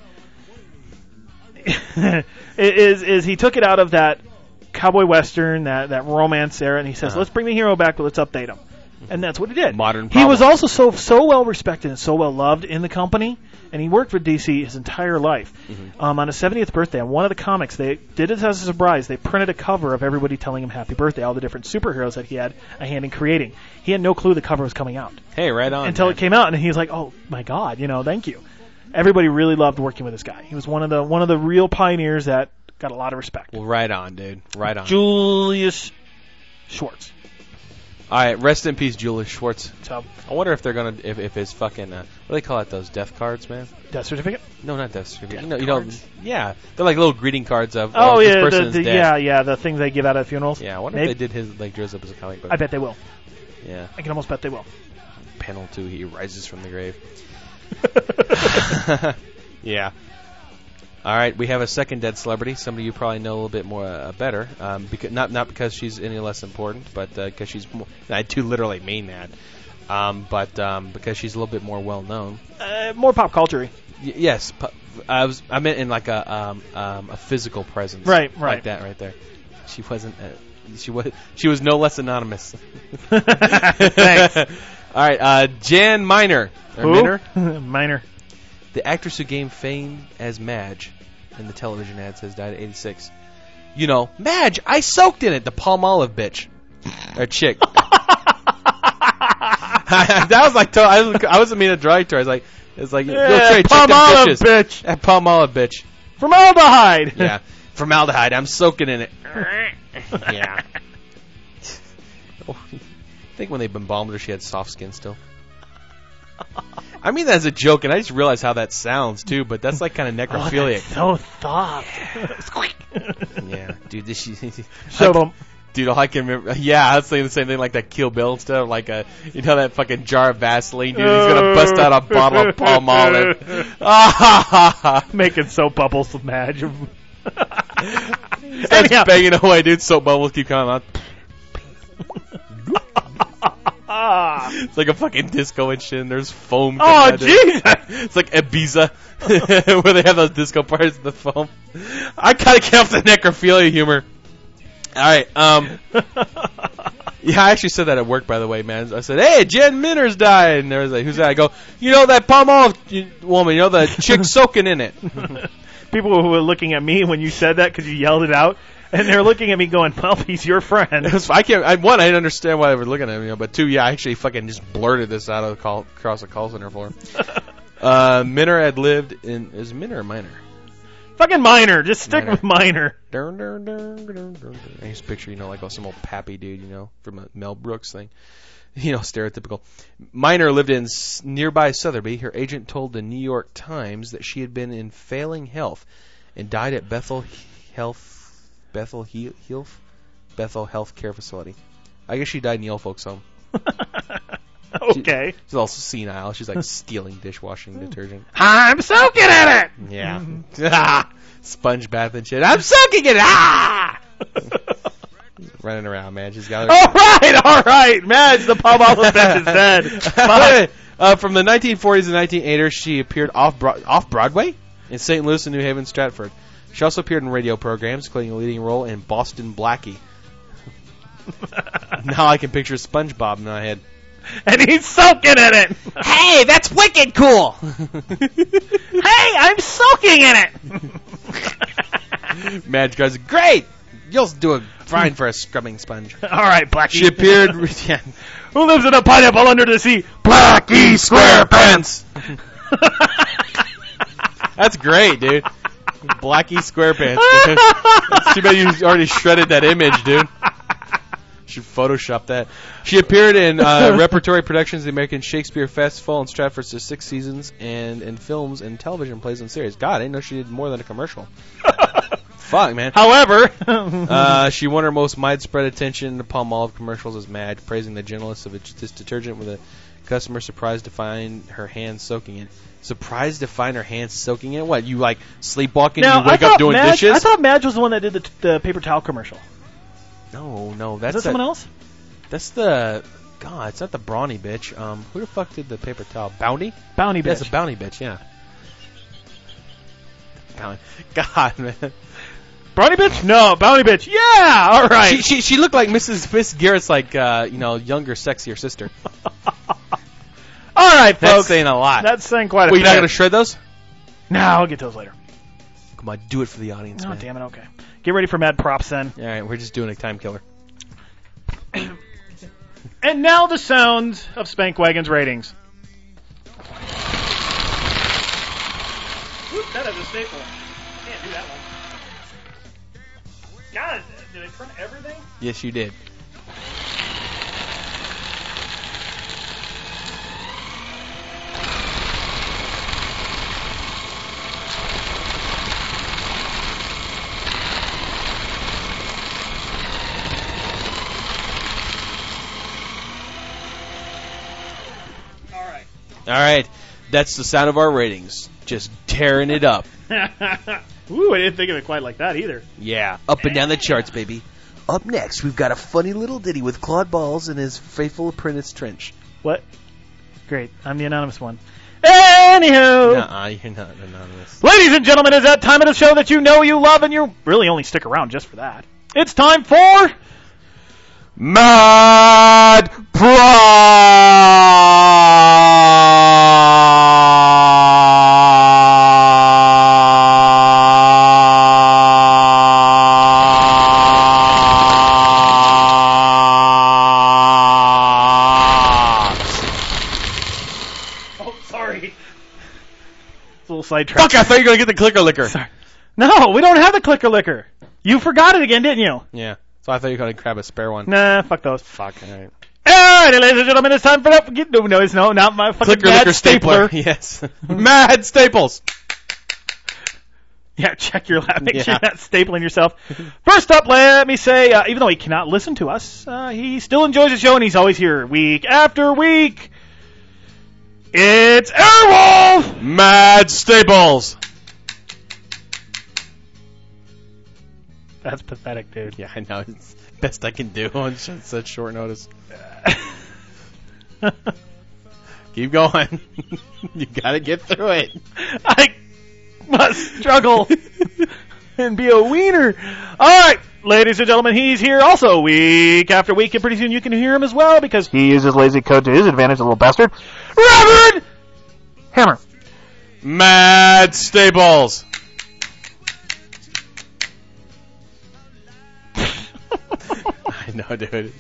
is is he took it out of that cowboy western, that that romance era, and he says, Uh-huh. let's bring the hero back, but let's update him. And that's what he did. Modern He was problems. also so so well respected and so well loved in the company, and he worked for D C his entire life. Mm-hmm. Um, on his seventieth birthday, on one of the comics, they did it as a surprise. They printed a cover of everybody telling him happy birthday, all the different superheroes that he had a hand in creating. He had no clue the cover was coming out Hey, right on. until man. it came out, and he was like, "Oh my God, you know, thank you." Everybody really loved working with this guy. He was one of the one of the real pioneers that got a lot of respect. Well, right on, dude. Right on. Julius Schwartz. All right, rest in peace, Julius Schwartz. So, I wonder if they're gonna if, if his fucking uh, what do they call it? Those death cards, man? death certificate. No, not death certificate. Death You know, you know, cards? yeah, they're like little greeting cards of Oh, oh, this yeah, person the, is the, dead. yeah, yeah, the things they give out at funerals. Yeah, I wonder Maybe- if they did his like dress up as a comic book. I bet they will. Yeah, I can almost bet they will. panel two, he rises from the grave. Yeah. All right, we have a second dead celebrity, somebody you probably know a little bit more uh, better. Um, because, not not because she's any less important, but because she's more. I do literally mean that. Um, but um, because she's a little bit more well known. Uh, more pop culture. Y- yes, pu- I was. I meant in like a um, um, a physical presence, Right, right. like that right there. She wasn't. Uh, she was. She was no less anonymous. Thanks. All right, uh, Jan Miner. Or Who? Minner? Minor. The actress who gained fame as Madge in the television ads has died at eighty-six. You know, Madge, I soaked in it. The palm olive bitch. Or chick. That was like, to- I, was, I wasn't mean to drag to her. I was like, it's like, Yeah, go trade palm chicken olive bitches. bitch. That palm olive bitch. Formaldehyde. Yeah. Formaldehyde. I'm soaking in it. Yeah. Oh, I think when they embalmed her, she had soft skin still. I mean that as a joke, and I just realized how that sounds too. But that's like kind of Oh, necrophiliac. that's so soft. Squeak. Yeah, dude, this she, Show them. dude, all I can remember. Yeah, I was saying the same thing, like that Kill Bill stuff, like a, you know, that fucking jar of Vaseline, dude. He's gonna bust out a bottle of palm olive. Ah, Making soap bubbles with Madge. Starts Anyhow. banging away, dude. Soap bubbles keep coming out. It's like a fucking disco and shit, and there's foam. Oh, coming out of it. Jesus! It's like Ibiza, where they have those disco parties with the foam. I gotta get off the necrophilia humor. Alright, um... yeah, I actually said that at work, by the way, man. I said, hey, Jen Minner's died. And there was like, who's that? I go, you know that palm olive woman, you know, the chick soaking in it. People who were looking at me when you said that because you yelled it out, and they're looking at me going, well, he's your friend. It was, I can't, I, one, I didn't understand why they were looking at me, you know, but two, yeah, I actually fucking just blurted this out of the call, across the call center floor. uh, Minner had lived in, is Minner or Minor? Fucking Minor. Just stick Minor. with Minor. Dun, dun, dun, dun, dun, dun. I just picture, you know, like oh, some old pappy dude, you know, from a Mel Brooks thing. You know, stereotypical. Minor lived in s- nearby Sotheby. Her agent told the New York Times that she had been in failing health and died at Bethel Health, Bethel he- Health, Bethel Health Care Facility. I guess she died in the old folks' home. Okay. She, she's also senile. She's like stealing dishwashing detergent. I'm soaking in it! Yeah. Ah, sponge bath and shit. I'm soaking in it. Ah! Running around, man. She's got her. All right, all right. Madge, the palm olive bench is dead. Bye. uh, from the nineteen forties and nineteen eighties, she appeared off Bro- off Broadway in Saint Louis and New Haven, Stratford. She also appeared in radio programs, including a leading role in Boston Blackie. Now I can picture SpongeBob in my head. And he's soaking in it. Hey, that's wicked cool. Hey, I'm soaking in it. Madge goes, great. You'll do a fine for a scrubbing sponge. All right, Blackie. She appeared. Yeah. Who lives in a pineapple under the sea? Blackie SquarePants. That's great, dude. Blackie SquarePants. Dude. It's too bad you already shredded that image, dude. Should Photoshop that. She appeared in uh, repertory productions of the American Shakespeare Festival in Stratford for six seasons, and in films and television plays and series. God, I didn't know she did more than a commercial. Fuck, man. However, uh, she won her most widespread attention in Palmolive commercials as Madge, praising the gentleness of this detergent with a customer surprised to find her hands soaking in. Surprised to find her hands soaking in? What, you like sleepwalking now, and you wake I up thought doing Madge, dishes? I thought Madge was the one that did the, the paper towel commercial. No, no, that's Is that that- someone else? That's the God. It's not the Brawny bitch. Um, who the fuck did the paper towel? Bounty. Bounty bitch. That's a Bounty bitch. Yeah. Bounty. God, man. Brownie bitch? No, Bounty bitch. Yeah, all right. She she she looked like Missus Miss Garrett's like uh you know younger sexier sister. All right, That's folks. saying a lot. That's saying quite a Wait, bit. you're not gonna shred those? No, I'll get to those later. Come on, do it for the audience, Oh, man. damn it. Okay. Get ready for Mad Props then. All right, we're just doing a time killer. And now the sounds of Spankwagon's ratings. Oop, that is a staple. Can't do that one. God, did I print everything? Yes, you did. All right. All right, that's the sound of our ratings. Just tearing it up. Ooh, I didn't think of it quite like that either. Yeah, up and down the charts, baby. Up next, we've got a funny little ditty with Claude Balls and his faithful apprentice Trench. What? Great. I'm the anonymous one. Anywho. Nuh-uh, you're not anonymous. Ladies and gentlemen, it's that time of the show that you know you love and you really only stick around just for that. It's time for... Mad Oh, sorry. It's a little sidetrack. Fuck, I thought you were going to get the clicker liquor. Sorry. No, we don't have the clicker liquor. You forgot it again, didn't you? Yeah, so I thought you were going to grab a spare one. Nah, fuck those. Fuck, all right. Alright, ladies and gentlemen, it's time for that. No, no, it's no, not my fucking Clicker mad liquor stapler. Yes. Mad Staples. Yeah, check your lap. Make sure Yeah. you're not stapling yourself. First up, let me say, uh, even though he cannot listen to us, uh, he still enjoys the show and he's always here week after week. It's Airwolf! Mad Staples. That's pathetic, dude. Yeah, I know. It's best I can do on such short notice. Keep going. You gotta get through it. I must struggle and be a wiener. All right, ladies and gentlemen, he's here also week after week, and pretty soon you can hear him as well because he uses lazy code to his advantage, a little bastard. Robert Hammer. Mad Staples. I know, dude.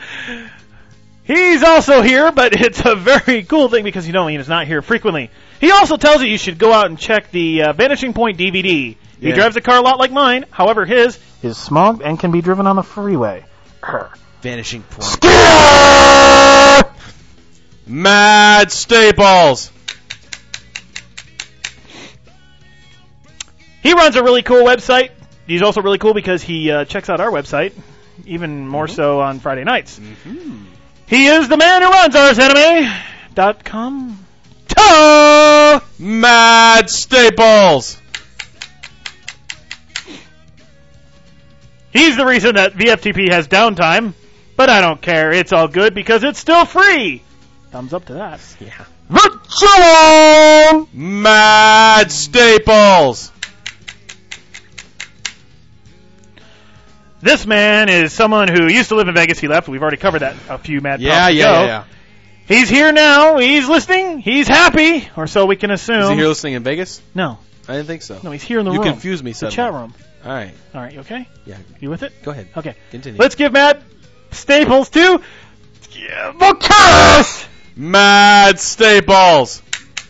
He's also here, but it's a very cool thing because you know he's not here frequently. He also tells you you should go out and check the uh, Vanishing Point D V D. He Yeah. drives a car a lot like mine. However, his is small and can be driven on the freeway. Her. Vanishing Point. Mad Staples. He runs a really cool website. He's also really cool because he uh, checks out our website, even more Mm-hmm. so on Friday nights. Mm-hmm. He is the man who runs ars anime dot com. Ta! Mad Staples. He's the reason that V F T P has downtime, but I don't care. It's all good because it's still free. Thumbs up to that. Yeah. Virtual! Mad Staples. This man is someone who used to live in Vegas. He left. We've already covered that a few mad Yeah, props yeah, ago. yeah, yeah. He's here now. He's listening. He's happy, or so we can assume. Is he here listening in Vegas? No, I didn't think so. no, he's here in the You room. confused me The suddenly. chat room. All right. All right, you okay? Yeah. You with it? Go ahead. Okay. Continue. Let's give Matt Staples to the curse. Mad Staples.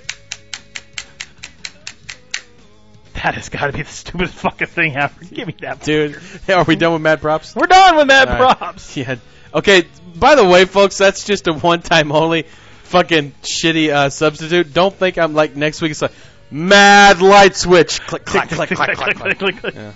That has got to be the stupidest fucking thing ever. Give me that, Dude, are we done with Mad Props? We're done with Mad All right. Props. Yeah. Okay, by the way, folks, that's just a one-time only fucking shitty uh, substitute. Don't think I'm like next week it's like Mad Light Switch. Click, clack, click, clack, clack, clack. click, click. Yeah.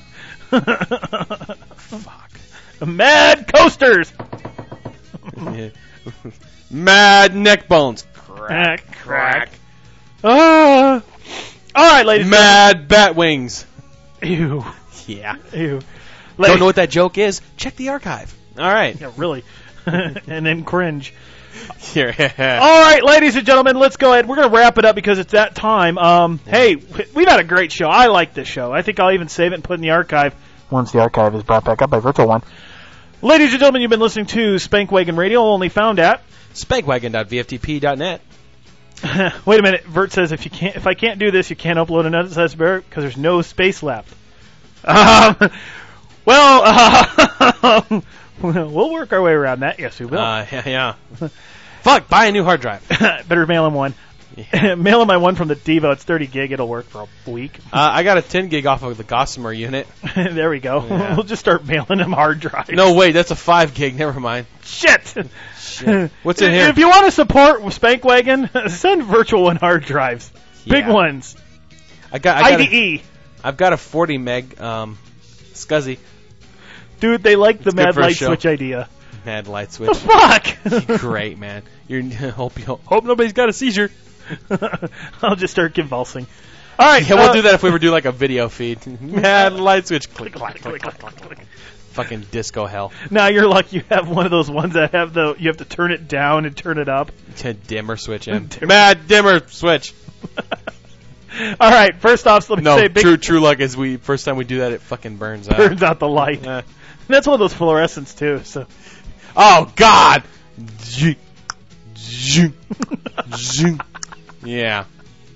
Fuck. Mad coasters. Yeah. Mad Neck Bones. Crack, crack. Ah. All right, ladies. Mad Bat Wings. and Ew. Yeah. Ew. Don't know what that joke is? Check the archive. All right. Yeah, really. And then cringe. Here. All right, ladies and gentlemen, let's go ahead. We're going to wrap it up because it's that time. Um, hey, we've had a great show. I like this show. I think I'll even save it and put it in the archive once the archive is brought back up by Virtual One. Ladies and gentlemen, you've been listening to Spankwagon Radio, only found at. Spankwagon dot V F T P dot net. Wait a minute. Vert says if you can't, if I can't do this, you can't upload another says Barrett because there's no space left. Um, well, uh, we'll work our way around that. Yes, we will. Uh, yeah, yeah. Fuck, buy a new hard drive. Better mail him one. Yeah. Mail him my one from the Devo. It's thirty gig. It'll work for a week. Uh, I got a ten gig off of the Gossamer unit. There we go. Yeah. We'll just start mailing him hard drives. No, wait, that's a five gig. Never mind. Shit. Shit. What's in here? If you want to support Spankwagon, send Virtual One hard drives. Big Yeah. ones. I got. I got I a, D E. I've got a forty meg um, SCSI. Dude, they like the It's good Mad for a Light show. Switch idea. Mad light The switch. fuck? Great, man. You're hope you hope nobody's got a seizure. I'll just start convulsing. All right. Yeah, we'll uh, do that if we ever do like a video feed. Mad light switch. Click, Click, click, click, click, click, click, click, click. Fucking disco hell. Now you're lucky you have one of those ones that have the you have to turn it down and turn it up. Dimmer switch in. Dimmer. Mad dimmer switch. All right. First off, let me No, say big true true luck is we first time we do that it fucking burns out. turns out the light. Uh, That's one of those fluorescents too. So oh God. Zoom, zoom, zoom. Yeah.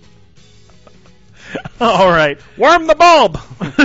all right. Worm the bulb.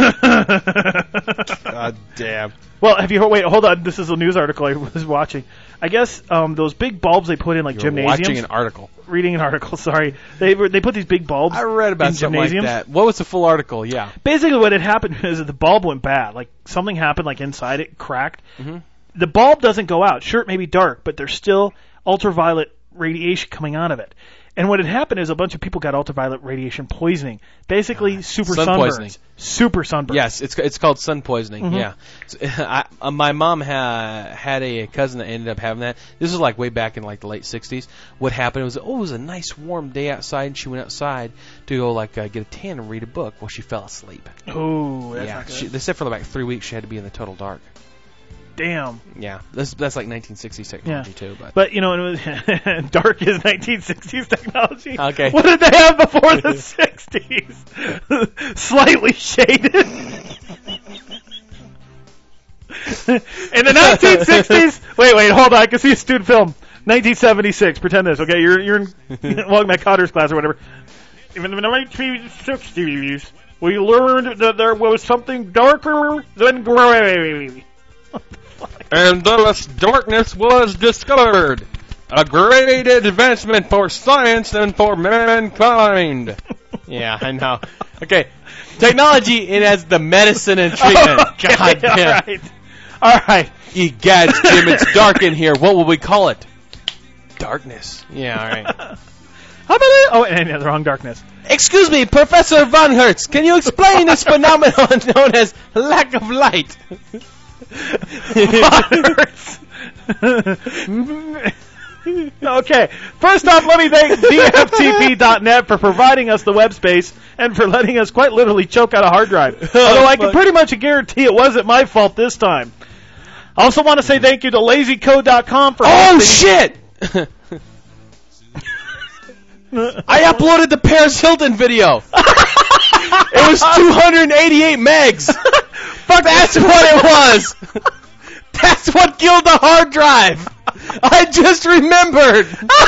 God damn. Well, have you wait? Hold on. This is a news article I was watching. I guess um, those big bulbs they put in like You're gymnasiums. watching an article. Reading an article. Sorry, they were, they put these big bulbs. I read about in something like gymnasiums. that. What was the full article? Yeah. Basically, what had happened is that the bulb went bad. Like something happened, like inside it cracked. Mm-hmm. The bulb doesn't go out. Sure, it may be dark, but there's still ultraviolet radiation coming out of it. And what had happened is a bunch of people got ultraviolet radiation poisoning. Basically, super sun sunburns. poisoning. Super sunburns. Yes, it's it's called sun poisoning. Mhm. Yeah, so, I, uh, my mom ha, had a cousin that ended up having that. This was like way back in like the late sixties. What happened was, oh, it was a nice warm day outside, and she went outside to go like uh, get a tan and read a book. Well, she fell asleep. Oh, that's yeah, not good. she, they said for like three weeks she had to be in the total dark. damn. Yeah, that's that's like nineteen sixties technology Yeah. too. But But, you know, it was dark is nineteen sixties technology. Okay. What did they have before the sixties? Slightly shaded. In the nineteen sixties, wait, wait, hold on. I can see a student film. nineteen seventy-six. Pretend this, okay? You're you're in well, my Cotter's class or whatever. Even in the nineteen sixties, we learned that there was something darker than gray. and thus darkness was discovered. A great advancement for science and for mankind. Yeah, I know. Okay, technology it has the medicine and treatment. Okay, God damn. all right, all right. Egads, Jim, it's dark in here. What will we call it? Darkness. Yeah, all right. How about it? Oh, and yeah, the wrong darkness. Excuse me, Professor Von Hertz, can you explain this phenomenon known as lack of light? Okay, first off, let me thank D F T P dot net for providing us the web space and for letting us quite literally choke out a hard drive. Although I can pretty much guarantee it wasn't my fault this time. I also want to say thank you to lazy code dot com for Oh, hosting- shit! I uploaded the Paris Hilton video. It was two hundred eighty-eight megs. Fuck, that's what it was. That's what killed the hard drive. I just remembered.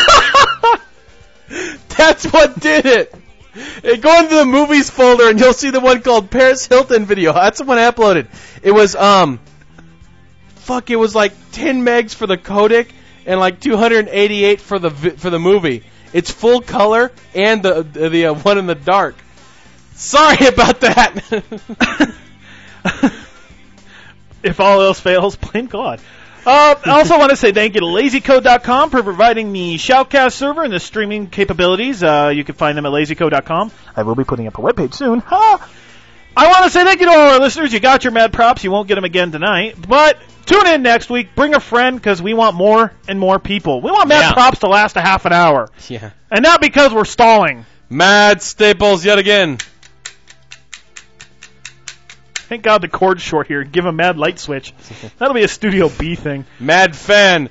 That's what did it. Hey, go into the movies folder and you'll see the one called Paris Hilton video. That's the one I uploaded. It was um, fuck, it was like ten megs for the codec and like two hundred eighty-eight for the vi- for the movie. It's full color and the the, the uh, one in the dark. Sorry about that. If all else fails, blame God. Uh, I also want to say thank you to lazy code dot com for providing the Shoutcast server and the streaming capabilities. Uh, you can find them at lazy code dot com. I will be putting up a webpage soon. Ha! I want to say thank you to all our listeners. You got your mad props. You won't get them again tonight. But tune in next week. Bring a friend because we want more and more people. We want mad Yeah. props to last a half an hour. Yeah. And not because we're stalling. Mad Staples yet again. Thank God the cord's short here. Give a mad light switch. That'll be a Studio B thing. Mad Fan.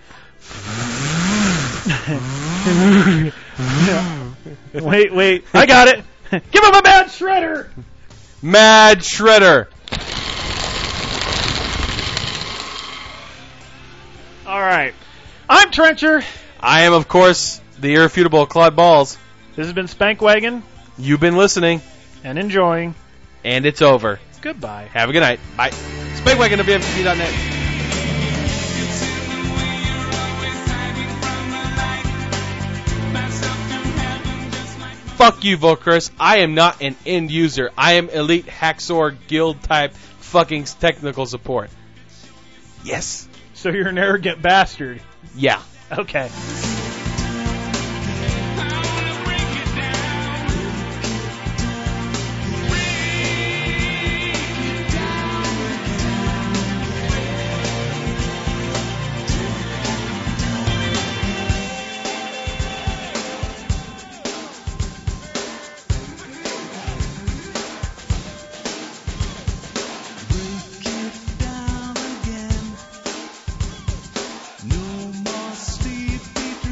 Wait, wait. I got it. Give him a mad shredder. Mad Shredder. All right. I'm Trencher. I am, of course, the irrefutable Claude Balls. This has been Spankwagon You've been listening, and enjoying. and it's over. Goodbye. Have a good night. Bye. Spankwagon at B M T V dot net. Fuck you, Volkers. I am not an end user. I am elite Hacksaw Guild type fucking technical support. Yes. So you're an arrogant bastard. Yeah. Okay. No more sleep.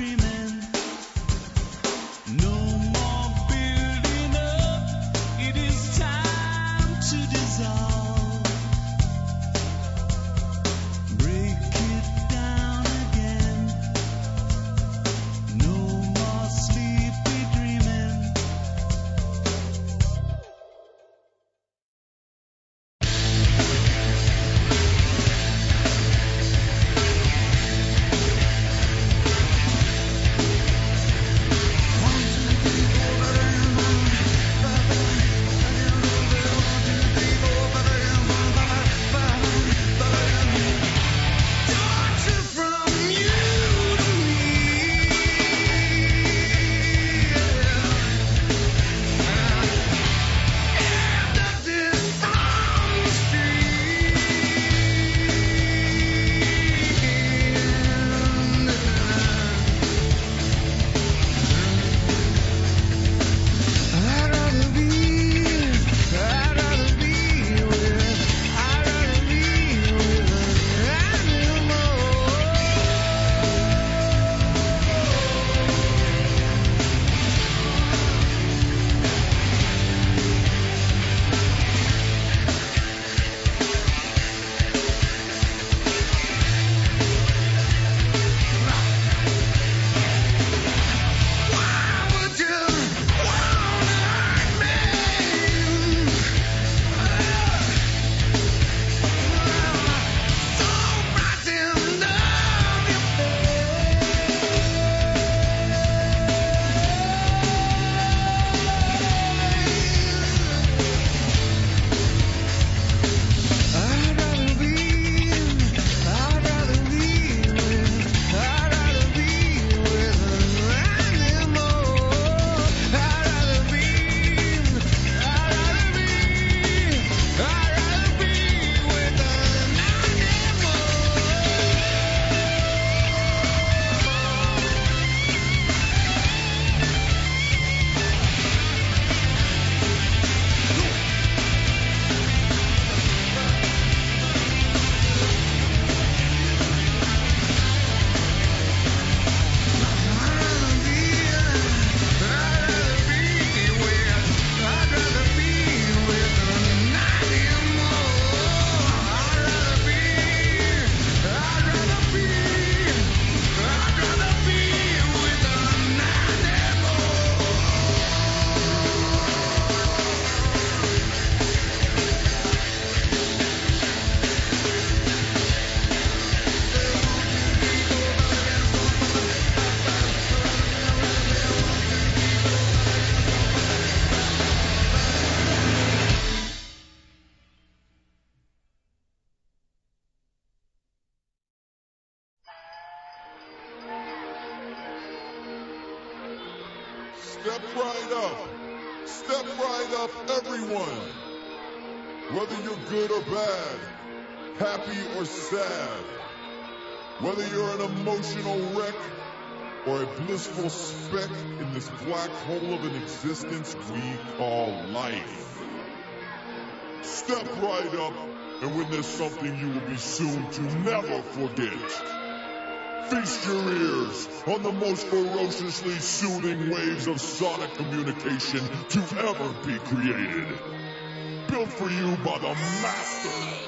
step right up. Step right up, everyone. Whether you're good or bad, happy or sad, whether you're an emotional wreck or a blissful speck in this black hole of an existence we call life. Step right up and witness something you will be soon to never forget. Feast your ears on the most ferociously soothing waves of sonic communication to ever be created. Built for you by the master.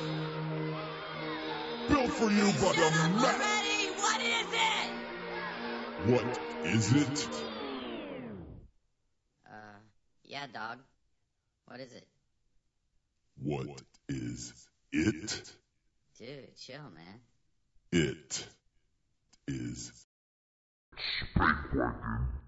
Built for you by the master. What is it? What is it? Uh, yeah, dog. What is it? What is it? Dude, chill, man. It is Spankwagon